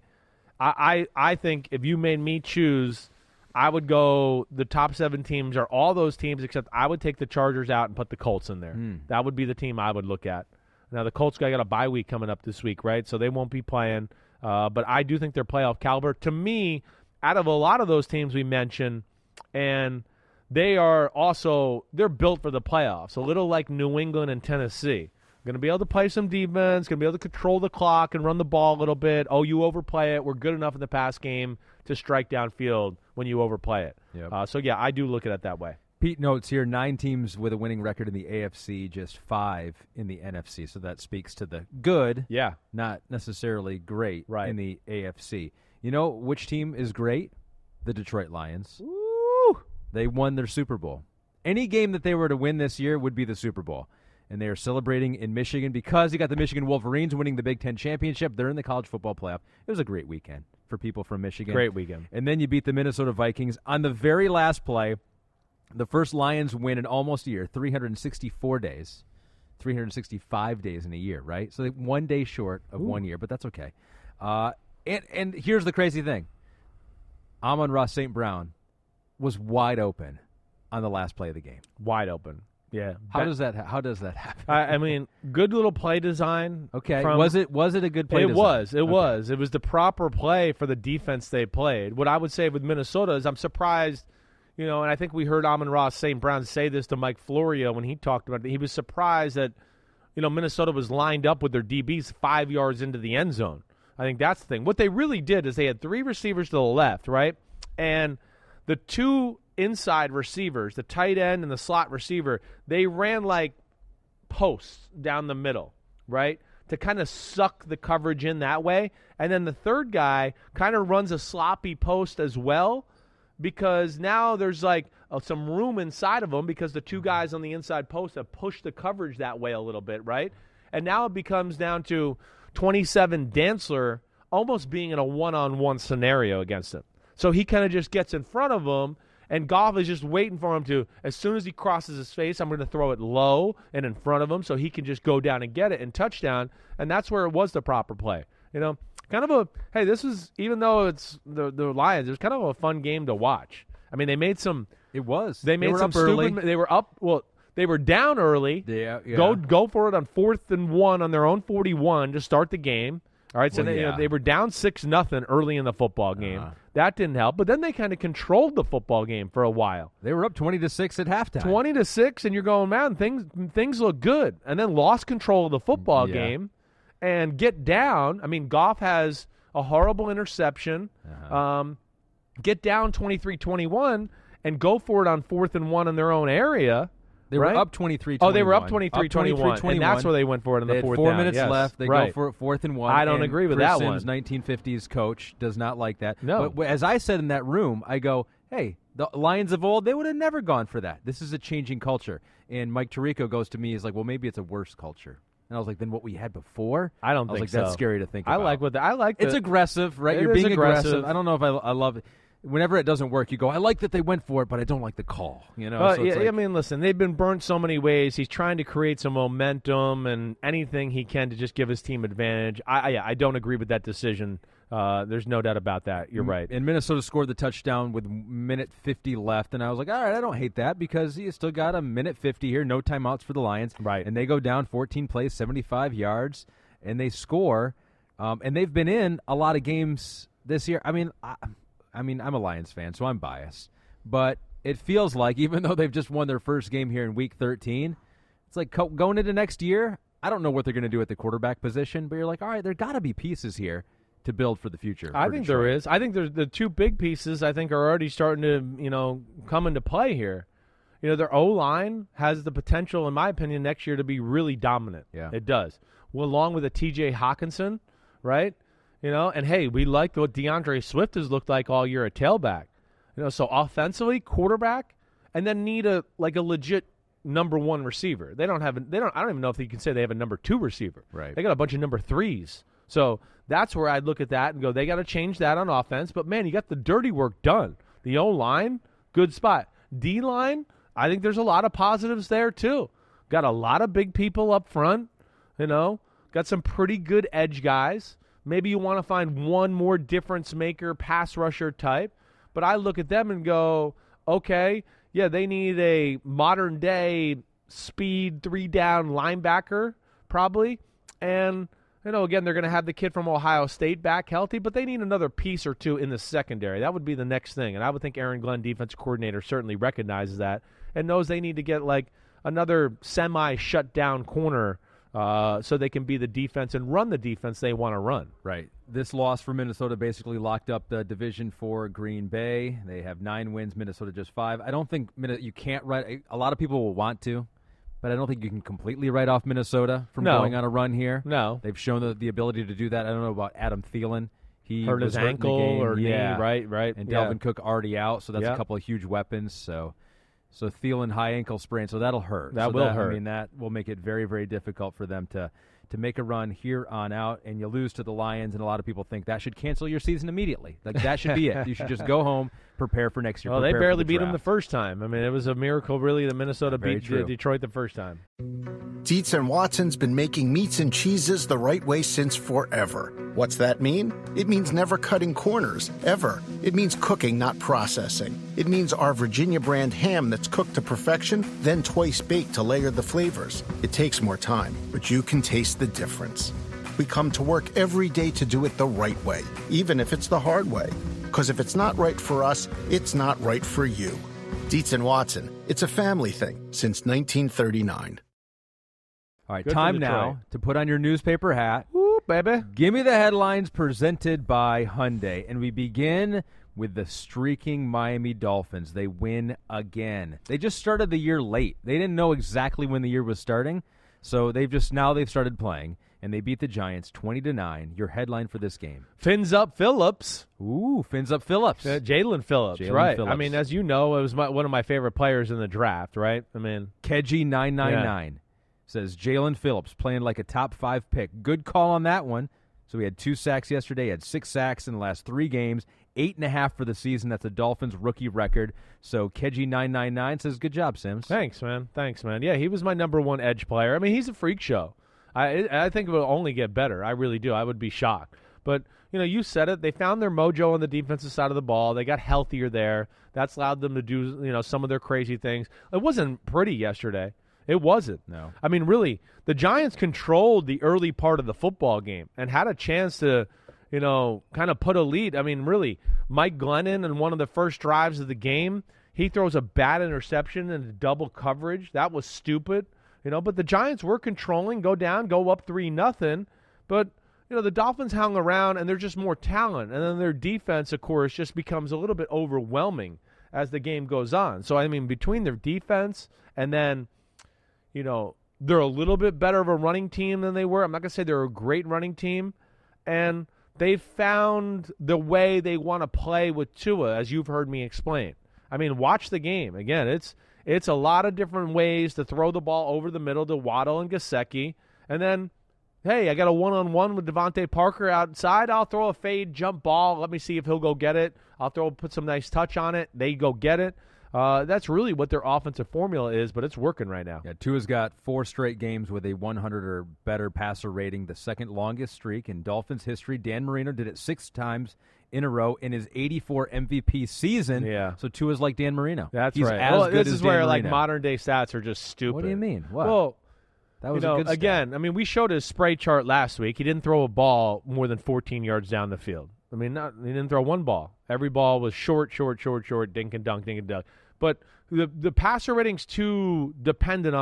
[SPEAKER 3] I think if you made me choose, I would go the top 7 teams are all those teams except I would take the Chargers out and put the Colts in there. That would be the team I would look at. Now, the Colts got a bye week coming up this week, right? So they won't be playing. But I do think they're playoff caliber. To me, out of a lot of those teams we mentioned and they're built for the playoffs, a little like New England and Tennessee. Going to be able to play some defense, going to be able to control the clock and run the ball a little bit. Oh, you overplay it. We're good enough in the pass game to strike downfield when you overplay it.
[SPEAKER 4] Yep.
[SPEAKER 3] So, yeah, I do look at it that way.
[SPEAKER 4] Pete notes here 9 teams with a winning record in the AFC, just 5 in the NFC. So that speaks to the good, not necessarily great in the AFC. You know which team is great? The Detroit Lions.
[SPEAKER 3] Woo!
[SPEAKER 4] They won their Super Bowl. Any game that they were to win this year would be the Super Bowl. And they are celebrating in Michigan because you got the Michigan Wolverines winning the Big Ten championship. They're in the college football playoff. It was a great weekend for people from Michigan.
[SPEAKER 3] Great weekend.
[SPEAKER 4] And then you beat the Minnesota Vikings on the very last play. The first Lions win in almost a year, 364 days, 365 days in a year, right? So they 1 day short of 1 year, but that's okay. And here's the crazy thing. Amon-Ra St. Brown was wide open on the last play of the game.
[SPEAKER 3] Wide open. Yeah.
[SPEAKER 4] How does that happen?
[SPEAKER 3] I mean, good little play design.
[SPEAKER 4] Okay. Was it a good play design?
[SPEAKER 3] It was. It was the proper play for the defense they played. What I would say with Minnesota is I'm surprised, and I think we heard Amon-Ra St. Brown say this to Mike Florio when he talked about it. He was surprised that, Minnesota was lined up with their DBs 5 yards into the end zone. I think that's the thing. What they really did is they had 3 receivers to the left, right? And the 2 inside receivers, the tight end and the slot receiver, they ran like posts down the middle, right, to kind of suck the coverage in that way. And then the third guy kind of runs a sloppy post as well because now there's like some room inside of them because the 2 guys on the inside post have pushed the coverage that way a little bit, right? And now it becomes down to 27 Dantzler almost being in a one-on-one scenario against him. So he kind of just gets in front of him, and Goff is just waiting for him to, as soon as he crosses his face, I'm going to throw it low and in front of him so he can just go down and get it and touchdown, and that's where it was the proper play. Kind of hey, this is, even though it's the Lions, it was kind of a fun game to watch. I mean, they made some.
[SPEAKER 4] It was.
[SPEAKER 3] They made
[SPEAKER 4] were
[SPEAKER 3] some
[SPEAKER 4] up early.
[SPEAKER 3] They were up. Well, they were down early.
[SPEAKER 4] Yeah.
[SPEAKER 3] Go for it on 4th and 1 on their own 41 to start the game. All right, so they were down 6-0 early in the football game. That didn't help, but then they kind of controlled the football game for a while.
[SPEAKER 4] They were up 20-6 at halftime.
[SPEAKER 3] 20-6, and you're going, man, things look good. And then lost control of the football game and get down. I mean, Goff has a horrible interception. Get down 23-21 and go for it on 4th and 1 in their own area.
[SPEAKER 4] They were up 23-21.
[SPEAKER 3] Oh, they were up 23-21, and that's where they went for it in the 4th down.
[SPEAKER 4] They had 4 minutes left. They go for it 4th and 1.
[SPEAKER 3] I don't agree with
[SPEAKER 4] Chris
[SPEAKER 3] that
[SPEAKER 4] Sims,
[SPEAKER 3] one.
[SPEAKER 4] 1950s coach, does not like that.
[SPEAKER 3] No.
[SPEAKER 4] But as I said in that room, I go, hey, the Lions of old, they would have never gone for that. This is a changing culture. And Mike Tirico goes to me, he's like, well, maybe it's a worse culture. And I was like, then what we had before?
[SPEAKER 3] I don't
[SPEAKER 4] think
[SPEAKER 3] think
[SPEAKER 4] so. That's scary to think about.
[SPEAKER 3] I like
[SPEAKER 4] it's aggressive, right? You're being aggressive. I don't know if I love it. Whenever it doesn't work, you go, I like that they went for it, but I don't like the call. So
[SPEAKER 3] I mean, listen, they've been burnt so many ways. He's trying to create some momentum and anything he can to just give his team advantage. I don't agree with that decision. There's no doubt about that. You're right.
[SPEAKER 4] And Minnesota scored the touchdown with minute 50 left, and I was like, all right, I don't hate that because you still got a minute 50 here, no timeouts for the Lions.
[SPEAKER 3] Right.
[SPEAKER 4] And they go down 14 plays, 75 yards, and they score. And they've been in a lot of games this year. I mean, I'm a Lions fan, so I'm biased. But it feels like, even though they've just won their first game here in Week 13, it's like going into next year, I don't know what they're going to do at the quarterback position, but you're like, all right, there got to be pieces here to build for the future.
[SPEAKER 3] I think there is. I think there's the 2 big pieces I think are already starting to, come into play here. Their O-line has the potential, in my opinion, next year to be really dominant.
[SPEAKER 4] Yeah.
[SPEAKER 3] It does. Well, along with a T.J. Hawkinson, right? And hey, we like what DeAndre Swift has looked like all year at tailback. So offensively, quarterback, and then need a legit number 1 receiver. I don't even know if you can say they have a number 2 receiver.
[SPEAKER 4] Right.
[SPEAKER 3] They got a bunch of number 3s. So that's where I'd look at that and go, they got to change that on offense. But man, you got the dirty work done. The O-line, good spot. D-line, I think there's a lot of positives there too. Got a lot of big people up front, got some pretty good edge guys. Maybe you want to find one more difference maker, pass rusher type. But I look at them and go, okay, yeah, they need a modern day speed 3-down linebacker probably. And again, they're going to have the kid from Ohio State back healthy, but they need another piece or two in the secondary. That would be the next thing, and I would think Aaron Glenn, defensive coordinator, certainly recognizes that and knows they need to get like another semi-shut-down corner so they can be the defense and run the defense they want to run.
[SPEAKER 4] Right. This loss for Minnesota basically locked up the division for Green Bay. They have 9 wins, Minnesota just 5. I don't think you can't write – a lot of people will want to, but I don't think you can completely write off Minnesota from going on a run here.
[SPEAKER 3] No.
[SPEAKER 4] They've shown the ability to do that. I don't know about Adam Thielen. He
[SPEAKER 3] hurt his ankle or knee, right.
[SPEAKER 4] And Dalvin Cook already out, so that's a couple of huge weapons. So Thielen, high ankle sprain, so that'll hurt.
[SPEAKER 3] That will hurt.
[SPEAKER 4] I mean, that will make it very, very difficult for them to make a run here on out, and you lose to the Lions, and a lot of people think that should cancel your season immediately. Like, that should be it. You should just go home, prepare for next year.
[SPEAKER 3] Well, they barely beat them the first time. I mean, it was a miracle, really, that Minnesota beat Detroit the first time.
[SPEAKER 1] Dietz and Watson's been making meats and cheeses the right way since forever. What's that mean? It means never cutting corners, ever. It means cooking, not processing. It means our Virginia brand ham that's cooked to perfection, then twice baked to layer the flavors. It takes more time, but you can taste the difference. We come to work every day to do it the right way, even if it's the hard way. Because if it's not right for us, it's not right for you. Dietz and Watson, it's a family thing since 1939.
[SPEAKER 4] All right, time now to put on your newspaper hat.
[SPEAKER 3] Woo, baby.
[SPEAKER 4] Give me the headlines presented by Hyundai. And we begin with the streaking Miami Dolphins. They win again. They just started the year late. They didn't know exactly when the year was starting, so they've started playing, and they beat the Giants 20-9. Your headline for this game.
[SPEAKER 3] Fins up Phillips.
[SPEAKER 4] Ooh, fins up Phillips.
[SPEAKER 3] Jalen Phillips, right. Phillips. I mean, as you know, it was one of my favorite players in the draft, right? I mean,
[SPEAKER 4] Keji999 says Jalen Phillips playing like a top 5 pick. Good call on that one. So he had 2 sacks yesterday, had 6 sacks in the last 3 games, 8.5 for the season. That's a Dolphins rookie record. So Keji999 says, good job, Sims.
[SPEAKER 3] Thanks, man. Yeah, he was my number 1 edge player. I mean, he's a freak show. I think it will only get better. I really do. I would be shocked. But, you said it. They found their mojo on the defensive side of the ball. They got healthier there. That's allowed them to do, some of their crazy things. It wasn't pretty yesterday. It wasn't.
[SPEAKER 4] No.
[SPEAKER 3] I mean, really, the Giants controlled the early part of the football game and had a chance to, kind of put a lead. I mean, really, Mike Glennon in one of the first drives of the game, he throws a bad interception into double coverage. That was stupid. But the Giants were controlling, go down, go up 3-0. But, the Dolphins hung around, and they're just more talent. And then their defense, of course, just becomes a little bit overwhelming as the game goes on. So, I mean, between their defense and then, they're a little bit better of a running team than they were. I'm not going to say they're a great running team. And they've found the way they want to play with Tua, as you've heard me explain. I mean, watch the game. Again, it's a lot of different ways to throw the ball over the middle to Waddle and Gesicki. And then, hey, I got a one-on-one with Devontae Parker outside. I'll throw a fade jump ball. Let me see if he'll go get it. I'll put some nice touch on it. They go get it. That's really what their offensive formula is, but it's working right now.
[SPEAKER 4] Yeah, Tua's got 4 straight games with a 100 or better passer rating, the second longest streak in Dolphins history. Dan Marino did it 6 times in a row in his 84 MVP season.
[SPEAKER 3] Yeah.
[SPEAKER 4] So Tua's like Dan Marino.
[SPEAKER 3] That's
[SPEAKER 4] He's
[SPEAKER 3] right.
[SPEAKER 4] As good
[SPEAKER 3] this
[SPEAKER 4] as
[SPEAKER 3] is
[SPEAKER 4] Dan
[SPEAKER 3] where
[SPEAKER 4] Marino.
[SPEAKER 3] modern day stats are just stupid.
[SPEAKER 4] What do you mean? What?
[SPEAKER 3] Well,
[SPEAKER 4] that was a good stat.
[SPEAKER 3] Again, I mean, we showed his spray chart last week. He didn't throw a ball more than 14 yards down the field. I mean, he didn't throw one ball. Every ball was short, dink and dunk. But the passer rating's too dependent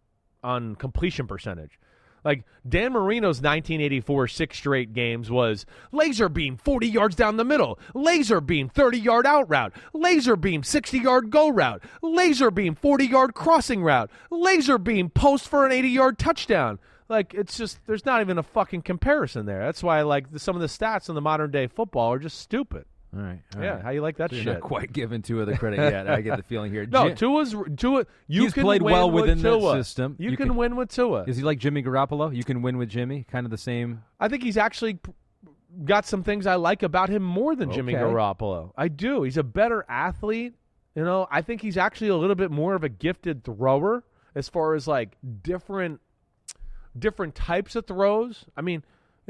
[SPEAKER 3] on completion percentage. Like Dan Marino's 1984 6 straight games was laser beam 40 yards down the middle, laser beam 30-yard out route, laser beam 60-yard go route, laser beam 40-yard crossing route, laser beam post for an 80-yard touchdown. Like, it's just, there's not even a fucking comparison there. That's why, some of the stats in the modern day football are just stupid.
[SPEAKER 4] All right.
[SPEAKER 3] How you like that
[SPEAKER 4] so
[SPEAKER 3] shit?
[SPEAKER 4] You're not quite giving Tua the credit yet. I get the feeling here.
[SPEAKER 3] No, Tua.
[SPEAKER 4] He's played well within
[SPEAKER 3] Tua.
[SPEAKER 4] that system.
[SPEAKER 3] You can win with Tua.
[SPEAKER 4] Is he like Jimmy Garoppolo? You can win with Jimmy. Kind of the same.
[SPEAKER 3] I think he's actually got some things I like about him more than Jimmy Garoppolo. I do. He's a better athlete. I think he's actually a little bit more of a gifted thrower as far as different types of throws. I mean,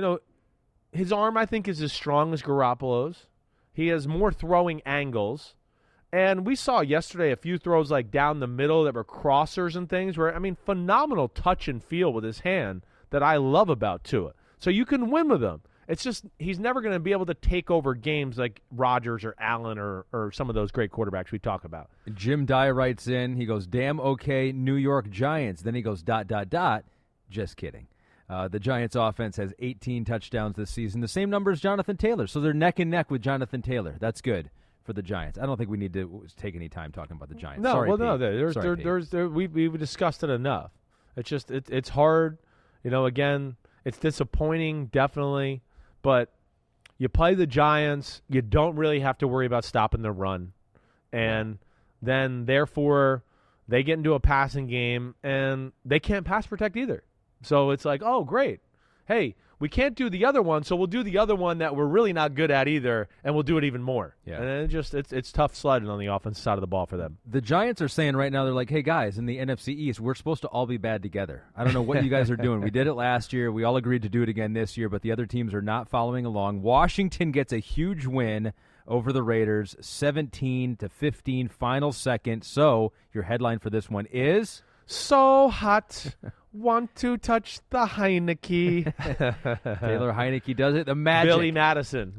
[SPEAKER 3] his arm I think is as strong as Garoppolo's. He has more throwing angles. And we saw yesterday a few throws down the middle that were crossers and things where, phenomenal touch and feel with his hand that I love about Tua. So you can win with him. It's just he's never going to be able to take over games like Rodgers or Allen or some of those great quarterbacks we talk about.
[SPEAKER 4] Jim Dye writes in, he goes, damn okay, New York Giants. Then he goes, ... Just kidding. The Giants offense has 18 touchdowns this season, the same number as Jonathan Taylor. So they're neck and neck with Jonathan Taylor. That's good for the Giants. I don't think we need to take any time talking about the Giants.
[SPEAKER 3] No,
[SPEAKER 4] Sorry,
[SPEAKER 3] well,
[SPEAKER 4] Pete.
[SPEAKER 3] no, we've discussed it enough. It's just it's hard. Again, it's disappointing, definitely. But you play the Giants, you don't really have to worry about stopping the run. And then, therefore, they get into a passing game, and they can't pass protect either. So it's like, oh, great. Hey, we can't do the other one, so we'll do the other one that we're really not good at either, and we'll do it even more.
[SPEAKER 4] Yeah.
[SPEAKER 3] And it's tough sledding on the offensive side of the ball for them.
[SPEAKER 4] The Giants are saying right now, they're like, hey, guys, in the NFC East, we're supposed to all be bad together. I don't know what you guys are doing. We did it last year. We all agreed to do it again this year, but the other teams are not following along. Washington gets a huge win over the Raiders, 17-15, final second. So your headline for this one is...
[SPEAKER 3] So hot. Want to touch the Heineke.
[SPEAKER 4] Taylor Heineke does it. The magic.
[SPEAKER 3] Billy Madison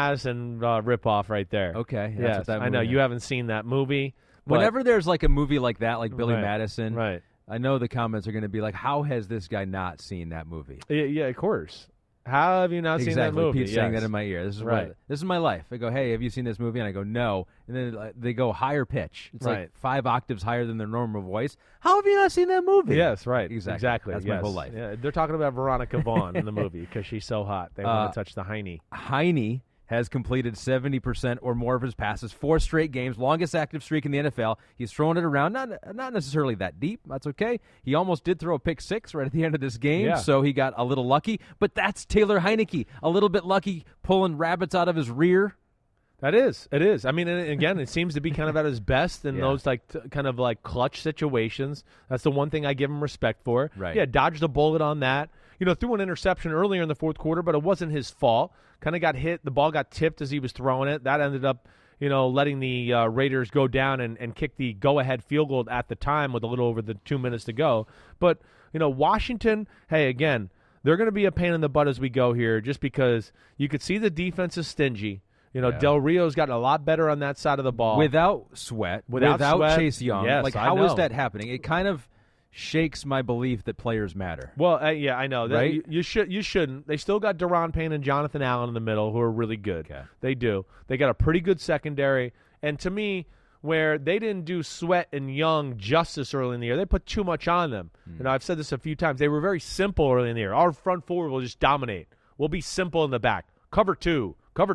[SPEAKER 3] ripoff right there.
[SPEAKER 4] Okay.
[SPEAKER 3] Yes,
[SPEAKER 4] what that
[SPEAKER 3] I know.
[SPEAKER 4] movie
[SPEAKER 3] You
[SPEAKER 4] is.
[SPEAKER 3] haven't seen that movie. but-
[SPEAKER 4] Whenever there's like a movie like that, like Billy
[SPEAKER 3] Right,
[SPEAKER 4] Madison,
[SPEAKER 3] right.
[SPEAKER 4] I know the comments are going to be like, how has this guy not seen that movie?
[SPEAKER 3] Yeah, of course. How have you not seen that
[SPEAKER 4] Exactly.
[SPEAKER 3] movie?
[SPEAKER 4] Pete's saying
[SPEAKER 3] Yes.
[SPEAKER 4] that in my ear. This is
[SPEAKER 3] Right.
[SPEAKER 4] this is my life. I go, hey, have you seen this movie? And I go, no. And then they go higher pitch. It's
[SPEAKER 3] Right.
[SPEAKER 4] like 5 octaves higher than their normal voice. How have you not seen that movie?
[SPEAKER 3] Yes, right.
[SPEAKER 4] Exactly. That's my
[SPEAKER 3] yes.
[SPEAKER 4] whole life.
[SPEAKER 3] Yeah, they're talking about Veronica Vaughn in the movie because she's so hot. They want to touch the Heine.
[SPEAKER 4] Heine has completed 70% or more of his passes, 4 straight games, longest active streak in the NFL. He's thrown it around, not necessarily that deep. That's okay. He almost did throw a pick 6 right at the end of this game, so he got a little lucky. But that's Taylor Heineke, a little bit lucky, pulling rabbits out of his rear.
[SPEAKER 3] It is. I mean, and again, it seems to be kind of at his best in those kind of like clutch situations. That's the one thing I give him respect for.
[SPEAKER 4] Right.
[SPEAKER 3] Yeah, dodged a bullet on that. Threw an interception earlier in the fourth quarter, but it wasn't his fault. Kind of got hit. The ball got tipped as he was throwing it. That ended up, letting the Raiders go down and kick the go-ahead field goal at the time with a little over the 2 minutes to go. But, Washington, hey, again, they're going to be a pain in the butt as we go here just because you could see the defense is stingy. Del Rio's gotten a lot better on that side of the ball.
[SPEAKER 4] Without Sweat, without
[SPEAKER 3] Sweat,
[SPEAKER 4] Chase Young.
[SPEAKER 3] yes,
[SPEAKER 4] like,
[SPEAKER 3] I
[SPEAKER 4] how is
[SPEAKER 3] know.
[SPEAKER 4] that happening? It kind of shakes my belief that players matter.
[SPEAKER 3] Well, yeah, I know.
[SPEAKER 4] Right?
[SPEAKER 3] You shouldn't. They still got Deron Payne and Jonathan Allen in the middle who are really good.
[SPEAKER 4] Okay.
[SPEAKER 3] They do. They got a pretty good secondary. And to me, where they didn't do Sweat and Young justice early in the year, they put too much on them. I've said this a few times. They were very simple early in the year. Our front four will just dominate. We'll be simple in the back. Cover two, cover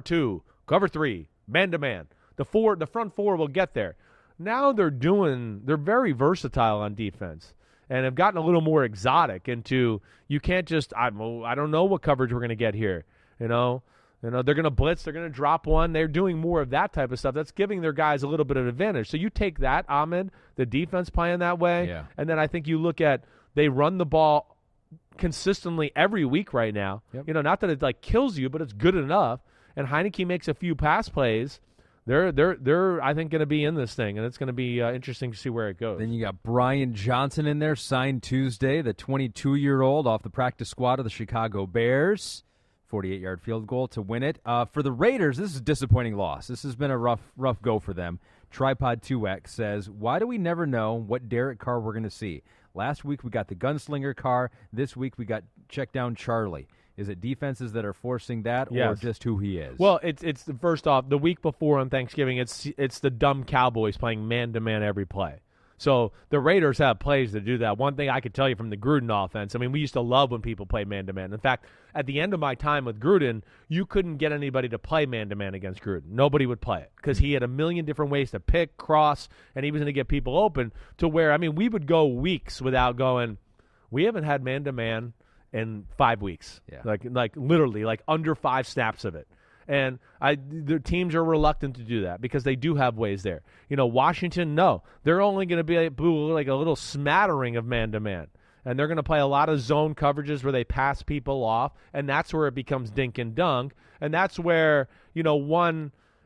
[SPEAKER 3] 3, man-to-man. The front four will get there. Now they're very versatile on defense and have gotten a little more exotic into you can't just I don't know what coverage we're going to get here. They're going to blitz, they're going to drop one. They're doing more of that type of stuff. That's giving their guys a little bit of advantage. So you take that, Ahmed, the defense playing that way, and then I think you look at they run the ball consistently every week right now.
[SPEAKER 4] Yep.
[SPEAKER 3] Not that it like kills you, but it's good enough. And Heineke makes a few pass plays. They're I think going to be in this thing, and it's going to be interesting to see where it goes.
[SPEAKER 4] Then you got Brian Johnson in there, signed Tuesday, the 22-year-old off the practice squad of the Chicago Bears. 48-yard field goal to win it. For the Raiders, this is a disappointing loss. This has been a rough go for them. Tripod 2X says, why do we never know what Derek Carr we're going to see? Last week we got the gunslinger Carr. This week we got check down Charlie. Is it defenses that are forcing that, or just who he is?
[SPEAKER 3] Well, it's first off, the week before on Thanksgiving, it's the dumb Cowboys playing man-to-man every play. So the Raiders have plays to do that. One thing I could tell you from the Gruden offense, I mean, we used to love when people played man-to-man. In fact, at the end of my time with Gruden, you couldn't get anybody to play man-to-man against Gruden. Nobody would play it because he had a million different ways to pick, cross, and he was going to get people open to where, I mean, we would go weeks without going, we haven't had man-to-man in 5 weeks.
[SPEAKER 4] Yeah.
[SPEAKER 3] Like literally, like under 5 snaps of it. And the teams are reluctant to do that because they do have ways there. Washington, no. They're only going to be like a little smattering of man-to-man. And they're going to play a lot of zone coverages where they pass people off, and that's where it becomes dink and dunk. And that's where, one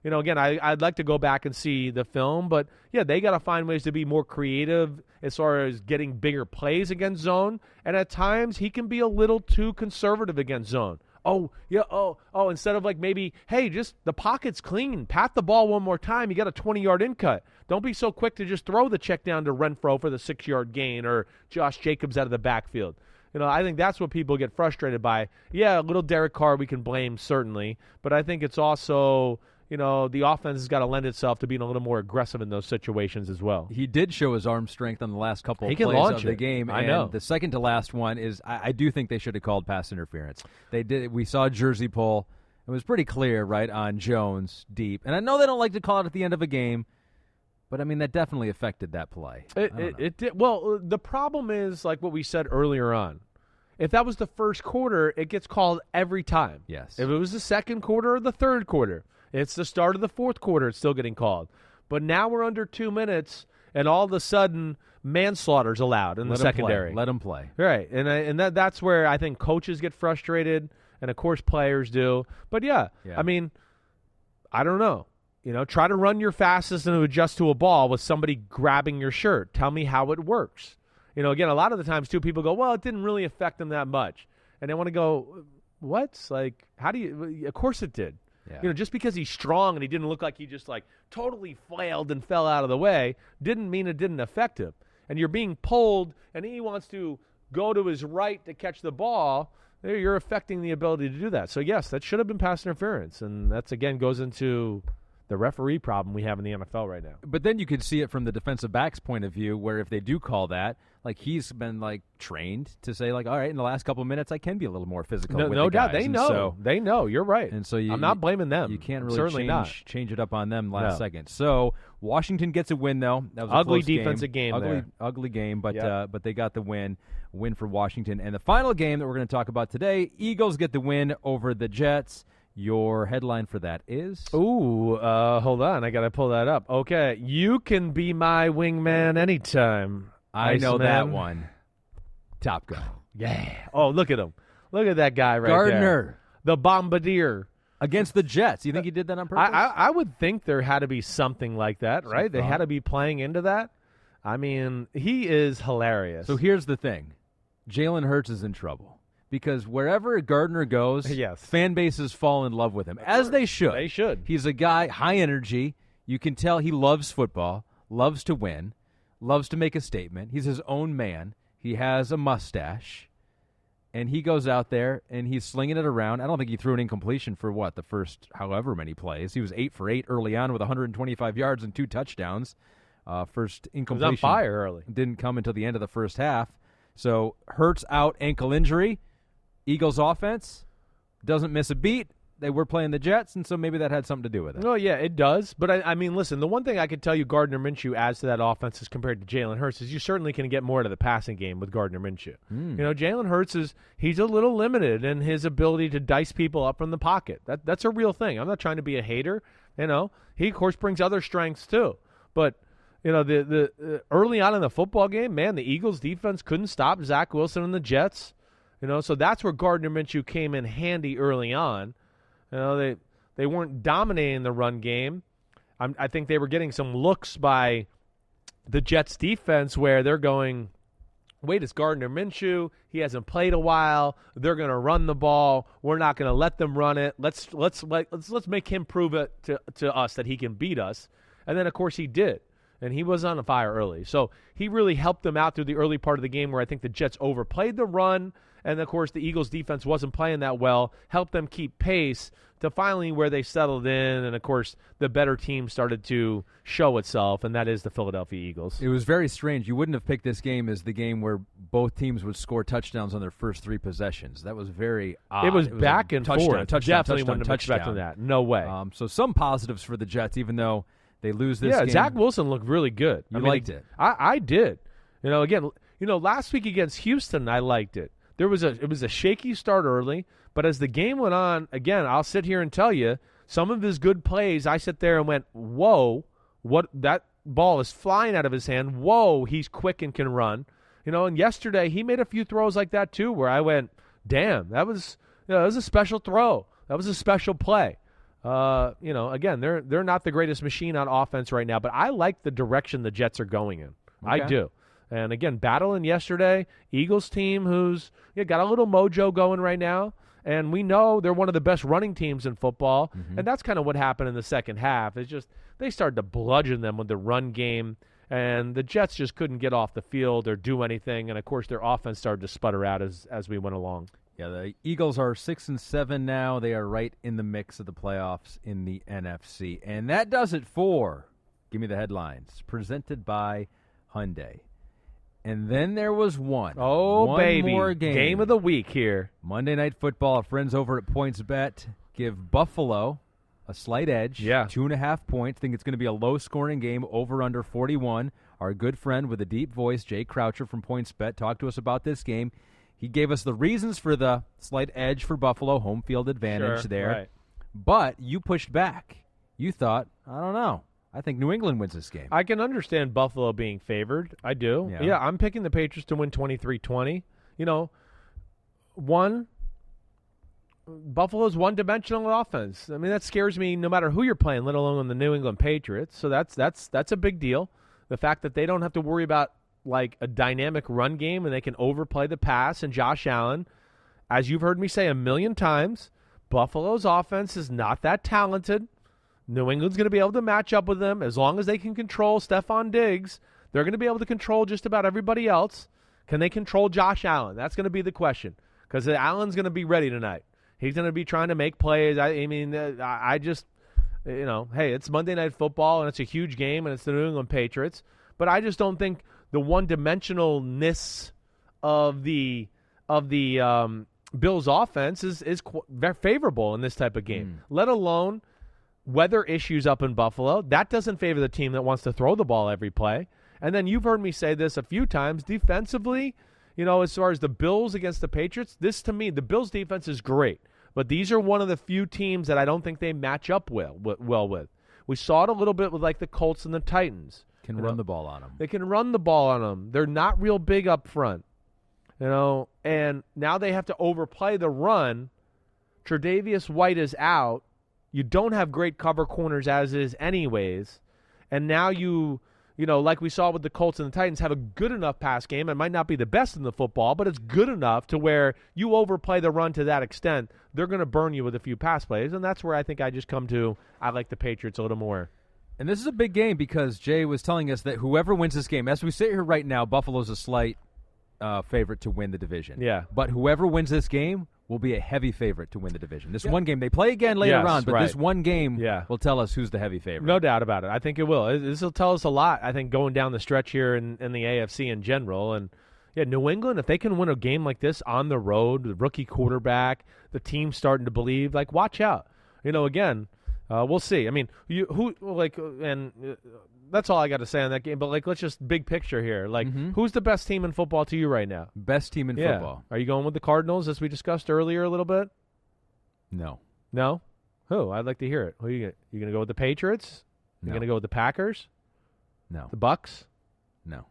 [SPEAKER 3] Again, I'd like to go back and see the film, but yeah, they got to find ways to be more creative as far as getting bigger plays against zone. And at times, he can be a little too conservative against zone. Instead of maybe, hey, just the pocket's clean. Pat the ball one more time. You got a 20-yard in cut. Don't be so quick to just throw the check down to Renfro for the 6-yard gain or Josh Jacobs out of the backfield. I think that's what people get frustrated by. Yeah, a little Derek Carr we can blame, certainly. But I think it's also, the offense has got to lend itself to being a little more aggressive in those situations as well.
[SPEAKER 4] He did show his arm strength on the last couple of
[SPEAKER 3] He can
[SPEAKER 4] plays
[SPEAKER 3] launch
[SPEAKER 4] of the
[SPEAKER 3] it.
[SPEAKER 4] game.
[SPEAKER 3] I
[SPEAKER 4] and
[SPEAKER 3] know.
[SPEAKER 4] The second to last one is I do think they should have called pass interference. They did. We saw a jersey pull. It was pretty clear, right, on Jones deep. And I know they don't like to call it at the end of a game, but, that definitely affected that play.
[SPEAKER 3] It did. Well, the problem is, like what we said earlier on, if that was the first quarter, it gets called every time.
[SPEAKER 4] Yes.
[SPEAKER 3] If it was the second quarter or the third quarter, it's the start of the fourth quarter, it's still getting called. But now we're under 2 minutes, and all of a sudden, manslaughter's allowed in the secondary.
[SPEAKER 4] Let them play.
[SPEAKER 3] Right, and that's where I think coaches get frustrated, and of course players do. But yeah. I don't know. Try to run your fastest and adjust to a ball with somebody grabbing your shirt. Tell me how it works. Again, a lot of the times too, people go, well, it didn't really affect them that much, and they want to go, what? How do you? Of course it did.
[SPEAKER 4] Yeah.
[SPEAKER 3] Just because he's strong and he didn't look like he just totally flailed and fell out of the way didn't mean it didn't affect him. And you're being pulled, and he wants to go to his right to catch the ball. You're affecting the ability to do that. So, yes, that should have been pass interference. And that's, again, goes into the referee problem we have in the NFL right now.
[SPEAKER 4] But then you could see it from the defensive back's point of view, where if they do call that, he's been trained to say all right, in the last couple of minutes I can be a little more physical. with
[SPEAKER 3] No
[SPEAKER 4] the
[SPEAKER 3] doubt,
[SPEAKER 4] guys.
[SPEAKER 3] they know. They know. You're right.
[SPEAKER 4] And so
[SPEAKER 3] I'm not blaming them.
[SPEAKER 4] You can't really
[SPEAKER 3] Certainly
[SPEAKER 4] change it up on them last second. So Washington gets a win though. That was a
[SPEAKER 3] Ugly
[SPEAKER 4] close
[SPEAKER 3] defensive game there.
[SPEAKER 4] Ugly game, but they got the win for Washington. And the final game that we're going to talk about today, Eagles get the win over the Jets. Your headline for that is?
[SPEAKER 3] Ooh, hold on. I got to pull that up. Okay. You can be my wingman anytime.
[SPEAKER 4] I know
[SPEAKER 3] Iceman.
[SPEAKER 4] that one. Top Gun.
[SPEAKER 3] Yeah. Oh, look at him. Look at that guy right
[SPEAKER 4] Gardner.
[SPEAKER 3] there. The Bombardier.
[SPEAKER 4] Against the Jets. You think he did that on purpose?
[SPEAKER 3] I would think there had to be something like that, right? They had to be playing into that. He is hilarious.
[SPEAKER 4] So here's the thing. Jalen Hurts is in trouble. Because wherever Gardner goes,
[SPEAKER 3] Yes.
[SPEAKER 4] fan bases fall in love with him, as they should.
[SPEAKER 3] They should.
[SPEAKER 4] He's a guy, high energy. You can tell he loves football, loves to win, loves to make a statement. He's his own man. He has a mustache. And he goes out there, and he's slinging it around. I don't think he threw an incompletion for, the first however many plays. He was 8 for 8 early on with 125 yards and 2 touchdowns. First incompletion.
[SPEAKER 3] He was on fire early.
[SPEAKER 4] Didn't come until the end of the first half. So Hurts out, ankle injury. Eagles offense doesn't miss a beat. They were playing the Jets, and so maybe that had something to do with it.
[SPEAKER 3] No, yeah, it does. But, listen, the one thing I could tell you Gardner Minshew adds to that offense as compared to Jalen Hurts is you certainly can get more out of the passing game with Gardner Minshew. Jalen Hurts he's a little limited in his ability to dice people up from the pocket. That's a real thing. I'm not trying to be a hater. He, of course, brings other strengths too. But, the early on in the football game, man, the Eagles defense couldn't stop Zach Wilson and the Jets. So that's where Gardner Minshew came in handy early on. They weren't dominating the run game. I think they were getting some looks by the Jets defense where they're going, wait, it's Gardner Minshew. He hasn't played a while. They're going to run the ball. We're not going to let them run it. Let's make him prove it to us that he can beat us. And then, of course, he did. And he was on fire early. So he really helped them out through the early part of the game where I think the Jets overplayed the run. And, of course, the Eagles' defense wasn't playing that well, helped them keep pace to finally where they settled in. And, of course, the better team started to show itself, and that is the Philadelphia Eagles.
[SPEAKER 4] It was very strange. You wouldn't have picked this game as the game where both teams would score touchdowns on their first 3 possessions. That was very odd.
[SPEAKER 3] It was back and forth. Definitely wouldn't have
[SPEAKER 4] touchdown.
[SPEAKER 3] expected that. No way.
[SPEAKER 4] So some positives for the Jets, even though they lose this game.
[SPEAKER 3] Yeah, Zach Wilson looked really good.
[SPEAKER 4] You liked it.
[SPEAKER 3] I did. Again, last week against Houston, I liked it. It was a shaky start early, but as the game went on, again, I'll sit here and tell you, some of his good plays, I sit there and went, whoa, what that ball is flying out of his hand. Whoa, he's quick and can run. And yesterday he made a few throws like that too where I went, damn, that was a special throw. That was a special play. Again, they're not the greatest machine on offense right now, but I like the direction the Jets are going in. I do. And again, battling yesterday, Eagles team who's got a little mojo going right now, and we know they're one of the best running teams in football, and that's kind of what happened in the second half. It's just they started to bludgeon them with the run game, and the Jets just couldn't get off the field or do anything, and of course their offense started to sputter out as we went along.
[SPEAKER 4] Yeah, the Eagles are 6-7 now. They are right in the mix of the playoffs in the NFC. And that does it for Give Me the Headlines, presented by Hyundai. And then there was one.
[SPEAKER 3] Oh,
[SPEAKER 4] one
[SPEAKER 3] baby.
[SPEAKER 4] More game
[SPEAKER 3] of the week here.
[SPEAKER 4] Monday Night Football. Our friends over at PointsBet give Buffalo a slight edge.
[SPEAKER 3] Yeah.
[SPEAKER 4] 2.5 points. Think it's going to be a low-scoring game, over under 41. Our good friend with a deep voice, Jay Croucher from PointsBet, talked to us about this game. He gave us the reasons for the slight edge for Buffalo, home field advantage there.
[SPEAKER 3] Right.
[SPEAKER 4] But you pushed back. You thought, I don't know. I think New England wins this game.
[SPEAKER 3] I can understand Buffalo being favored. I do. Yeah, I'm picking the Patriots to win 23-20. Buffalo's one-dimensional offense. I mean, that scares me no matter who you're playing, let alone the New England Patriots. So that's a big deal. The fact that they don't have to worry about like a dynamic run game and they can overplay the pass and Josh Allen. As you've heard me say a million times, Buffalo's offense is not that talented. New England's going to be able to match up with them. As long as they can control Stephon Diggs, they're going to be able to control just about everybody else. Can they control Josh Allen? That's going to be the question, because Allen's going to be ready tonight. He's going to be trying to make plays. I just, hey, it's Monday Night Football, and it's a huge game, and it's the New England Patriots. But I just don't think the one-dimensionalness of the Bills' offense is very favorable in this type of game, let alone weather issues up in Buffalo. That doesn't favor the team that wants to throw the ball every play. And then you've heard me say this a few times, defensively, as far as the Bills against the Patriots, this to me, the Bills' defense is great. But these are one of the few teams that I don't think they match up well with. We saw it a little bit with like the Colts and the Titans.
[SPEAKER 4] Can run the ball on them.
[SPEAKER 3] They can run the ball on them. They're not real big up front. And now they have to overplay the run. Tre'Davious White is out. You don't have great cover corners as is anyways. And now you like we saw with the Colts and the Titans, have a good enough pass game. It might not be the best in the football, but it's good enough to where you overplay the run to that extent. They're going to burn you with a few pass plays, and that's where I think I just come to I like the Patriots a little more.
[SPEAKER 4] And this is a big game because Jay was telling us that whoever wins this game, as we sit here right now, Buffalo's a slight favorite to win the division.
[SPEAKER 3] Yeah.
[SPEAKER 4] But whoever wins this game will be a heavy favorite to win the division. This one game, they play again later on, but this one game will tell us who's the heavy favorite.
[SPEAKER 3] No doubt about it. I think it will. This will tell us a lot, I think, going down the stretch here in the AFC in general. And, New England, if they can win a game like this on the road, the rookie quarterback, the team starting to believe, like, watch out. Again, we'll see. I mean, that's all I got to say on that game. But, let's just big picture here. Who's the best team in football to you right now?
[SPEAKER 4] Best team in football.
[SPEAKER 3] Are you going with the Cardinals, as we discussed earlier a little bit?
[SPEAKER 4] No.
[SPEAKER 3] No? Who? I'd like to hear it. Who are you going to go with the Patriots? You going to go with the Packers?
[SPEAKER 4] No.
[SPEAKER 3] The Bucks?
[SPEAKER 4] No.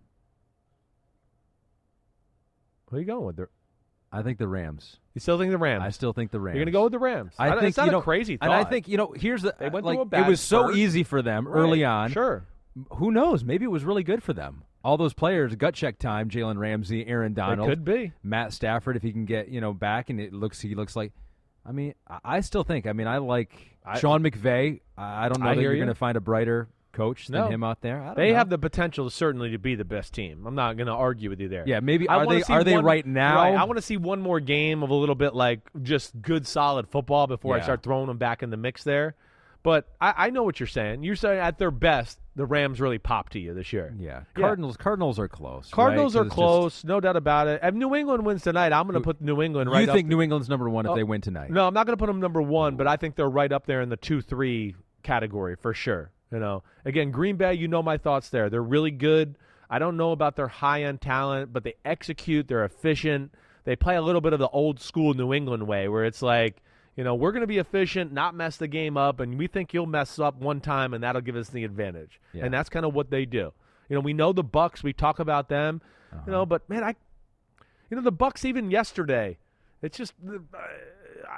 [SPEAKER 3] Who are you going with?
[SPEAKER 4] I think the Rams.
[SPEAKER 3] You still think the Rams?
[SPEAKER 4] I still think the Rams.
[SPEAKER 3] You're going to go with the Rams?
[SPEAKER 4] I think
[SPEAKER 3] it's not a crazy thought.
[SPEAKER 4] And I think, here's the...
[SPEAKER 3] They went through a bad
[SPEAKER 4] it was so
[SPEAKER 3] spurt.
[SPEAKER 4] easy for them early on.
[SPEAKER 3] Sure.
[SPEAKER 4] Who knows? Maybe it was really good for them. All those players, gut check time, Jalen Ramsey, Aaron Donald.
[SPEAKER 3] It could be.
[SPEAKER 4] Matt Stafford, if he can get, back, and he looks like... I mean, I still think... I like Sean McVay. I don't know that you're going to find a brighter coach than him out there.
[SPEAKER 3] They have the potential certainly to be the best team. I'm not going to argue with you there.
[SPEAKER 4] Yeah, maybe are they right now?
[SPEAKER 3] Right, I want to see one more game of a little bit like just good, solid football before I start throwing them back in the mix there. But I know what you're saying. You're saying at their best, the Rams really popped to you this year.
[SPEAKER 4] Yeah. Cardinals are close.
[SPEAKER 3] Cardinals are close, no doubt about it. If New England wins tonight, I'm going to put New England right up.
[SPEAKER 4] You think New England's number one if they win tonight?
[SPEAKER 3] No, I'm not going to put them number one, but I think they're right up there in the 2-3 category for sure. Again, Green Bay, my thoughts there. They're really good. I don't know about their high-end talent, but they execute. They're efficient. They play a little bit of the old-school New England way where it's like, we're going to be efficient, not mess the game up, and we think you'll mess up one time, and that'll give us the advantage. Yeah. And that's kind of what they do. We know the Bucs. We talk about them, but, man, the Bucs even yesterday, it's just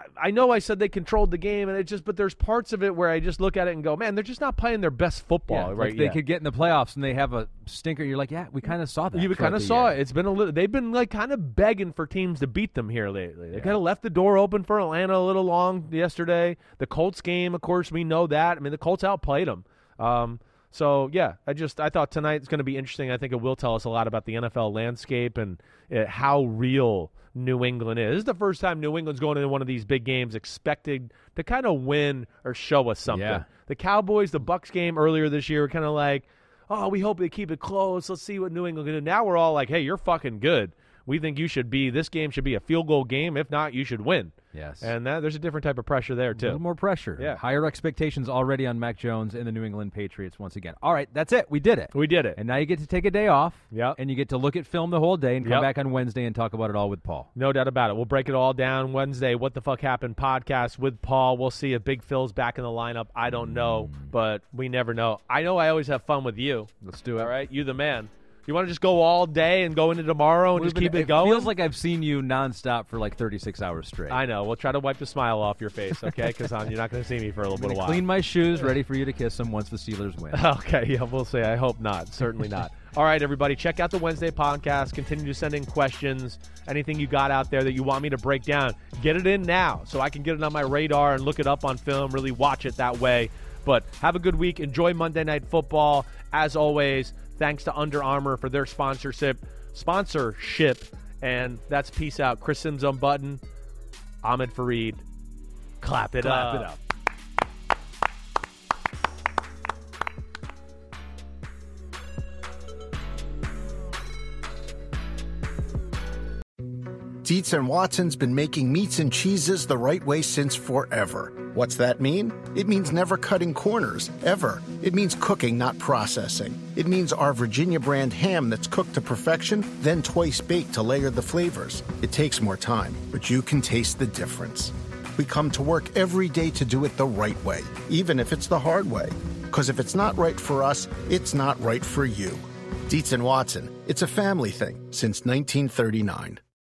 [SPEAKER 3] I know I said they controlled the game, and but there's parts of it where I just look at it and go, man, they're just not playing their best football right
[SPEAKER 4] They could get in the playoffs and they have a stinker. You're like, yeah, we kind of saw that.
[SPEAKER 3] You kind of saw it. It's been they've been like kind of begging for teams to beat them here lately. They kind of left the door open for Atlanta a little long yesterday. The Colts game, of course, we know that. I mean, the Colts outplayed them. So, yeah, I thought tonight's going to be interesting. I think it will tell us a lot about the NFL landscape and how real New England is. This is the first time New England's going into one of these big games expected to kind of win or show us something.
[SPEAKER 4] Yeah.
[SPEAKER 3] The Cowboys, the Bucs game earlier this year were kind of like, oh, we hope they keep it close. Let's see what New England can do. Now we're all like, hey, you're fucking good. We think this game should be a field goal game. If not, you should win.
[SPEAKER 4] Yes.
[SPEAKER 3] And there's a different type of pressure there, too.
[SPEAKER 4] A little more pressure.
[SPEAKER 3] Yeah.
[SPEAKER 4] Higher expectations already on Mac Jones and the New England Patriots once again. All right, that's it. We did it.
[SPEAKER 3] We did it.
[SPEAKER 4] And now you get to take a day off.
[SPEAKER 3] Yep.
[SPEAKER 4] And you get to look at film the whole day and come back on Wednesday and talk about it all with Paul.
[SPEAKER 3] No doubt about it. We'll break it all down Wednesday. What the Fuck Happened podcast with Paul. We'll see if Big Phil's back in the lineup. I don't know, but we never know. I know I always have fun with you.
[SPEAKER 4] Let's do it.
[SPEAKER 3] All right? You the man. You want to just go all day and go into tomorrow and keep it going?
[SPEAKER 4] It feels like I've seen you nonstop for like 36 hours straight.
[SPEAKER 3] I know. We'll try to wipe the smile off your face, okay? Because you're not going to see me for a little bit of while.
[SPEAKER 4] Clean my shoes, ready for you to kiss them once the Steelers win.
[SPEAKER 3] Okay, yeah, we'll see. I hope not. Certainly not. All right, everybody, check out the Wednesday podcast. Continue to send in questions. Anything you got out there that you want me to break down, get it in now so I can get it on my radar and look it up on film, really watch it that way. But have a good week. Enjoy Monday Night Football. As always, thanks to Under Armour for their sponsorship. And that's peace out. Chris Sims on button. Ahmed Fareed. Clap it up.
[SPEAKER 1] Dietz and Watson's been making meats and cheeses the right way since forever. What's that mean? It means never cutting corners, ever. It means cooking, not processing. It means our Virginia brand ham that's cooked to perfection, then twice baked to layer the flavors. It takes more time, but you can taste the difference. We come to work every day to do it the right way, even if it's the hard way. Because if it's not right for us, it's not right for you. Dietz and Watson, it's a family thing since 1939.